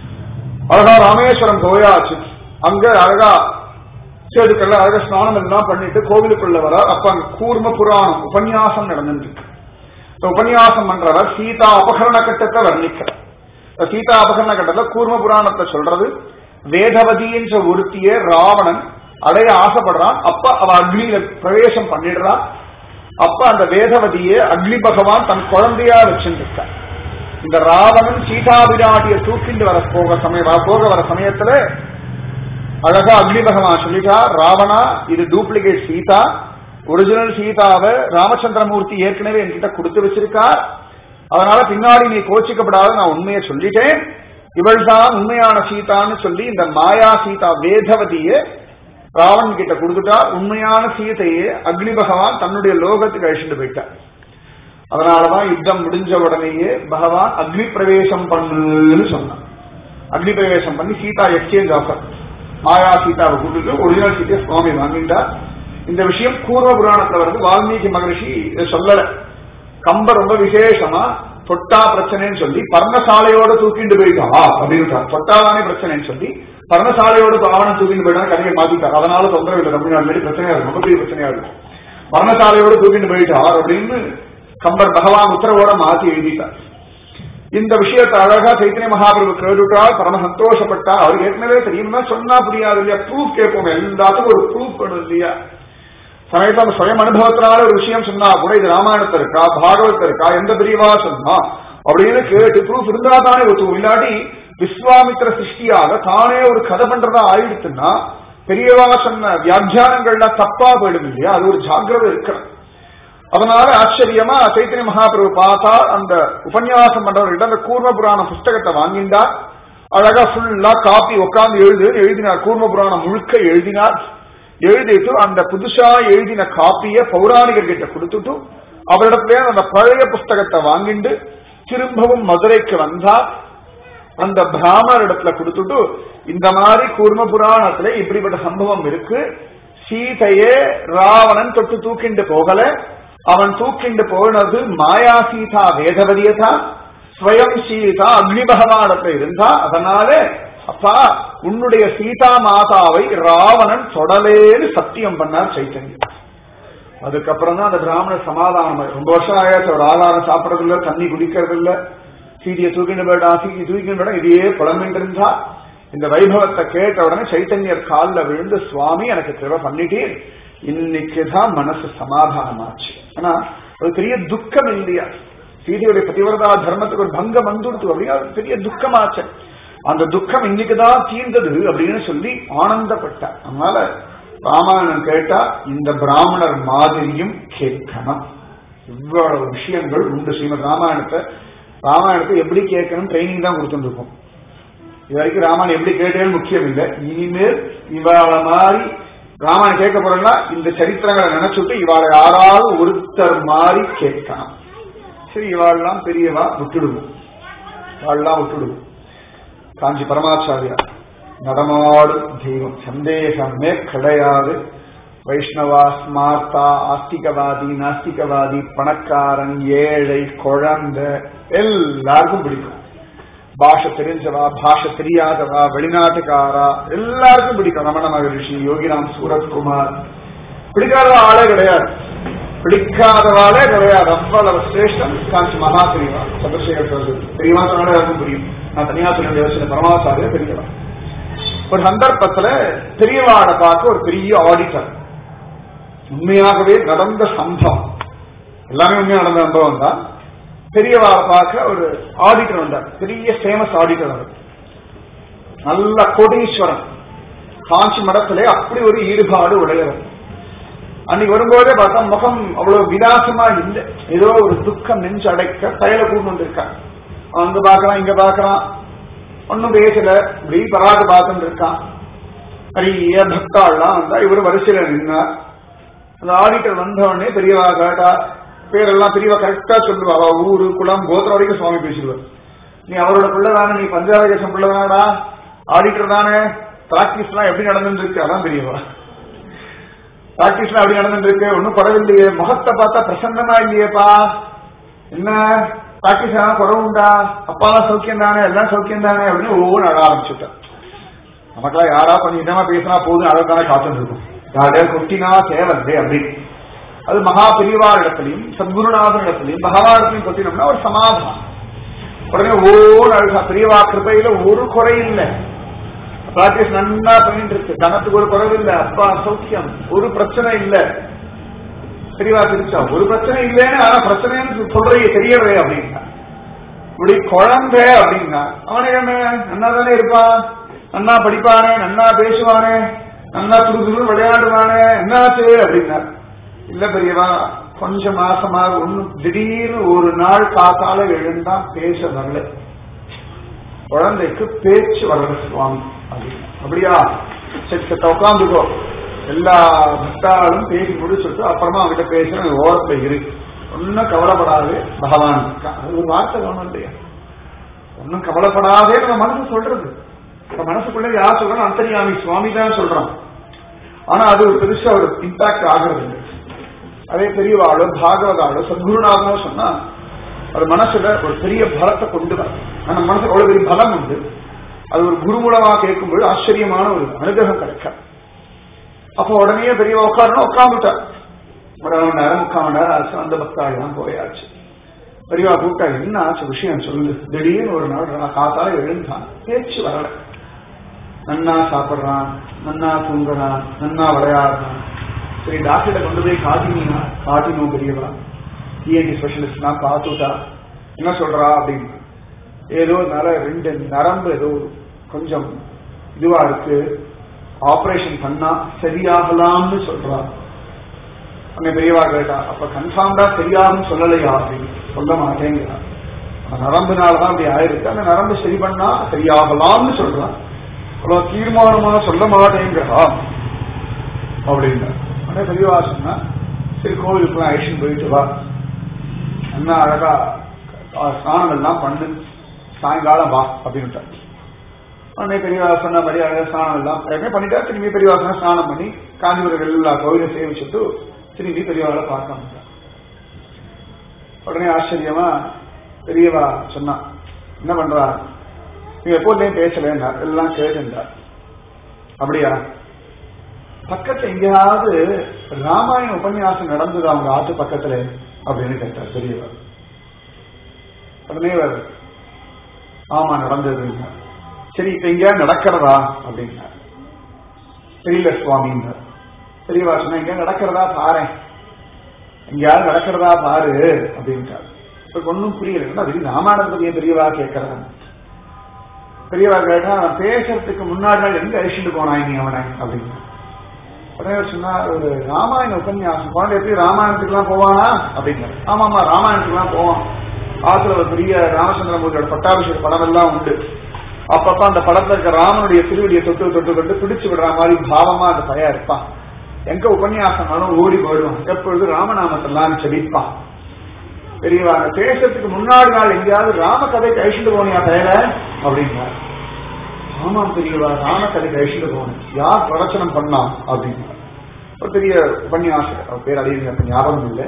அழகா ராமேஸ்வரம் போயாச்சு. அங்க அழகா சேதுக்கல்ல அழகா ஸ்நானம் எல்லாம் பண்ணிட்டு கோவிலுக்குள்ள வரார். அப்ப அங்க கூர்ம புராணம் உபன்யாசம் நடந்துருக்கு. உபன்யாசம் பண்றவர் சீதா அபகரண கட்டத்தை வர்ணிக்கிறார். சீதா அபகரண கட்டத்தை கூர்ம புராணத்தை சொல்றது. வேதவதி என்ற ஒருத்தியே ராவணன் அடைய ஆசைப்படுறான். அப்ப அவ அக்னியில பிரவேசம் பண்ணிடுறான். அப்ப அந்த வேதவதியே அக்னி பகவான் தன் குழந்தையா வச்சிருக்க. இந்த ராவணன் சீதா விராட்டிய தூக்கிண்டு வர போக சமயம் போக வர சமயத்துல அழகா அக்னி பகவான் சொல்லிட்டா, ராவணா இது டூப்ளிகேட் சீதா, ஒரிஜினல் சீதாவை ராமச்சந்திரமூர்த்தி ஏற்கனவே என்கிட்ட கொடுத்து வச்சிருக்கார். அதனால பின்னாடி நீ கோச்சிக்கப்படாத, நான் உண்மையை சொல்லிட்டேன், இவள் தான் உண்மையான சீதான்னு சொல்லி இந்த மாயா சீதா வேதவதியை ராவணன் கிட்ட கொடுத்துட்டா. உண்மையான சீதையே அக்னி பகவான் தன்னுடைய லோகத்துக்கு அழிச்சுட்டு போயிட்டார். அதனாலதான் யுத்தம் முடிஞ்ச உடனேயே பகவான் அக்னி பிரவேசம் பண்ணுன்னு சொன்னான். அக்னி பிரவேசம் பண்ணி சீதா எக்ஸ்சேஞ்ச் ஆஃபர் மாயா சீதாவை கூட்டு ஒரிஜினல் சீதையை சுவாமி வாங்கிட்டார். இந்த விஷயம் கூர்ம புராணத்துல வருது. வால்மீகி மகரிஷி இதை சொல்லல. கம்ப ரொம்ப விசேஷமா தொட்டா பிரச்சனைன்னு சொல்லி பர்ணசாலையோட தூக்கிட்டு போயிட்டா அப்படின்னு தொட்டாதானே பிரச்சனைன்னு சொல்லி பர்ணசாலையோட பாவனை தூக்கிட்டு போயிட்டா கதையை மாத்திட்டார். அதனால தொந்தரவு இல்லை, தமிழ்நாடு பிரச்சனையா இருக்கும், ரொம்ப பெரிய பிரச்சனையா இருக்கும். பர்ணசாலையோட தூக்கிட்டு போயிட்டார் அப்படின்னு கம்பர் பகவான் உத்தரவோட மாத்தி எழுதிட்டார். இந்த விஷயத்தை அழகா சைத்தன்ய மகாபிரபு கேட்டுட்டார், பரம சந்தோஷப்பட்டா. அவருக்கு ஏற்கனவே தெரியுமா சொன்னா புரியாது இல்லையா, ப்ரூஃப் கேட்போம், எல்லாத்துக்கும் ஒரு ப்ரூஃப் வேணும் இல்லையா. சமயத்தில் சுயம் அனுபவத்தினால ஒரு விஷயம் சொன்னா கூட இது ராமாயணத்தை இருக்கா பாகவத்தை இருக்கா எந்த பிரிவா சொன்னா அப்படின்னு கேட்டு ப்ரூஃப் இருந்தா தானே ஒத்துவோம். இல்லாட்டி விஸ்வாமித்திர சிருஷ்டியாக தானே ஒரு கதை பண்றதா ஆயிடுச்சுன்னா பெரியவா சொன்ன வியாக்கியானங்கள்லாம் தப்பா போயிடும் இல்லையா. அது ஒரு ஜாக்கிரதை இருக்கணும். அதனால ஆச்சரியமா சைத்தன்ய மகாபிரபு பார்த்தா அந்த உபன்யாசம் பண்றவர்கிட்ட அந்த கூர்ம புராண புஸ்தகத்தை வாங்கிண்டார். அழகா ஃபுல்லா காப்பி உட்கார்ந்து எழுது எழுதினார். கூர்ம புராணம் முழுக்க எழுதினார். எழுதிட்டு அந்த புதுசா எழுதின காப்பிய பௌராணிகர் கிட்ட கொடுத்துட்டு அவரிடத்துல அந்த பழைய புஸ்தகத்தை வாங்கிட்டு திரும்பவும் மதுரைக்கு வந்தார். அந்த பிராமணர் இடத்துல கொடுத்துட்டு இந்த மாதிரி கூர்ம புராணத்துல இப்படிப்பட்ட சம்பவம் இருக்கு, சீதையே ராவணன் தொட்டு தூக்கிண்டு போகல, அவன் தூக்கிண்டு போனது மாயா சீதா வேதவதியதா, ஸ்வயம் சீதா அக்னி பகவானத்துல இருந்தா. அதனால அப்பா உன்னுடைய சீதா மாதாவை ராவணன் தொடலேன்னு சத்தியம் பண்ணார் சைத்தன்யம். அதுக்கப்புறம் தான் அந்த பிராமணர் சமாதானம். ரொம்ப வருஷம் ஆயாச்சு, ஒரு ஆதாரம் சாப்பிடறது இல்ல, தண்ணி குடிக்கிறது இல்ல, சீதியை தூக்கிட்டு போயிடா சீதி தூக்கிட்டு போயிடா இதையே புலம்பிட்டு இருந்தா. இந்த வைபவத்தை கேட்ட உடனே சைத்தன்யர் காலில் விழுந்து, சுவாமி எனக்கு தேவை பண்ணிட்டேன், இன்னைக்குதான் மனசு சமாதானமாச்சு. ஆனா ஒரு பெரிய துக்கம் இல்லையா, சீதையுடைய பதிவிரதா தர்மத்துக்கு ஒரு பங்கம் வந்துடுத்து அப்படின்னா பெரிய துக்கமாச்சு. அந்த துக்கம் இன்னைக்குதான் தீர்ந்தது அப்படின்னு சொல்லி ஆனந்தப்பட்டார். அதனால ராமாயணம் கேட்டா இந்த பிராமணர் மாதிரியும் கேட்கணும். இவ்வளவு விஷயங்கள் உண்டு ஸ்ரீமத் ராமாயணத்தை. ராமாயணத்தை எப்படி கேட்கணும் ட்ரைனிங் தான் கொடுத்துருக்கோம். இது வரைக்கும் ராமாயணம் எப்படி கேட்டேன்னு முக்கியம் இல்லை. இனிமேல் இவாள மாதிரி ராமாயணம் கேட்க போறோம்னா இந்த சரித்திரங்களை நினைச்சுட்டு இவாளை யாராவது ஒருத்தர் மாதிரி கேட்கணும். சரி, இவாள்லாம் பெரியவா விட்டுடுவோம், இவாள்லாம் விட்டுடுவோம். காஞ்சி பரமாச்சாரியா நடமாடும் தெய்வம், சந்தேகமே கிடையாது. வைஷ்ணவா, ஸ்மார்த்தா, ஆஸ்திகவாதி, நாஸ்திகவாதி, பணக்காரன், ஏழை, குழந்தை எல்லாருக்கும் பிடிக்கும். பாஷை தெரிஞ்சவா, பாஷை தெரியாதவா, வெளிநாட்டுக்காரா எல்லாருக்கும் பிடிக்கும். ரமண மகரிஷி, யோகிராம் சூரத்குமார் பிடிக்காத ஆளே கிடையாது, பிடிக்காதவாளே கிடையாது. அவ்வளவு சிரேஷ்டம் காஞ்சி மகா பெரியவா சந்திரசேகர் சொல்றது. பெரியவா சொன்னாலே எல்லாருக்கும் புரியும். நான் தனியா சொல்ல யோசனை பரமாசாரிய பெரியவா. ஒரு சந்தர்ப்பத்துல பெரியவாட பார்க்க ஒரு பெரிய ஆடிட்டர், உண்மையாகவே நடந்த சம்பவம், எல்லாமே உண்மையா நடந்த சம்பவம் தான். பெரியவாட பார்க்க ஒரு ஆடிட்டர் வந்தார், பெரிய ஃபேமஸ் ஆடிட்டர் அவர், நல்ல கோடீஸ்வரன், காஞ்சி மடத்திலே அப்படி ஒரு ஈடுபாடு உடையவர். அன்னைக்கு வரும்போதே பார்த்தா முகம் அவ்வளவு விலாசமா இல்லை, ஏதோ ஒரு துக்கம் நெஞ்சு அடைக்க தைல கூட்டு வந்திருக்கான். அங்க பாக்குறான் இங்க பாக்குறான், ஒன்னும் பேசல, இப்படி பராது பார்த்துட்டு இருக்கான். நிறைய பக்தாள்லாம் வந்தா இவரு வரிசையில நின்னார். அந்த ஆடிட்டர் வந்தவொடனே பெரியவா கேட்டா, பேரெல்லாம் பெரியவா கரெக்டா சொல்லுவா, ஊரு குளம் கோத்திரம் வரைக்கும் சுவாமி பேசிடுவார். நீ அவரோட பிள்ளைதானே, நீ பஞ்சாபகேசம் பிள்ளைதானடா, ஆடிட்டர் தானே, பிராக்டிஸ் எல்லாம் எப்படி நடந்துட்டு இருக்கு அதான் பெரியவா. பிராக்டிஸ்ல அப்படி நடந்துட்டு இருக்கு, ஒன்னும் குறவில்லையே, முகத்தை பார்த்தா பிரசன்னமா இல்லையேப்பா, என்ன பிராக்டிஸ் எல்லாம் குறவுண்டா, அப்பாலாம் சௌக்கியம் தானே, எல்லாம் சௌக்கியம் தானே அப்படின்னு ஒவ்வொரு அழ ஆரம்பிச்சுட்டேன். நமக்கெல்லாம் யாரா கொஞ்சம் இதமா பேசினா போதும், அதற்கான காத்துட்டு இருக்கும். யாரே கொட்டினா தேவந்தே அப்படின்னு. அது மகா பெரியவா இடத்துலையும் சத்குருநாதன் இடத்துலையும் பகவானத்தையும் கொட்டினோம்னா ஒரு சமாதானம். உடனே ஒவ்வொரு அழுகா, பெரியவா கிருபையில ஒரு குறை இல்லை, பிராக்டிஸ் நன்னா பண்ணிட்டு இருக்கு, தனத்துக்கு ஒரு குறைவு இல்லை, அப்பா சௌக்கியம், ஒரு பிரச்சனை இல்லை. தெரியவா திருச்சா ஒரு பிரச்சனை இல்லைன்னு, ஆனா பிரச்சனைன்னு சொல்றீங்க தெரியவே அப்படின்னா, இப்படி குழந்தை அப்படின்னா அவனுக்கு என்ன நன்னா தானே இருப்பான், நன்னா படிப்பானே, நன்னா பேசுவானே, நன்னா துரு துரு விளையாடுவானே, என்னாச்சு அப்படின்னா, இல்ல பெரியவா கொஞ்சம் மாசமாக ஒண்ணு திடீர்னு ஒரு நாள் காத்தால எழுந்தான் பேச வரல, குழந்தைக்கு பேச்சு வரல சுவாமி அப்படியா, சரி சத்த உட்காந்துக்கோ, எல்லா பக்தாலும் பேசி முடிச்சுட்டு அப்புறமா அவங்கிட்ட பேசுற ஓரத்துல இருக்கு, ஒன்னும் கவலைப்படாது பகவான் அது ஒரு வார்த்தை கவனம் இல்லையா, ஒன்னும் கவலைப்படாதே நம்ம மனசு சொல்றது. நம்ம மனசுக்குள்ள யார் சொல்றோம், அந்தரியாமி சுவாமி தான் சொல்றோம். ஆனா அது ஒரு பெருசா ஒரு இம்பாக்ட் ஆகிறது இல்லை. அதே பெரியவாளோ பாகவதாளோ சத்குருநாதனோ சொன்னா அது மனசுல ஒரு பெரிய பலத்தை கொண்டு வர, ஆனா மனசுக்கு அவ்வளவு பெரிய பலம் உண்டு. அது ஒரு குருமூலமா கேட்கும்போது ஆச்சரியமான ஒரு அனுகிரகம் கிடைக்க. அப்போ உடனே பெரியவா உட்காரணும், உட்காந்துட்டார். ஒரு நேரம் முக்கால் நேரம் அந்த பக்தாலாம் போயாச்சு. பெரியவா கூப்பிட்டா, என்ன ஆச்சு விஷயம் சொல்லு. திடீர்னு ஒரு நாள் காத்தால எழுந்தான், பேச்சு வரல, நன்னா சாப்பிடுறான், நன்னா தூங்குறான், நன்னா விளையாடுறான். சரி டாக்டர்கிட்ட கொண்டு போய் காட்டினீங்கன்னா, காட்டினோம் பெரியவா, இஎன்டி ஸ்பெஷலிஸ்ட்னா பார்த்துட்டா, என்ன சொல்றா அப்படின்னு, ஏதோ நர ரெண்டு நரம்பு ஏதோ கொஞ்சம் இதுவா இருக்கு, ஆபரேஷன் பண்ணா சரியாகலாம்னு சொல்றா. அங்க பெரியவா கேட்டா, அப்ப கன்ஃபார்ம்டா சரியாகும் சொல்லலையா அப்படின்னு, சொல்ல மாட்டேங்கிறா. நரம்புனாலதான் அப்படி ஆயிருக்கு, அந்த நரம்பு சரி பண்ணா சரியாகலாம்னு சொல்றான், அவ்வளவு தீர்மானமா சொல்ல மாட்டேங்கிறா அப்படின்னா. உடனே பெரியவா சொன்னா, சரி கோவிலுக்கு ஐஷன் போயிட்டு வா, என்ன அழகா ஸ்நானம் எல்லாம் பண்ணு, சாயங்காலம் வா அப்படின்ட்டா. உடனே பெரியவா சொன்ன மாதிரி அழகா ஸ்நானம் எல்லாம் ஏற்கனவே பண்ணிட்டா. திரும்பி பெரியவா சொன்னா ஸ்நானம் பண்ணி காஞ்சிபுரம் எல்லா கோவிலும் சேவிச்சுட்டு திரும்பி பெரியவாளை பார்க்க. உடனே ஆச்சரியமா பெரியவா சொன்னா, என்ன பண்றா, நீங்க எப்போதுமே பேசலன்னா எல்லாம் கேட்டுட்டார். அப்படியா, பக்கத்துல எங்கேயாவது ராமாயண உபன்யாசம் நடந்தது அவங்க ஆற்று பக்கத்துல அப்படின்னு கேட்டார் பெரியவர். உடனே ஆமா நடந்தது. சரி இப்ப எங்கேயாவது நடக்கிறதா அப்படின்னா, தெரியல சுவாமிங்க. பெரியவா சொன்னா, எங்க நடக்கிறதா பாரு, எங்கேயாவது நடக்கிறதா பாரு அப்படின்ட்டார். இப்ப ஒன்னும் புரியல, அது ராமாயணத்தை பெரியவா கேட்கறாங்க. பெரியவா கேட்டா, பேசுறதுக்கு முன்னாடி நாள் எங்க அழிச்சுட்டு போனாங்க அவனை அப்படின்னு. உடனே சொன்னா, ஒரு ராமாயண உபன்யாசம் குழந்தை எப்படி ராமாயணத்துக்கு எல்லாம் போவானா அப்படின்னு. ஆமாமா ராமாயணத்துக்கு எல்லாம் போவான். ஆத்துல ஒரு பெரிய ராமச்சந்திரமூர்த்தியோட பட்டாபிஷேக படம் எல்லாம் உண்டு. அப்பப்ப அந்த படத்துல இருக்க ராமனுடைய திருவடியை தொட்டு தொட்டு கொண்டு பிடிச்சு விடுற மாதிரி பாவமா அந்த பையா இருப்பான். எங்க உபன்யாசம்னாலும் ஓடி போயிடுவான், எப்பொழுது ராமநாமத்தெல்லாம் செபிப்பான். பெரியவா பேசுறதுக்கு முன்னாடி நாள் எங்கேயாவது ராம கதைக்கு அழிச்சுட்டு போனியா பயல அப்படின்னா. ஆமாம் பெரியவா ராம கதைக்கு அழிச்சுட்டு போனேன், யார் பிரவச்சனம் பண்ணா அப்படின்னா. ஒரு பெரிய உபன்யாசம், அவர் பேர் அடிக்க ஞாபகம் இல்லை,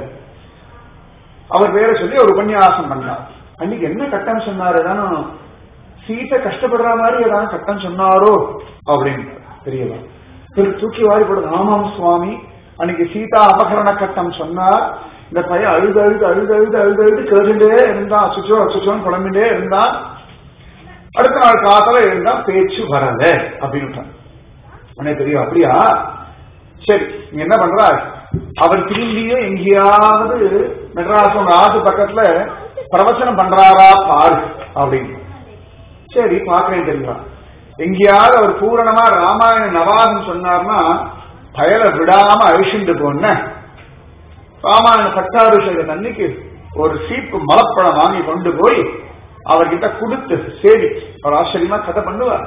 அவர் பேரை சொல்லி ஒரு உபன்யாசம் பண்ணார். அன்னைக்கு என்ன கட்டம் சொன்னாரு, ஏதாவது சீத்தை கஷ்டப்படுற மாதிரி ஏதாவது கட்டம் சொன்னாரோ அப்படின்னு தெரியல. தூக்கி வாரி போடுது, ஆமாம் சுவாமி அன்னைக்கு சீதா அபகரண கட்டம் சொன்னார். இந்த பையன் அழுது அழுது அழுது அழுது அழுது அழுது கேட்டுட்டே இருந்தான், அச்சுச்சோ அச்சுச்சோன்னு குழம்பிட்டே இருந்தான். அடுத்த நாள் காத்தால இருந்தா பேச்சு வரல அப்படின்னு உடனே தெரியும். அப்படியா, சரி நீ என்ன பண்ற, அவர் திரும்பியே எங்கேயாவது மெட்ராஸ் ஆத்து பக்கத்துல பிரவச்சனம் பண்றாரா பாரு அப்படின்னு. சரி பாக்குறேன் தெரியுமா, எங்கேயாவது அவர் பூரணமா ராமாயண நவாகம் சொன்னார்னா பயல விடாம அழிச்சுட்டு போன ராமாயண பட்டாபிஷேக அன்னைக்கு ஒரு சீப்பு மலப்பழம் வாங்கி கொண்டு போய் அவர்கிட்ட கொடுத்து சரி அவர் ஆச்சரியமா கதை பண்ணுவார்.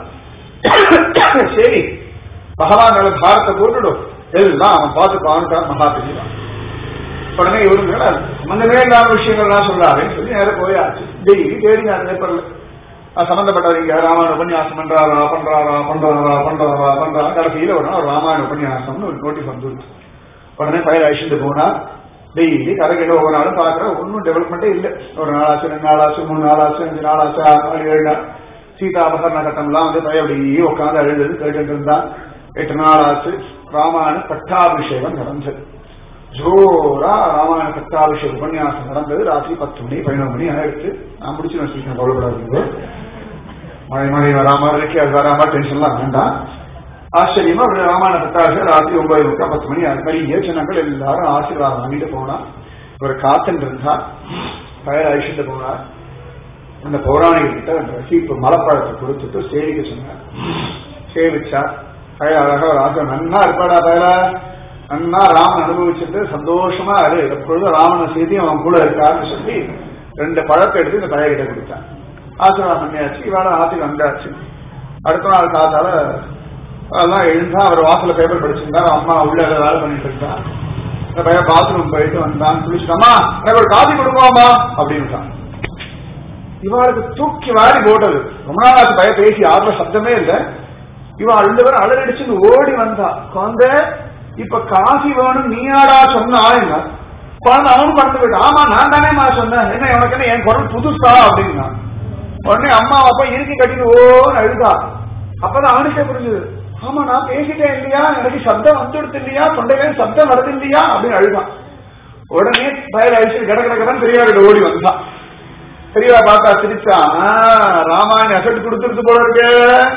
சரி பகவான் மேல பாரத்தை போட்டுடும் எல்லாம் அவன் பார்த்து பாவனுக்கான மகா தெரியுவான். உடனே இவரு சம்பந்தமே இல்லாத விஷயங்கள்லாம் சொல்றாருன்னு சொல்லி நேரம் போயாச்சு. டெய்லி தேடினார் பேப்பர்ல சம்பந்தப்பட்டவங்க ராமாயண உபன்யாசம் பண்றாரா பண்றாரா பண்றாரா பண்றாரா பண்றாரா கடைசியில ஒரு நாள் ராமாயண உபன்யாசம்னு ஒரு நோட்டீஸ் வந்துருச்சு. உடனே பயிர் அழிச்சுட்டு போனா டெய்லி கதைக்கிட்ட ஒவ்வொரு நாளும் பாக்குற ஒன்னும் டெவலப்மெண்டே இல்லை. ஒரு நாளாச்சு ரெண்டு நாளாச்சு மூணு நாளாச்சு அஞ்சு நாளாச்சு ஆறு நாள் ஏழு நாள் சீதா அபகரண கட்டம்லாம் வந்து பய அப்படியே உட்காந்து அழுது கேட்டு இருந்தான். எட்டு நாளாச்சு ராமாயண பட்டாபிஷேகம் நடந்தது. ஜோரா ராமாயண பட்டாபிஷேக உபன்யாசம் நடந்தது. ராத்திரி பத்து மணி பதினொரு மணி ஆயிடுச்சு. நான் முடிச்சு நான் சீக்கிரம் கவலைப்படாது, மழை மழை வராம இருக்கு அது வராம டென்ஷன்லாம் வேண்டாம். ஆச்சரியமா ராமாயண பட்டாபிஷேகம் ராத்திரி ஒன்பது முக்கா பத்து மணி நிறைய ஜனங்கள் எல்லாரும் ஆசீர்வாதம் வாங்கிட்டு போனா. இவர் காத்துட்டு இருந்தா பயிர் அழிச்சுட்டு போனார். அந்த பௌராணிகிட்ட சீப்பு மலப்பழத்தை கொடுத்துட்டு சேவிக்க சொன்னார். சேவிச்சா பயிர் அழகா ஒரு ஆசை நன்னா இருப்பாடா பயிர நன்னா ராமன் அனுபவிச்சுட்டு சந்தோஷமா இரு, எப்பொழுதும் ராமனை செய்தி அவன் கூட இருக்காருன்னு சொல்லி ரெண்டு பழத்தை எடுத்து இந்த பையகிட்ட கொடுத்தான். ஆசீர்வாதம் பண்ணியாச்சு. இவாள ஆத்துக்கு வந்தாச்சு. அடுத்த நாள் காத்தால அதெல்லாம் எழுந்தா அவர் வாசல பேப்பர் படிச்சிருந்தார். அம்மா உள்ள வேலை பண்ணிட்டு இருந்தா. இந்த பையன் பாத்ரூம் போயிட்டு வந்தான். குளிச்சுட்டாமா எனக்கு ஒரு காஃபி கொடுக்குவாமா அப்படின்ட்டான். இவாளுக்கு தூக்கி வாரி போட்டது. ரொம்ப நாளாச்சு பையன் பேசி ஆறுல சப்தமே இல்லை. இவன் ரெண்டு பேரும் அலறடிச்சு ஓடி வந்தா. குழந்தை இப்ப காஃபி வேணும் நீயாடா சொன்னா என்ன குழந்தை அவனும் பறந்து போயிட்டு ஆமா நான் தானேமா சொன்னேன், என்ன உனக்கு என்ன என் குரல் புதுசா அப்படின்னா. உடனே அம்மா அப்பா இறுக்கி கட்டிட்டு ஓன்னு அழுதா. அப்பதான் அவனுக்கே புரிஞ்சுது, ஆமா நான் பேசிட்டேன் இல்லையா, எனக்கு சப்தம் வந்துடுத்து இல்லையா, தொண்டையில சப்தம் வருது இல்லையா அப்படின்னு அழுதான். உடனே பயிர் அழிச்சு கட கடக்கதான் பெரியவா ஓடி வந்தான். பெரியவா பார்த்தா சிரிச்சா, ராமாயண அசட் கொடுத்துருக்கு போல இருக்கு,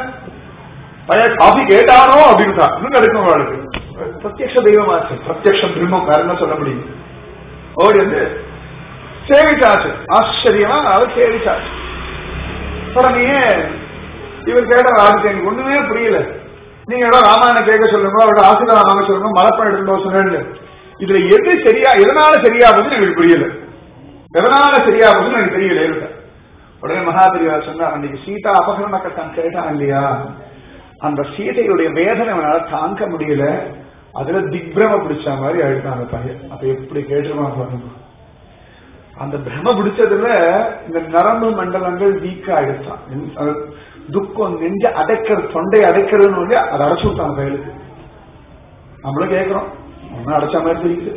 பையன் காஃபி கேட்டானோ அப்படின்னு இன்னும் கிடைக்கும் அவளுக்கு. பிரத்யக்ஷ தெய்வமாச்சு, பிரத்யக்ஷ பிரம்மம் வேற என்ன சொல்ல முடியும். ஓடி வந்து சேவிச்சாச்சு. ஆச்சரியமா அவர் சேவிச்சாச்சு. உடனே இவர் கேட்ட ஆளுக்கு எனக்கு ஒண்ணுமே புரியல. நீங்க எவ்வளவு ராமாயணம் கேட்க சொல்லுங்க, அவரோட ஆசீர்வாதம் வாங்க சொல்லுங்க, மலப்பழம் எடுத்துட்டு சொன்னேன்னு இதுல எது சரியா எதனால சரியா போகுதுன்னு எனக்கு புரியல, எதனால சரியா போகுதுன்னு எனக்கு தெரியல. உடனே மகாபெரிவா சொன்னா, அன்னைக்கு சீதா அபகரண கட்டம் கேட்டான் இல்லையா, அந்த சீதையுடைய வேதனை அவனால தாங்க முடியல, அதுல திக்பிரம பிடிச்ச மாதிரி அழுத்தான் அந்த பையன். அப்ப எப்படி கேட்டுருவான் பாருங்க. அந்த பிரம பிடிச்சதுல இந்த நரம்பு மண்டலங்கள் வீக்கா ஆயிடுச்சான். துக்கம் நெஞ்ச அடைக்கிறது, தொண்டை அடைக்கிறதுன்னு அதை அடைச்சு விட்டான் கையிலுக்கு. நம்மளும் கேட்கிறோம், ஒன்னும் அடைச்ச மாதிரி தெரியுது.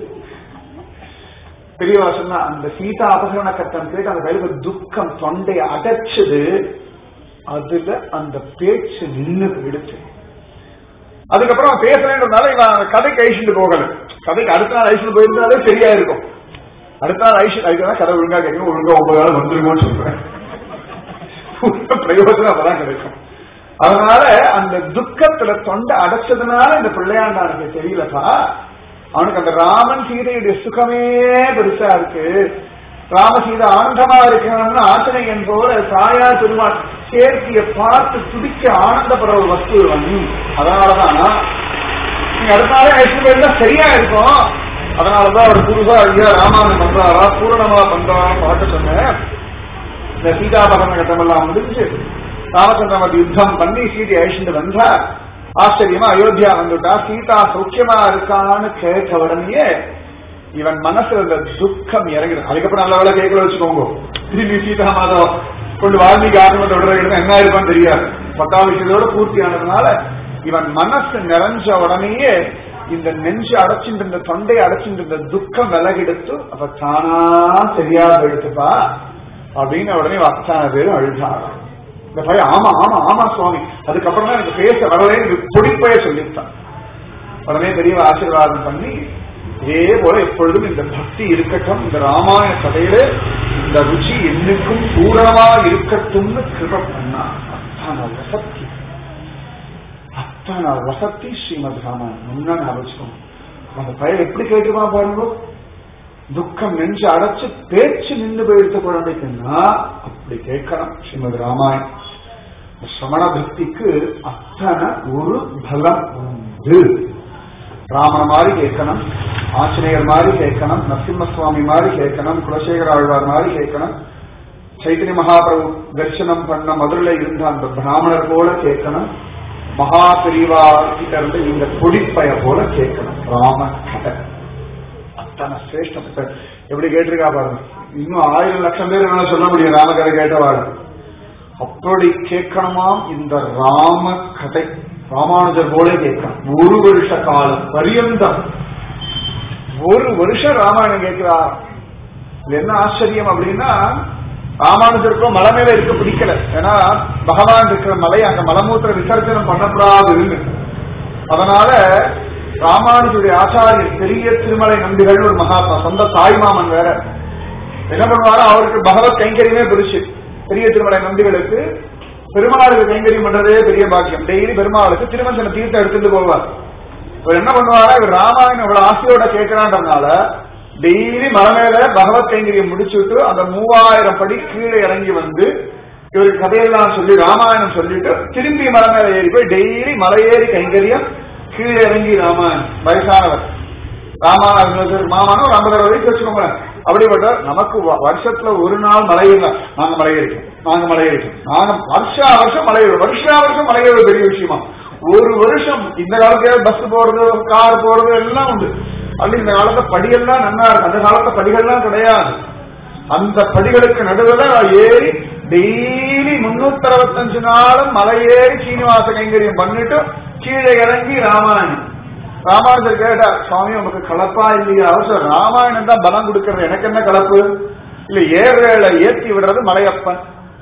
பெரியவா சொன்னா அந்த சீதா அபகரண கட்டம் கேட்டு அந்த கையிலுக்கு துக்கம் தொண்டையை அடைச்சது, அதுல அந்த பேச்சு நின்று போயிடுச்சு. அதுக்கப்புறம் பேசுறேன்றதுனால இவன் கதைக்கு ஐஷிட்டு போகல. கதைக்கு அடுத்த நாள் ஐஷிட்டு போயிருந்தாலே சரியா இருக்கும். அடுத்த நாள் ஐஷி அதுக்குதான் கதை ஒழுங்கா கேட்கணும், ஒழுங்கா ஒன்பது நாள் வந்துருமோன்னு சொல்றேன். பிரயோஜனம் அப்பதான் கிடைக்கும். அதனால அந்த துக்கத்துல தொண்டை அடைச்சதுனால இந்த பிள்ளையாண்டானுக்கு தெரியலப்பா, அவனுக்கு அந்த ராமன் சீதையுடைய சுகமே பெருசா இருக்கு. ராமசீதா ஆனந்தமா இருக்கணும்னு ஆச்சனையன் போல தாயா திருமால் சேர்த்திய பார்த்து துடிக்க ஆனந்தப்படுற ஒரு வஸ்து வந்து. அதனாலதான் நீங்க அடுத்த நாளே ஐஸ்வர்யம் போயிருந்தா சரியா இருக்கும். அதனாலதான் அவர் புதுசா ஐயா ராமாயணம் பண்றாரா பூரணமா பண்றாரா பார்க்க சொன்னேன். இந்த சீதாபகரண கட்டமெல்லாம் முடிஞ்சு ராமச்சந்திரமதி யுத்தம் பண்ணி சீதை அழிச்சுட்டு வந்தா. ஆச்சரியமா அயோத்தியா வந்துட்டா. சீதா சௌக்கியமா இருக்கான்னு கேட்ட உடனே இவன் மனசுல இந்த துக்கம் இறங்கிடும். அதுக்கப்புறம் நல்ல வேலை கேட்கல வச்சுக்கோங்க. திரும்பி சீதா மாதவ் கொண்டு வால்மீகி ஆரம்பத்தை விடுறது என்ன இருப்பான்னு தெரியாது. பத்தாம் விஷயத்தோட பூர்த்தி ஆனதுனால இவன் மனசு நிறைஞ்ச உடனேயே இந்த நெஞ்சு அடைச்சிட்டு இருந்த தொண்டை அடைச்சிட்டு இருந்த துக்கம் விலகெடுத்து அப்ப தானா சரியா போயிடுத்துப்பா அப்படின்னு உடனே அத்தனை பேரும் அழுதாராம். இந்த பையன் ஆமா ஆமா ஆமா சுவாமி, அதுக்கப்புறம் தான் எனக்கு பேச வரவே பொடிப்பைய சொல்லித்தான். உடனே பெரியவ ஆசீர்வாதம் பண்ணி இதே போல எப்பொழுதும் இந்த பக்தி இருக்கட்டும், இந்த ராமாயண கதையில இந்த ருச்சி என்னைக்கும் பூரணமா இருக்கட்டும்னு கிருப பண்ணா. அத்தான வசத்தி அத்தான வசத்தி ஸ்ரீமத் ராமாயணம் முன்னா ஞாபகம். அந்த பையன் எப்படி கேட்டுமா பாருங்க, துக்கம் நெஞ்சு அடைச்சு பேச்சு நின்று போயிடுத்த குழந்தைக்குன்னா அப்படி கேட்கணும் ஸ்ரீமத் ராமாயணம். சமண பக்திக்கு அத்தனை ஒரு பலம் உண்டு. ராமன் மாதிரி கேட்கணும், ஆஞ்சநேயர் மாதிரி கேட்கணும், நரசிம்ம சுவாமி மாதிரி கேட்கணும், குலசேகர ஆழ்வார் மாதிரி கேட்கணும், சைத்தன்ய மகாபிரபு தரிசனம் பண்ண மதுரையில இருந்த அந்த பிராமணர் போல கேட்கணும், மகா பெரிவா கிட்ட இருந்து இந்த கொடிப்பய போல கேட்கணும். ராம கதை அத்தனை சிரேஷ்டம். எப்படி கேட்டிருக்கா பாருங்க, இன்னும் ஆயிரம் லட்சம் பேர் என்ன சொல்ல முடியும் ராமகதை கேட்டவாரு. அப்படி கேட்கணுமாம் இந்த ராம கதை. ராமானுஜர் போல கேட்கணும். ஒரு வருஷ காலம் பரியந்தம் ஒரு வருஷம் ராமாயணம் கேட்கிறார். இது என்ன ஆச்சரியம் அப்படின்னா, ராமானுஜருக்கும் மலை மேல இருக்க பிடிக்கல. ஏன்னா பகவான் இருக்கிற மலை அங்க மலமூத்திர விசர்ஜனம் பண்ணப்படாது. அதனால ராமானுஜருடைய ஆச்சாரியர் பெரிய திருமலை நம்பிகள் ஒரு மகாத்மா, சொந்த தாய்மாமன் வேற, என்ன பண்ணுவாரோ அவருக்கு பகவத் கைங்கரியமே பிடிச்சு. பெரிய திருமலை நம்பிகளுக்கு பெருமாளுக்கு கைங்கரியம் பண்றதே பெரிய பாக்கியம். டெய்லி பெருமாளுக்கு திருமஞ்சன தீர்த்தம் எடுத்துட்டு போவார். இவர் என்ன பண்ணுவாரா, இவர் ராமாயணம் இவ்வளவு ஆசையோட கேட்கிறான்றதுனால டெய்லி மலை மேல பகவத் கைங்கரியம் முடிச்சுட்டு அந்த மூவாயிரம் படி கீழே இறங்கி வந்து இவருக்கு கதையெல்லாம் சொல்லி ராமாயணம் சொல்லிட்டு திரும்பி மலை மேல ஏறி போய் டெய்லி மலையேறி கைங்கரியம், கீழே இறங்கி ராமாயணம். வயசானவர் ராமாயணம் மாமானும் ஒரு ஐம்பது வயசு வச்சுக்கோங்க. அப்படிப்பட்ட நமக்கு வருஷத்துல ஒரு நாள் மலையில நாங்க மலையேறிக்கோம், நாங்க மலையேறிக்கோம், நாங்க வருஷா வருஷம் மலையேறோம், வருஷா வருஷம் மலையேறது பெரிய விஷயமா. ஒரு வருஷம் இந்த காலத்துல பஸ் போறது கார் போறது எல்லாம் உண்டு. அப்படி இந்த காலத்துல படிகள்லாம் நல்லா இருக்கு, அந்த காலத்துல படிகள்லாம் கிடையாது. அந்த படிகளுக்கு நடுவில் ஏறி டெய்லி முன்னூத்தி அறுபத்தஞ்சு நாளும் மலையேறி சீனிவாச கைங்கரியம் பண்ணிட்டு கீழே இறங்கி ராமாயணம். ராமானுஜர் கேட்டார், சுவாமி உங்களுக்கு கலப்பா இல்லையா? அவசரம் ராமாயணம் தான் பலம் கொடுக்கறது, எனக்கு என்ன கலப்பு இல்ல? ஏறல ஏற்றி விடுறது மலையப்பன்,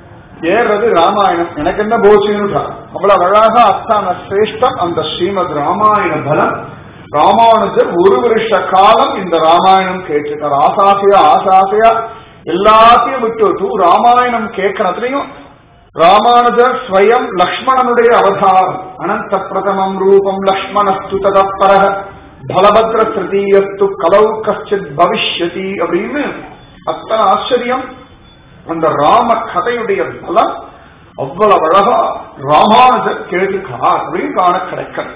ஏறது ராமாயணம், எனக்கு என்ன போச்சுன்னு. அவ்வளவு அழகா அஸ்தான சிரேஷ்டம் அந்த ஸ்ரீமத் ராமாயண பலம். ராமானுஜர் ஒரு வருஷ காலம் இந்த ராமாயணம் கேட்டிருக்கார். ஆசாசையா ஆசாசையா எல்லாத்தையும் விட்டு ராமாயணம் கேட்கறதுலையும் ராமானுஜர் ஸ்வயம் லக்ஷ்மணனுடைய அவதாரம். அனந்த பிரதமம் ரூபம் லக்ஷ்மணஸ்து ததப்பர பலபத்ர திருதீயஸ்து கலௌ கச்சித் பவிஷ்யதி அப்படின்னு அத்தனை ஆச்சரியம் அந்த ராம கதையுடைய பலம். அவ்வளவு அழகா ராமானுஜர் கேட்டுக்கார் அப்படின்னு காண கிடைக்கிறது.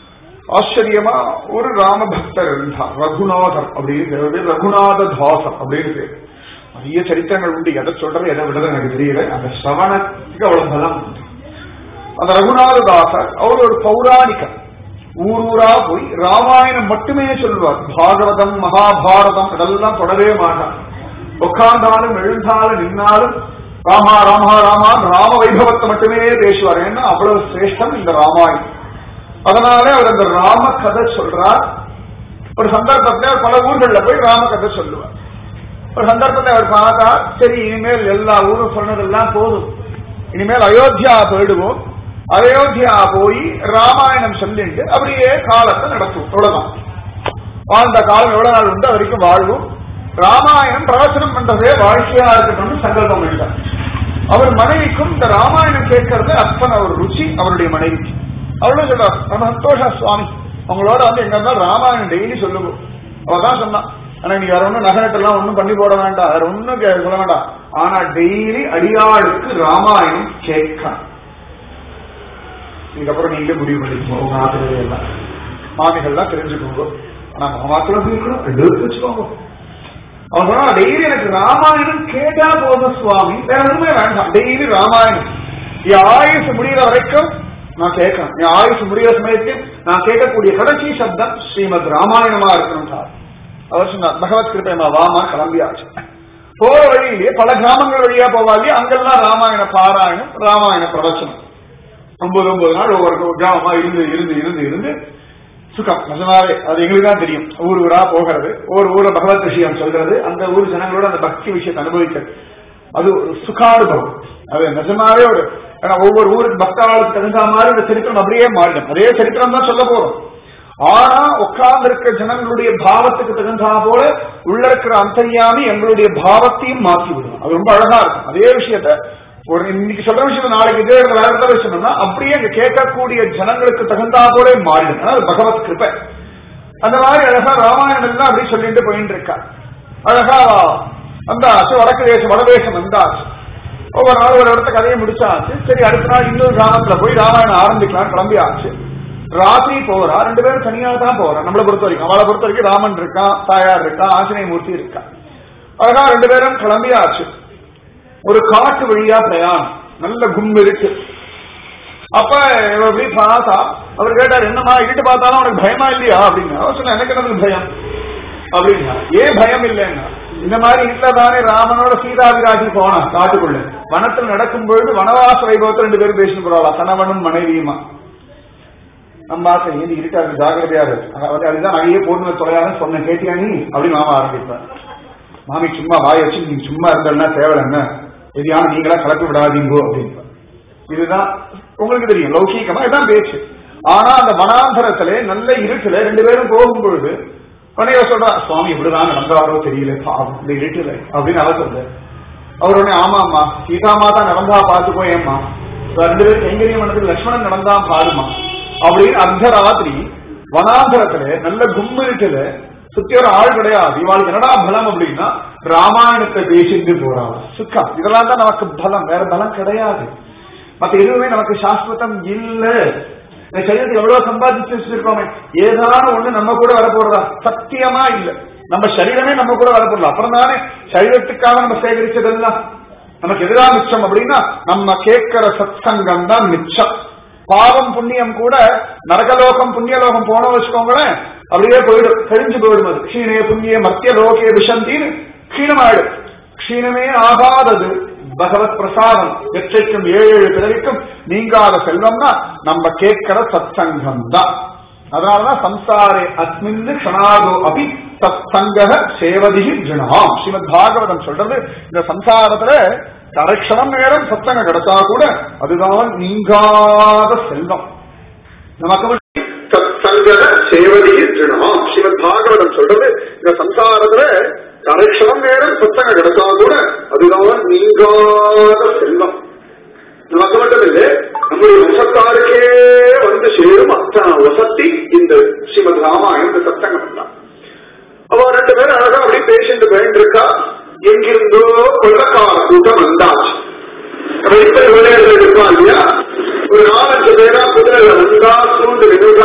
ஆச்சரியமா ஒரு ராம பக்தர் இருந்தார், ரகுநாதர் அப்படின்னு, ரகுநாத தாசர் அப்படின்னு பேர். நிறைய சரித்திரங்கள் உண்டு, எதை சொல்றது எதை விடுறது எனக்கு தெரியல. அந்த சிரவணத்துக்கு அவ்வளவு பலம் உண்டு. அந்த ரகுநாததாசர் அவர் ஒரு பௌராணிகர். ஊர் ஊரா போய் ராமாயணம் மட்டுமே சொல்வார். பாகவதம் மகாபாரதம் இதெல்லாம் தொடவே மாட்டார். உட்கார்ந்தாலும் எழுந்தாலும் நின்னாலும் ராமா ராமா ராமா ராம வைபவத்தை மட்டுமே பேசுவார். ஏன்னா அவ்வளவு சிரேஷ்டம் இந்த ராமாயணம். அதனால அவர் அந்த ராம கதை சொல்றார். ஒரு சந்தர்ப்பத்தில் பல ஊர்கள்ல போய் ராம கதை சொல்லுவார். ஒரு சந்தர்ப்பத்தை அவர் பார்த்தா, சரி இனிமேல் எல்லா ஊரும் சொன்னதெல்லாம் போதும், இனிமேல் அயோத்தியா போயிடுவோம், அயோத்தியா போய் ராமாயணம் சொல்லிட்டு அப்படியே காலத்தை நடத்தும். அவ்வளவுதான். வாழ்ந்த காலம் எவ்வளவு நாள் உண்டு வரைக்கும் வாழ்வும், ராமாயணம் பிரவச்சனம் பண்றதே வாழ்க்கையா இருக்கணும்னு சங்கல்பம் இருந்தார். அவர் மனைவிக்கும் இந்த ராமாயணம் கேட்கறது அத்தனை ஒரு ருச்சி அவருடைய மனைவிக்கு. அவ்வளவு சொல்றார், நம்ம சந்தோஷா சுவாமி அவங்களோட வந்து எங்க இருந்தாலும் ராமாயணம் டெய்லி சொல்லுவோம். அவதான் சொன்னான், ஆனா நீ வேற ஒன்னும் நகரத்தெல்லாம் ஒன்னும் பண்ணி போட வேண்டாம், வேற ஒன்னும் சொல்ல வேண்டாம், ஆனா டெய்லி அடியாளுக்கு ராமாயணம் கேட்க. இதுக்கப்புறம் நீங்க முடிவு பண்ணிக்கோங்க, உங்க ஆசிரியர் எல்லாம் மாமிகள்லாம் தெரிஞ்சுக்கோங்க. ஆனா மாத்திரம் எடுத்து வச்சுக்கோங்க. அவன் சொன்னா டெய்லி எனக்கு ராமாயணம் கேட்டா போதும் சுவாமி, வேற ஒண்ணுமே வேண்டாம், டெய்லி ராமாயணம் என் ஆயுசு முடிகிற வரைக்கும் நான் கேட்கணும். என் ஆயுசு முடிகிற சமயத்தில் நான் கேட்கக்கூடிய கடைசி சப்தம் ஸ்ரீமத் ராமாயணமா இருக்கணும் சார். அவர் சொன்னார், பகவத் கிருப்பைமா வாமா கிளம்பியாச்சு. போற வழியிலேயே பல கிராமங்கள் வழியா போவாங்க, அங்கெல்லாம் ராமாயண பாராயணம் ராமாயண பிரவச்சனம். ஒன்பது ஒன்பது நாள் ஒவ்வொரு கிராமமா இருந்து இருந்து இருந்து இருந்து சுகம் நிஜமாவே அது எங்களுக்கு தான் தெரியும். ஊர் ஊரா போகிறது, ஒரு ஊரை பகவத் விஷயம் சொல்றது, அந்த ஊர் ஜனங்களோட அந்த பக்தி விஷயத்தை அனுபவிக்கிறது, அது ஒரு சுகானுபவம். அது நிஜமாவே ஒரு ஒவ்வொரு ஊருக்கு பக்தாளுக்கு தகுந்த மாதிரி இந்த சரித்திரம் அப்படியே மாறிடும். அதே சரித்திரம் தான் சொல்ல போறோம். ஆனா உட்கார்ந்து இருக்க ஜனங்களுடைய பாவத்துக்கு தகுந்தா போல உள்ள இருக்கிற அந்தர்யாமி எங்களுடைய பாவத்தையும் மாற்றி விடும். அது ரொம்ப அழகா இருக்கும். அதே விஷயத்த ஒரு இன்னைக்கு சொல்ற விஷயம் நாளைக்கு இதே வேற இடத்துல சொன்னோம்னா அப்படியே அங்க கேட்கக்கூடிய ஜனங்களுக்கு தகுந்தா போல மாறிடும். அது பகவத் கிருபை. அந்த மாதிரி அழகா ராமாயணம் தான் அப்படி சொல்லிட்டு போயிட்டு இருக்கா. அழகா வந்தாச்சு, வடக்கு தேசம் வடதேசம் வந்தாச்சு. ஒவ்வொரு நாள் ஒரு இடத்த கதையை முடிச்சாச்சு. சரி, அடுத்த நாள் இன்னொரு கிராமத்துல போய் ராமாயணம் ஆரம்பிக்கலாம் கிளம்பியாச்சு. ராத்திரி போறா, ரெண்டு பேரும் தனியாக தான் போறா. நம்மளை பொறுத்த வரைக்கும், அவளை பொறுத்த வரைக்கும் ராமன் இருக்கான், தாயார் இருக்கான், ஆஞ்சநேய மூர்த்தி இருக்கா. அழகா ரெண்டு பேரும் கிளம்பியாச்சு. ஒரு காட்டு வழியா பிரயாணம், நல்ல கும்பு இருக்கு. அப்ப எப்படி பார்த்தா அவர் கேட்டார், என்னமா இருட்டு பார்த்தாலும் உனக்கு பயமா இல்லையா அப்படின்னு. அவர் சொன்ன, எனக்கு என்னது பயம் அப்படின்னா. ஏன் பயம் இல்லைன்னா, இந்த மாதிரி இல்லதானே ராமனோட சீதாபிராட்டி போனா காட்டுக்குள்ள வனத்தில் நடக்கும் பொழுது வனவாச வைபவத்தை ரெண்டு பேரும் பேசிட்டு போறாளா, கணவனும் மனைவியுமா. நம்ம ஆசை ஏன் இருக்காது, ஜாகிரதையா இருக்கு, அதுதான் அதையே போட்டு தொலையாதுன்னு சொன்ன கேட்டியா நீ அப்படின்னு மாமா ஆரம்பிப்பார். மாமி சும்மா வாய வச்சு நீங்க சும்மா இருந்தா தேவை என்ன, எதையான நீங்களா கலப்பி விடாதீங்கோ அப்படின்னு. இதுதான் உங்களுக்கு தெரியும், லௌகீகமா இதான் பேச்சு. ஆனா அந்த வனாந்தரத்திலே நல்ல இருட்டுல ரெண்டு பேரும் போகும் பொழுது உடனே சொல்றா, சுவாமி இப்படிதான் நடந்தாரோ தெரியல பாவம் இந்த இருட்டுல அப்படின்னு அவ சொல்ற. அவர் உடனே ஆமாம்மா சீதா மாதா நடந்தா பாத்துக்கோ, ஏம்மா ரெண்டு பேரும் கைங்கரியம் பண்ணதுக்கு லட்சுமணன் நடந்தா பாருமா அப்படின்னு அர்த்தராத்திரி வனாந்தரத்துல நல்ல கும்மிருட்டுல சுத்தி ஒரு ஆள் கிடையாது. இவாளுக்கு என்னடா பலம் அப்படின்னா ராமாயணத்தை பேசிட்டு போறாள். சுக்கா இதெல்லாம் தான் நமக்கு பலம், வேற பலம் கிடையாது. மத்த எதுவுமே நமக்கு சாஸ்வதம் இல்ல. இந்த சரீரத்தை எவ்வளவு சம்பாதிச்சு வச்சிருக்கோமே, ஏதான ஒண்ணு நம்ம கூட வரப்போறதா? சத்தியமா இல்ல. நம்ம சரீரமே நம்ம கூட வரப்போறல. அப்புறம் தானே சரீரத்துக்காக நம்ம சேகரிச்சதெல்லாம் நமக்கு எதிராக மிச்சம் அப்படின்னா நம்ம கேட்கிற சத்சங்கம் தான் மிச்சம். பாவம் புண்ணியம் கூட நரகலோகம் புண்ணியலோகம் போன வச்சுக்கோங்களேன், அப்படியே போயிடும், கழிஞ்சு போயிடும். அது க்ஷீணே புண்ணிய மத்திய லோகே விஷந்தின்னு க்ஷீணமாயிடும். க்ஷீணமே ஆகாதது பகவத் பிரசாதம், எச்சைக்கும் ஏழு ஏழு பிறவிக்கும் நீங்காத செல்வம்னா நம்ம கேட்கிற சத்சங்கம் தான். அதனாலதான் சம்சாரே அஸ்மின் க்ஷணாதோ அபி சத்சங்க சேவதி ஜினாம். ஸ்ரீமத் பாகவதம் சொல்றது, இந்த சம்சாரத்துல கரைக்ஷணம் நேரம் சத்தங்க கிடைச்சா கூட அதுதான் நீங்காத செல்வம். நமக்கு சத்சங்க சேவதி ஜினாம். ஸ்ரீமத் பாகவதம் சொல்றது, இந்த சம்சாரத்துல கரைக்ஷணம் நேரம் சத்தங்க கிடைச்சா கூட அதுதான் நீங்காத செல்வம். நமக்கு மட்டும் இல்லை, நம்முடைய வசத்தாருக்கே வந்து சேரும் அத்தனை வசத்தி இந்த ஸ்ரீமத் ராமாயணம், இந்த சத்தங்கம் தான். அவ ரெண்டு பேரும் அழகா அப்படி பேசிட்டு போயிட்டு இருக்கா. எங்கிருந்தோ கொள்ளக்கார கூட்டம் வந்தாச்சு. விளையாடுகள் இருப்பான் இல்லையா, ஒரு நாலஞ்சு பேரா குதிரையில வந்தா சூழ்ந்து நின்றுதா.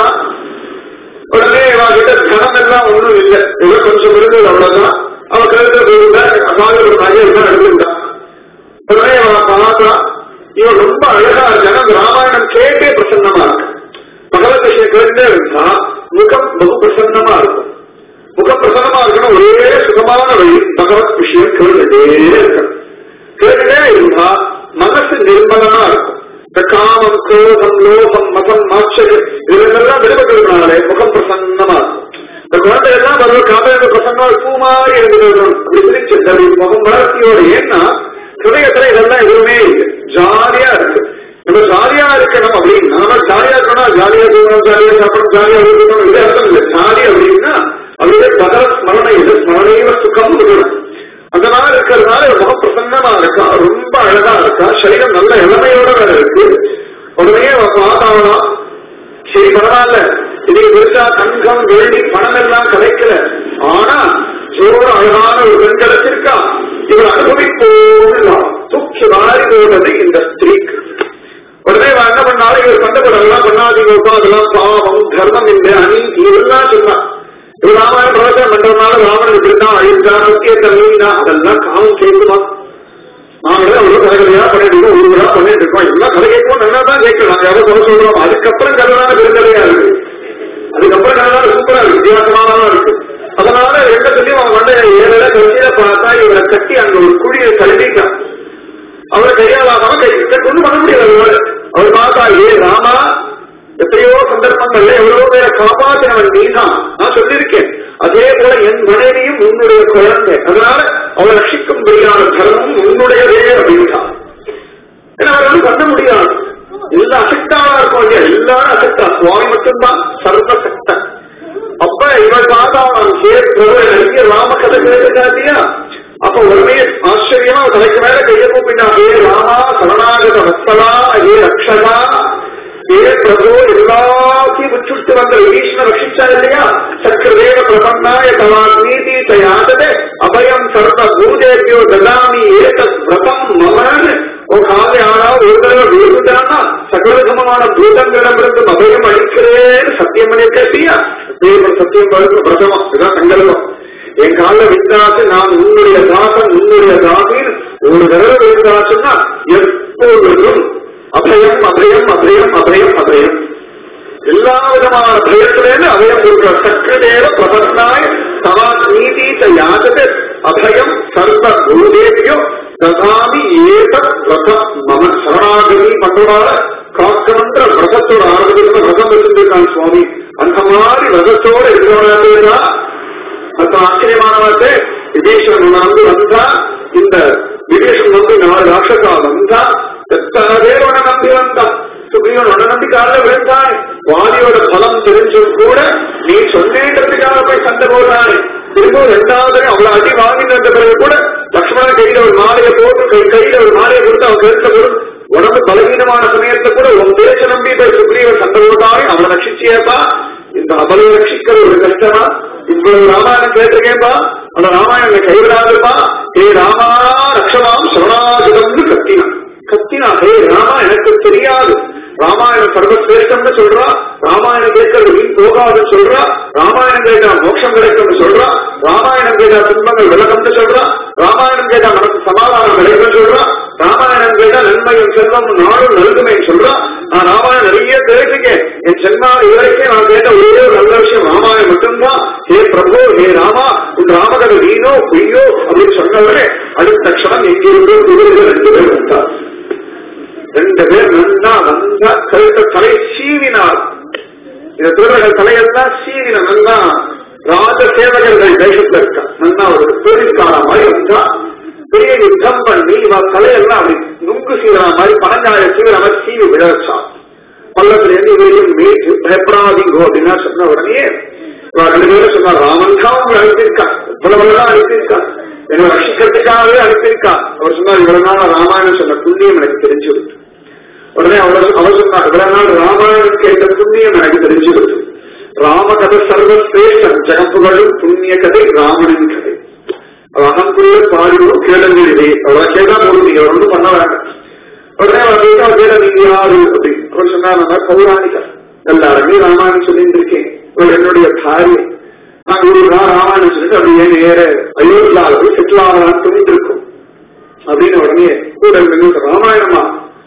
உடனே இவகிட்ட கனம் எல்லாம் ஒன்றும் இல்லை, இவ கொஞ்சம் இருந்தது அவ்வளவுதான். அவ கருத்து அதாவது ஒரு நகையை தான் எடுத்துட்டா. உடனே அவ பார்த்தா இவன் ரொம்ப அழகா இருக்கான. ராமாயணம் கேட்டே பிரசன்னமா இருக்கு. பகவத் விஷயம் கேட்டே இருந்தா முகம் பகு பிரசன்னமா இருக்கும். முகம் பிரசன்னமா இருக்கணும், ஒரே சுகமான வழி பகவத் விஷயம் கேட்டுட்டே இருக்கணும். கேட்டுட்டே இருந்தா மனசு நிர்மலமா இருக்கும். இந்த காமம் கோபம் லோகம் மதம் மாச்சரியம் இதெல்லாம் விடுபட்டதுனாலே முகம் பிரசன்னமா இருக்கும். இந்த குழந்தை எல்லாம் வருவ காதல் பிரசன்னமா பூ மாதிரி இருந்தது அப்படி பிரிச்சு முகம் வளர்ச்சியோட. ஏன்னா ஹிருதயத்துல இதெல்லாம் எதுவுமே இல்லை, ஜாலியா இருக்கு. நம்ம ஜாலியா இருக்கணும் அப்படின்னா, நம்ம ஜாலியா இருக்கணும், ஜாலியா இருக்கணும், ஜாலியா சாப்பிடணும், ஜாலியா இருக்கணும், இது அர்த்தம் இல்லை. ஜாலி அப்படின்னா அப்படியே பகவத் ஸ்மரணை, இது ஸ்மரணையில சுகம் இருக்கணும். அந்த மாதிரி இருக்கிறதுனால முகம் பிரசன்னமா இருக்கா, ரொம்ப அழகா இருக்கா, சரீரம் நல்ல இளமையோட வேற இருக்கு. உடனே பார்த்தாங்கன்னா சரி பரவாயில்ல, இதுக்கு பெருசா தங்கம் வெள்ளி பணம் எல்லாம் கிடைக்கல, ஆனா ஜோட அழகான ஒரு பெண் கிடைச்சிருக்கா, இவர் அனுபவிப்போம் தூக்கி வாரி போடுறது இந்த ஸ்திரீக்கு. உடனே என்ன பண்ணாலும் இவர் கண்டபடலாம் பண்ணாதீங்க, அதெல்லாம் பாவம் தர்மம் இல்லை அநீதி இதெல்லாம் சொன்னார். இவர் ராமாயண பிரவச்சனம் பண்றதுனால ராமன் இப்படிதான் அழிந்தா சத்தியத்தை மீனா அதெல்லாம் காமம் கேட்குமா? நாங்களே அவ்வளவு கதைகளையா பண்ணிட்டு இருக்கோம், ஊருவா பண்ணிட்டு இருக்கோம், எல்லாம் கதை கேட்கும் நல்லா தான் கேட்கலாம், யாரும் சொல்ல சொல்றோம். அதுக்கப்புறம் கதையான பெருங்கதையா இருக்கு, அதுக்கப்புறம் கதையான சூப்பரா இருக்கு, வித்தியாசமானதான் இருக்கு. அதனால ரெண்டத்துலயும் அவன் வந்து ஏழு கட்சியில பார்த்தா இவரை கட்டி அங்க ஒரு குழியை தள்ளிட்டான். அவரை கையாளாம கை கொண்டு பண்ண முடியாது. அவர் பார்த்தா ஏ ராமா எத்தையோ சந்தர்ப்பங்கள்ல எவ்வளவு பேரை காப்பாற்றினவன் நீதான் நான் சொல்லியிருக்கேன். அதே போல என் மனைவியும் உன்னுடைய குழந்தை, அதனால அவளை ரட்சிக்கும்படியான தர்மம் உன்னுடையதே அப்படின்றான். ஏன்னா அவர்கள் பண்ண முடியாது, எல்லாம் அசக்தாவா இருக்கும் இல்லையா, எல்லாரும் அசக்தா, சுவாமி மட்டும்தான் சர்வசக்தன். அப்ப இவள் சாதாரண நிறைய ராம கதை கேட்டுட்டா இல்லையா, அப்ப உடனே ஆச்சரியமா தலைக்கு மேல கைய கூப்பிட்டா, ஹே ராமா சரணாகத வத்சலா, ஹே ரக்ஷகா, ஹே பிரபு, எல்லாத்தையும் விச்சுட்டு வந்த விபீஷண ரட்சிச்சா இல்லையா, சக்கரதேவ பிரபன்னாய தவாத்மீதி தயாததே அபயம் சர்வ பூதேபியோ ததாமி ஏதத் விரதம் மமன். ஒரு காலை ஆனாலும் ஒரு தடவை விழுந்துட்டான்னா சகலவிதமான பூதங்களிடமிருந்து அபயம் அளிக்கிறேன்னு சத்தியம் பண்ணியிருக்கியா, சத்தியம் படுத்த பிரதமம், இதுதான் சங்கல்பம். என் காலில் விட்டாச்சு நான் உன்னுடைய தாசன் உன்னுடைய தாசின் ஒரு தடவை விழுந்தாச்சுன்னா எப்பொழுதும் அபயம் அபயம் அபயம் அபயம் அபயம், எல்லா விதமான பயத்திலேருந்து அபயம் கொடுக்கிற சக்கரதேவ பிரபன்னாய் தவா நீதி யாதது அபயம் சர்வ குருதேவியோ ததாமி ஏதத் விரதம் மம. சரணாகதி பண்றவால காக்கணுன்ற விரதத்தோட ஆரம்பிக்கிற விரதம் வச்சிருக்கான் சுவாமி. அந்த மாதிரி விரதத்தோட இருக்கிறவனா அந்த ஆச்சரியமானவத்தை விபீஷன் வந்து வந்தா, இந்த விபீஷன் வந்து நாலு ராட்சசா வந்தா, எத்தனை பேர் உன நம்பி வந்தான். சுக்ரீவன் உன நம்பி காலில் விழுந்தாய், வாதியோட பலம் தெரிஞ்சும் கூட நீ சொன்னேன்றதுக்காக போய் சண்டை போடுறாய். திரும்ப ரெண்டாவது அவ்வளவு அடி வாங்கிட்டு வந்த பிறகு கூட லட்சுமண கையில ஒரு மாலையை போட்டு கை கையில ஒரு மாலையை கொடுத்து அவன் கருத்த போடும். உடம்பு பலவீனமான சமயத்தை கூட உன் பேச்ச நம்பி போய் சுக்ரீவன் சண்டை போட்டாய், அவனை ரட்சிச்சியப்பா. இந்த அபலை ரட்சிக்கிற ஒரு கஷ்டமா, இவ்வளவு ராமாயணம் கேட்டிருக்கேன்பா, அந்த ராமாயணம் கைவிடாதுப்பா. ஹே ராமா ரக்ஷமாம் சரணாகதம்னு கத்தினான் கத்தினா ஹே ராமா எனக்கு தெரியாது, ராமாயணம் சர்வசிரேஷ்டம்னு சொல்றா, ராமாயணம் கேட்கறது வீண் போகாதுன்னு சொல்றா, ராமாயணம் கேட்டா மோட்சம் கிடைக்கும்னு சொல்றா, ராமாயணம் கேட்டா துன்பங்கள் விளக்கம்னு சொல்றா, ராமாயணம் கேட்டா மனசு சமாதானம் கிடைக்கும் சொல்றா, ராமாயணம் கேட்டா நன்மையும் செல்வம் நாளும் நல்குமே சொல்றா. நான் ராமாயணம் நிறைய தெரிஞ்சுக்கேன், என் சென்னா இதுவரைக்கும் நான் கேட்ட ஒரே ஒரு நல்ல விஷயம் ராமாயணம் மட்டும்தான். ஹே பிரபு ஹே ராமா உன் ராமகதை வீணோ பொய்யோ அப்படின்னு சொன்னவரே அடுத்த க்ஷணம் எங்கிருந்தோ குதிரைகள் ரெண்டு பேர் வந்தார். ரெண்டு பேர் நன்னா வந்தா கழுத்த தலை சீவினார். இந்த திருடர்கள் தலையெல்லாம் சீவின நன்னா ராஜ சேவகர்கள் தேசத்துல இருக்கா, நன்னா ஒரு போலீஸ்கார மாதிரி வந்தா பெரிய யுத்தம் பண்ணி இவ தலையெல்லாம் அப்படி நுங்கு சீவிற மாதிரி பனஞ்சாய சீவிர மாதிரி சீவி விழ வச்சான். பள்ளத்துல இருந்து இவரையும் மீட்டு பயப்படாதீங்கோ அப்படின்னா சொன்ன உடனே ரெண்டு பேரும் சொன்னார், ராமன் தான் உங்களை அனுப்பியிருக்கான், இவ்வளவுதான் அனுப்பியிருக்கான், என்னை ரசிக்கிறதுக்காகவே அனுப்பியிருக்கான். அவர் சொன்னார், இவ்வளவு நாள் ராமாயணம் சொன்ன புண்ணியம் எனக்கு தெரிஞ்சு விட்டு. உடனே அவர் அவர் சொன்னார், இவ்வளவு நாள் ராமாயணம் கேட்ட புண்ணியம் எனக்கு தெரிஞ்சு விட்டு. ராம கதை சர்வசிரேஷ்டம், ஜெகப்புகளும் புண்ணிய கதை ராமனின் கதை. அகங்குள்ள பாடியும் கேளுங்களே, அவரை கேட்டா போதும், நீங்க ஒன்றும் பண்ண வேண்டாம். உடனே அவர் கேட்டா கேட்ட நீங்க யாரு அப்படின்னு அவர் சொன்னார், நான் பௌராணிகர், எல்லாருமே ராமாயணம் சொல்லிட்டு இருக்கேன், என்னுடைய காரியம் நான் ஒரு ராமாயணம் சொல்லிட்டு அப்படியே நேர அயோத்தியாவில் போய் செட்டில் ஆகலான்னு சொல்லிட்டு இருக்கோம் அப்படின்னு. உடனே கூட ராமாயணமா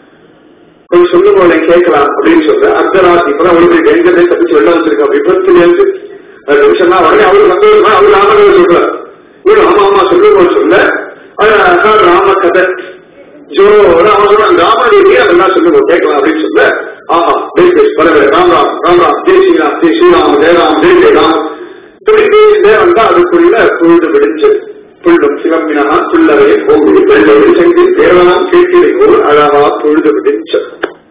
கொஞ்சம் சொல்லும் போல கேட்கலாம் அப்படின்னு சொல்ற அர்த்தராசி இப்பதான் அவளுக்கு எங்கத்தை தப்பிச்சு வெள்ள வச்சிருக்கா விபத்துலேருந்து நிமிஷம் தான். உடனே அவரு சந்தோஷமா அவரு ராமகதை சொல்றாரு, இவரு ஆமா ஆமா சொல்லும் போது சொல்ல அது ராம கதை ஜோட அவன் சொல்றான், ராமனுடைய அதெல்லாம் சொல்லுவோம் கேட்கலாம் அப்படின்னு சொல்ல. ஆஹா பேஸ் பரவாயில்ல, ராம் ராம் ராம் ராம் ஜெய் ஸ்ரீராம் ஜெய் ஸ்ரீராம் ஜெயராம் ஜெய் ஜெயராம் இப்படியே வந்தா அதுக்குள்ள பொழுது விடிஞ்சது. புள்ளும் சிவம்பினா புள்ளரையை போகுது வெள்ளை செஞ்சு தேவலாம் கேட்கிறோம் அழகா பொழுது விடிஞ்சது.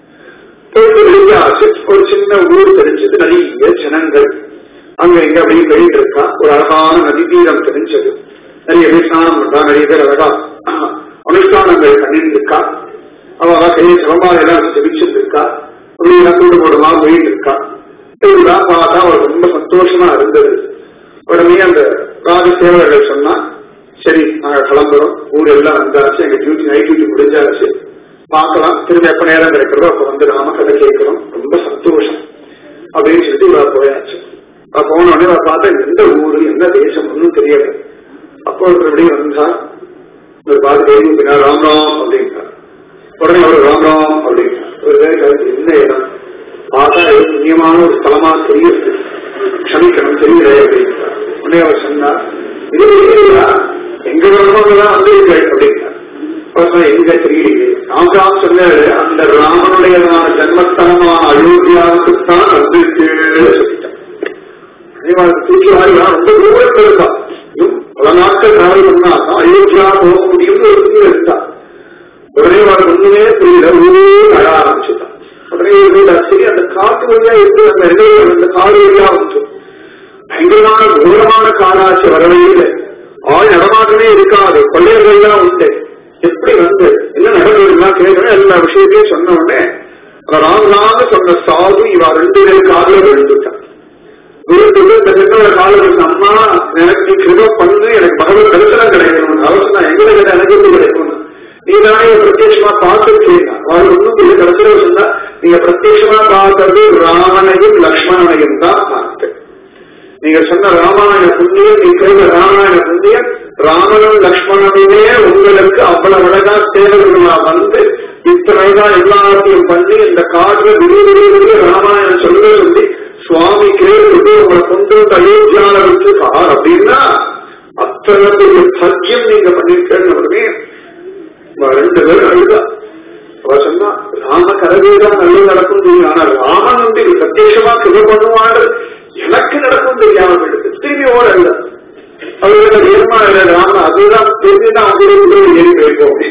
பொழுது விடிஞ்சாச்சு, ஒரு சின்ன ஊர் தெரிஞ்சது, நிறைய ஜனங்கள் அங்க இங்க அப்படியே போயிட்டு இருக்கா. ஒரு அழகான நதி தீரம் தெரிஞ்சது, நிறைய பேர் ஸ்நானம் பண்றா, நிறைய பேர் அழகா அனுஷ்டானங்கள் பண்ணிட்டு இருக்கா. அவ கையை சிவமால எல்லாம் ஜெபிச்சுட்டு இருக்கா, அப்படியே கூடு கூடமா போயிட்டு இருக்கா. இதெல்லாம் பார்த்தா அவள் ரொம்ப சந்தோஷமா இருந்தது. உடனே அந்த ராஜ சேவகர்கள் சொன்னா, சரி நாங்க கிளம்புறோம், ஊர் எல்லாம் வந்தாச்சு, எங்க டியூட்டி நைட் டியூட்டி முடிஞ்சாச்சு, பார்க்கலாம், திரும்ப எப்ப நேரம் கிடைக்கிறதோ அப்ப வந்து நாம கதை கேட்கிறோம், ரொம்ப சந்தோஷம் அப்படின்னு சொல்லிட்டு இவ போயாச்சு. அவ போன உடனே அவ பார்த்தா எந்த ஊரு என்ன தேசம் ஒன்னும் தெரியல. அப்போ அப்படியே வந்தா ஒரு பார்த்து கேள்வி ராம் ராம் அப்படின்னா. உடனே அவர் ராம் ராம் அப்படின்னா ஒரு பேருக்கு என்ன இடம் பார்த்தா புண்ணியமான ஒரு ஸ்தலமா தெரியுது, க்ஷமிக்கணும் தெரியல அப்படின்னா. உடனே அவர் சொன்னார், இது தெரியலையா, எங்க வருமானதான் வந்திருக்கேன் அப்படின்னா. எங்க தெரியலையே ராம் ராம் சொன்னாரு, அந்த ராமனுடையதான ஜன்மஸ்தானமான அயோத்தியாவுக்குத்தான் வந்திருக்கு சொல்லிட்டான். தூக்கி வாரியா ரொம்ப தூரத்தில் இருந்தா, பல நாட்கள் டிராவல் பண்ணாதான் அயோத்தியா போக முடியும்னு ஒரு தூரம் இருந்தா. உடனே அவன் ஒண்ணுமே புரியல, ஊரே அழ ஆரம்பிச்சுட்டான். உடனே வீடு சரி அந்த காட்டு வழியா இருந்து அந்த இடையில அந்த காடு வழியா வந்துச்சு. பயங்கரமான தூரமான காடாட்சி வரவே இல்லை, ஆள் நடமாட்டமே இருக்காது, கொள்ளையர்கள்லாம் உண்டு. எப்படி வந்து என்ன நடந்ததுலாம் கேட்கணும், எல்லா விஷயத்தையும் சொன்ன உடனே ராமராம சொன்ன சாது இவ ரெண்டு பேர் காதல விழுந்துட்டான். விழுந்து இந்த பெண்ணோட காதல் இருந்த அம்மா எனக்கு கிருப பண்ணு, எனக்கு பகவத் தரிசனம் கிடைக்கணும். அவசியம் எங்களுக்கு எனக்கு கிடைக்கணும், நீதானே பிரத்யட்சமா பார்த்துருக்கீங்க. அவர் ஒன்றும் புரிய கடைசியில் சொன்னா நீங்க பிரத்யட்சமா பார்த்தது ராமனையும் லக்ஷ்மணனையும் தான் பார்த்தேன். நீங்க சொன்ன ராமாயண புண்ணியம், நீ கேட்ட ராமாயண புண்ணியம், ராமனும் லக்ஷ்மணனுமே உங்களுக்கு அவ்வளவு அழகா தேவைகளா வந்து இத்தனைதான் எல்லாத்தையும் பண்ணி இந்த காட்டுல விருது ராமாயணம் சொல்ல சொல்லி சுவாமி கேட்டு உங்களை கொண்டு வந்து அயோத்தியால வச்சிருக்கார் அப்படின்னா அத்தனை பெரிய சத்தியம் நீங்க பண்ணிருக்கேன்னு ரெண்டு பேரும் அழுதா. அவ சொன்னா ராம கரவேதான் நல்லது நடக்கும் தெரியும், ஆனா ராமன் வந்து பிரத்யேகமா கிருப பண்ணுவாங்க எனக்கு நடக்கும் தெரியாம போயிடுது. திரும்பி ஓட இல்லை அவர்கள வேகமா ராம அதுதான் தெரிஞ்சுதான் அவங்களுக்கு ஏறி போயிருக்கோம்.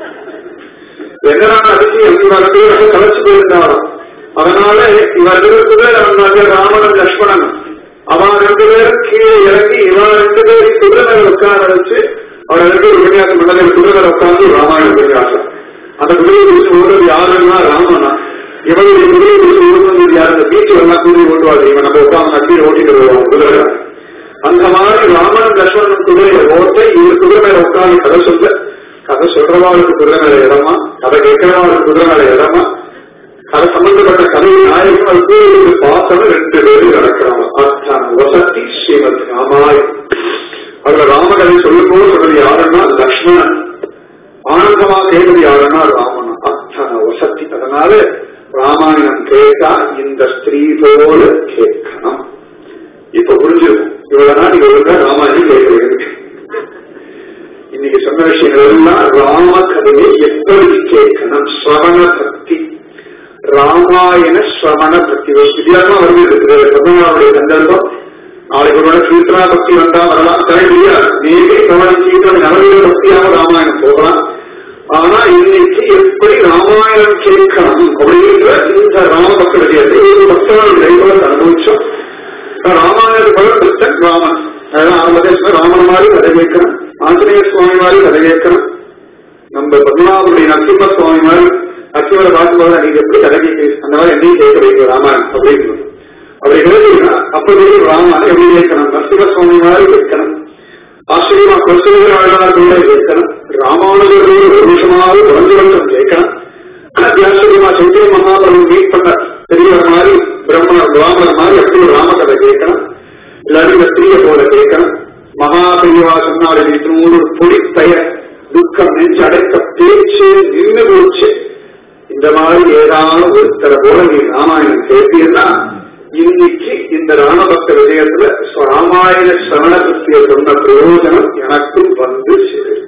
என்னதான் அதிசயம், இவர்கள் கலைச்சு போயிருந்தாலும் அதனால இவர்களுக்கு ராமனும் லக்ஷ்மணன் அவன் ரெண்டு பேரும் கீழே இறங்கி இவன் ரெண்டு பேரும் குதிரை உட்கார வச்சு அவர் ரெண்டு ஒரு விளையாட்டு மண்டல குதிரை உட்கார்ந்து ராமாயணம் விளையாட்டம். அந்த குதிரையை குறிச்சு ஓடுறது யாருன்னா ராமனா, இவனுடைய குதிரையை குறிச்சு ஓடுவது யாரு, அந்த பீச்சு எல்லாம் கூறி ஓட்டுவாரு, இவன் நம்ம உட்கார்ந்து நக்கீர் ஓட்டிட்டு வருவான் குதிரை. அந்த மாதிரி ராமனும் லட்சுமணன் குதிரையை ஓட்ட இவர் குதிரை மேல உட்கார்ந்து கதை சொல்ல, கதை சொல்றவாளுக்கு குதிரை மேல இடமா, கதை கேட்கிறவாளுக்கு குதிரை மேல இடமா, கதை சம்பந்தப்பட்ட கதையை நாயகம் அது கூறி பார்த்தவன் ரெண்டு பேரும் நடக்கிறாங்க. அர்த்தம் வசதி ஸ்ரீமத் ராமாயணம். அதுல ராமகதை சொல்லும் போது சொல்றது யாருன்னா லக்ஷ்மணன், ஆனந்தமா கேட்கறது யாருன்னா ராமன். அத்தனை வசதி. அதனால ராமாயணம் கேட்டா இந்த ஸ்திரீ போல கேட்கணும். இப்ப புரிஞ்சிருக்கும், இவ்வளவு நாள் இவங்க ராமாயணம் கேட்கறது. இன்னைக்கு சொன்ன விஷயங்கள் எல்லாம் ராம கதையை எப்படி கேட்கணும். ஸ்ரவண பக்தி, ராமாயண ஸ்ரவண பக்தி வித்தியாசமா வருகிறது. தமிழ்நாடுடைய சந்தர்ப்பம் நாளைக்கு ஒரு கீர்த்தனா பக்தி வந்தா வரலாம், தெரியாது நேரே கவனம் கீர்த்தனை நவீன பக்தியாக ராமாயணம் போகலாம். ஆனா இன்னைக்கு எப்படி ராமாயணம் கேட்கணும் அப்படின்ற இந்த ராம பக்த வித்தியாசத்தை ஒரு பக்தர்கள் அனுபவிச்சோம். ராமாயண பகவத் ராமன் அதான் ஆரம்பத்தில் ராமன் மாதிரி கதை கேட்கணும், ஆஞ்சநேய சுவாமி மாதிரி கதை கேட்கணும், நம்ம பத்மநாபனுடைய நரசிம்ம சுவாமி மாதிரி நரசிம்மரை பார்க்கும்போது நீங்க எப்படி கதை கேட்க அந்த மாதிரி என்னையும் கேட்க வைக்க ராமாயணம் அப்படின்னு அப்படி கேட்டீங்கன்னா அப்படி ராமாயணம் எப்படி கேட்கணும், நரசிம்ம சுவாமி மாதிரி கேட்கணும், ஆச்சரியமா கொசுகிறார்கள் கேட்கணும், ராமானுஜர்கள் ஒரு நிமிஷமாவது குறைஞ்ச வருஷம் கேட்கணும், ஆச்சரியமா சைத்திரிய மகாபுரம் மீட் பண்ண பெரியவர் மாதிரி பிரம்மணர் பிராமணர் மாதிரி எப்படி ஒரு ராமகதை கேட்கணும், எல்லாரும் இந்த ஸ்திரீய போல கேட்கணும். மகா பெரியவா சொன்னாலும் நூறு பொடி பெயர் துக்கம் நெஞ்சு அடைக்க பேச்சு நின்று போச்சு. இந்த மாதிரி ஏதாவது ஒருத்தர போல நீ ராமாயணம் கேட்டீங்கன்னா இன்னைக்கு இந்த ராமபக்த விஜயத்துல ராமாயண சரண பக்தியை சொன்ன பிரயோஜனம் எனக்கும் வந்து சேரும்.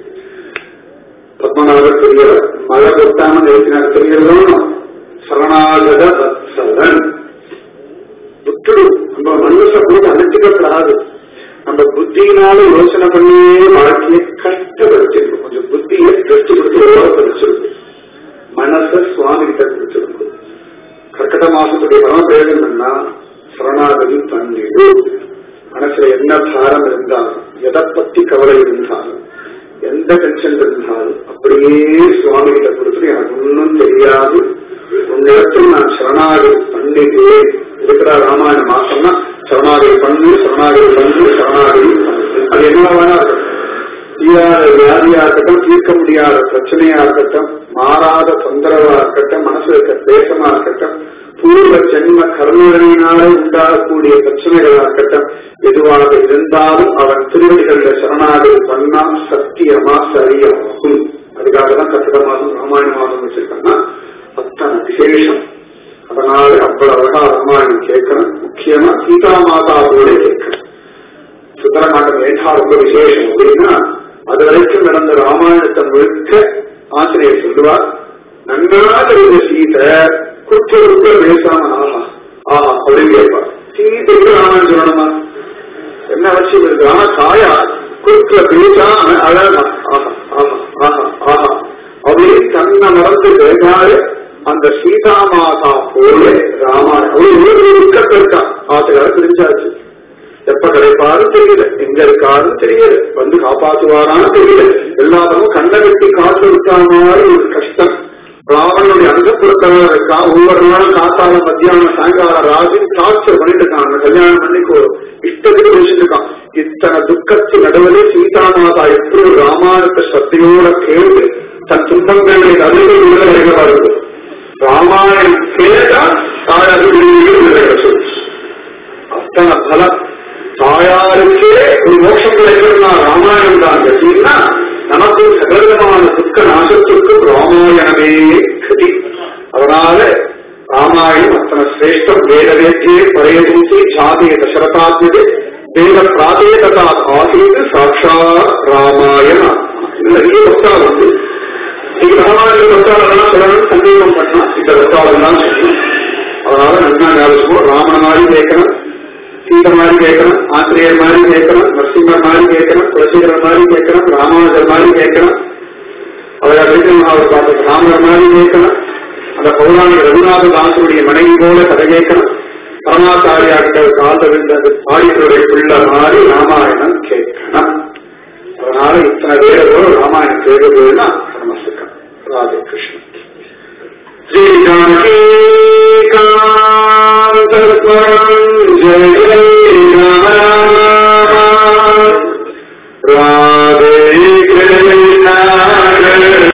பத்மநாபர் பெரியவர் மழை கொட்டாம நிறுத்தினார் பெரியவர்களும் சரணாகத வத்சலன் புத்தரு நம்ம மனுஷ போது அழைச்சிக்கப்படாது. நம்ம புத்தியினால யோசனை பண்ணியே வாழ்க்கையை கஷ்டப்படுத்திருக்கும். கொஞ்சம் புத்தியை திருஷ்டி கொடுத்து உருவாக்கப்படுத்திருக்கு, மனச சுவாமி கிட்ட கொடுத்திருக்கும். கர்க்கட மாசத்துடைய பரம பிரயோஜனம்னா சரணாகதி பண்ணிடு. மனசுல என்ன பாரம் இருந்தாலும், எதை பத்தி கவலை இருந்தாலும், எந்த டென்ஷன் இருந்தாலும் அப்படியே சுவாமி கிட்ட கொடுத்துட்டு எனக்கு ஒன்னும் தெரியாது, உன்னிடத்தில் நான் சரணாகதி பண்ணிட்டேன் இருக்கிற ராமாயண மாசம்னா சரணாகதி பண்ணு சரணாகதி பண்ணு சரணாகதி பண்ணு. அது என்ன வேணா இருக்கட்டும், தீராத வியாதியா இருக்கட்டும், தீர்க்க முடியாத பிரச்சனையா இருக்கட்டும், மாறாத தொந்தரவா இருக்கட்டும், மனசு இருக்க தேசமா இருக்கட்டும், பூர்வ ஜென்ம கர்மங்களினாலே உண்டாகக்கூடிய பிரச்சனைகளா இருக்கட்டும், எதுவாக இருந்தாலும் அவன் திருவடிகளில சரணாகதி பண்ணா சத்தியமா சரியாகும். அதுக்காகதான் கர்க்கட மாதம் ராமாயண மாதம் வச்சிருக்காங்கன்னா அத்தனை விசேஷம். அதனால அவ்வளவு அழகா ராமாயணம் கேட்கணும். முக்கியமா சீதா மாதா போல கேட்கணும். சுந்தரகாண்டம் ஏற்றா ரொம்ப விசேஷம் அப்படின்னா அது வரைக்கும் நடந்த ராமாயணத்தை முழுக்க ஆசிரியர் சொல்லுவார். நன்றாக இருந்த சீதை குற்ற குற்ற பேசாம ஆஹா ஆஹா அப்படின்னு கேட்பார். சீதைக்கு ராமன் சொல்லணுமா? என்ன அவசியம் இருக்கு? ஆனா தாயா குறுக்குல பேசாம அழகா ஆஹா ஆஹா ஆஹா ஆஹா அப்படின்னு தன்னை மறந்து கேட்டாரு. அந்த சீதா மாதா போல ராமாயணம் ஒரு உருக்கத்தை இருக்கான். ஆத்துக்கார தெரிஞ்சாச்சு. எப்ப கிடைப்பாரும் தெரியல, எங்க இருக்காரும் தெரியல, வந்து காப்பாற்றுவாரான்னு தெரியல. எல்லாரும் கண்ணை வெட்டி காத்து விட்டா மாதிரி ஒரு கஷ்டம். ராவனுடைய அங்கப்புறத்தவா இருக்கா. ஒவ்வொரு நாளும் காத்தால மத்தியானம் சாயங்காலம் ராஜு டார்ச்சர் பண்ணிட்டு இருக்கான். கல்யாணம் பண்ணிக்கு இஷ்டத்துக்கு பேசிட்டு இருக்கான். இத்தனை துக்கத்து நடுவதே சீதா மாதா எப்படி ஒரு ராமாயணத்தை சக்தியோட கேட்டு தன் துன்பங்களை நடுவில் விடுதலை ராமாயணம் கேட்டா தாயாருக்கு அத்தனை பலம். தாயாருக்கே ஒரு மோட்சம் கிடைக்கிறதுனா ராமாயணம் தான் கட்டினா நமக்கும் சகலமான துக்க நாசத்துக்கும் ராமாயணமே கதி. அதனால ராமாயணம் அத்தனை சிரேஷ்டம். வேதவேத்தியே பரையதூசி ஜாதிய தசரதாத்மது வேத பிராதேதா ஆசீது சாட்சா ராமாயண. இது நிறைய பக்தால் வந்து நீங்க ராமாயண பக்தாலெல்லாம் சொல்லணும்னு சந்தேகம் பண்ணா இந்த பக்தாலம் தான் சொல்லணும். அதனால நன்னா ஞாபகம். ராமன் மாதிரி கேட்கணும், சீதை மாதிரி கேட்கணும், ஆசிரியர் மாதிரி கேட்கணும், நரசிம்மர் மாதிரி கேட்கணும், துளசிகரன் மாதிரி கேட்கணும், ராமானுஜர் மாதிரி கேட்கணும், அவர் அவர் பார்த்த ராமர் மாதிரி கேட்கணும், அந்த பௌராணிக ரகுநாத தாசனுடைய மனைவி போல கதை கேட்கணும், பரமாச்சாரியாக்கள் காலவிந்தது ஆடியருடைய பிள்ள மாதிரி ராமாயணம் கேட்கணும். அதனால இத்தனை பேரோட ராமாயணம் கேட்கறதுன்னா நமஸ்காரம். ராதே கிருஷ்ணன். ஸ்ரீ ஜானகி காந்த ஜெய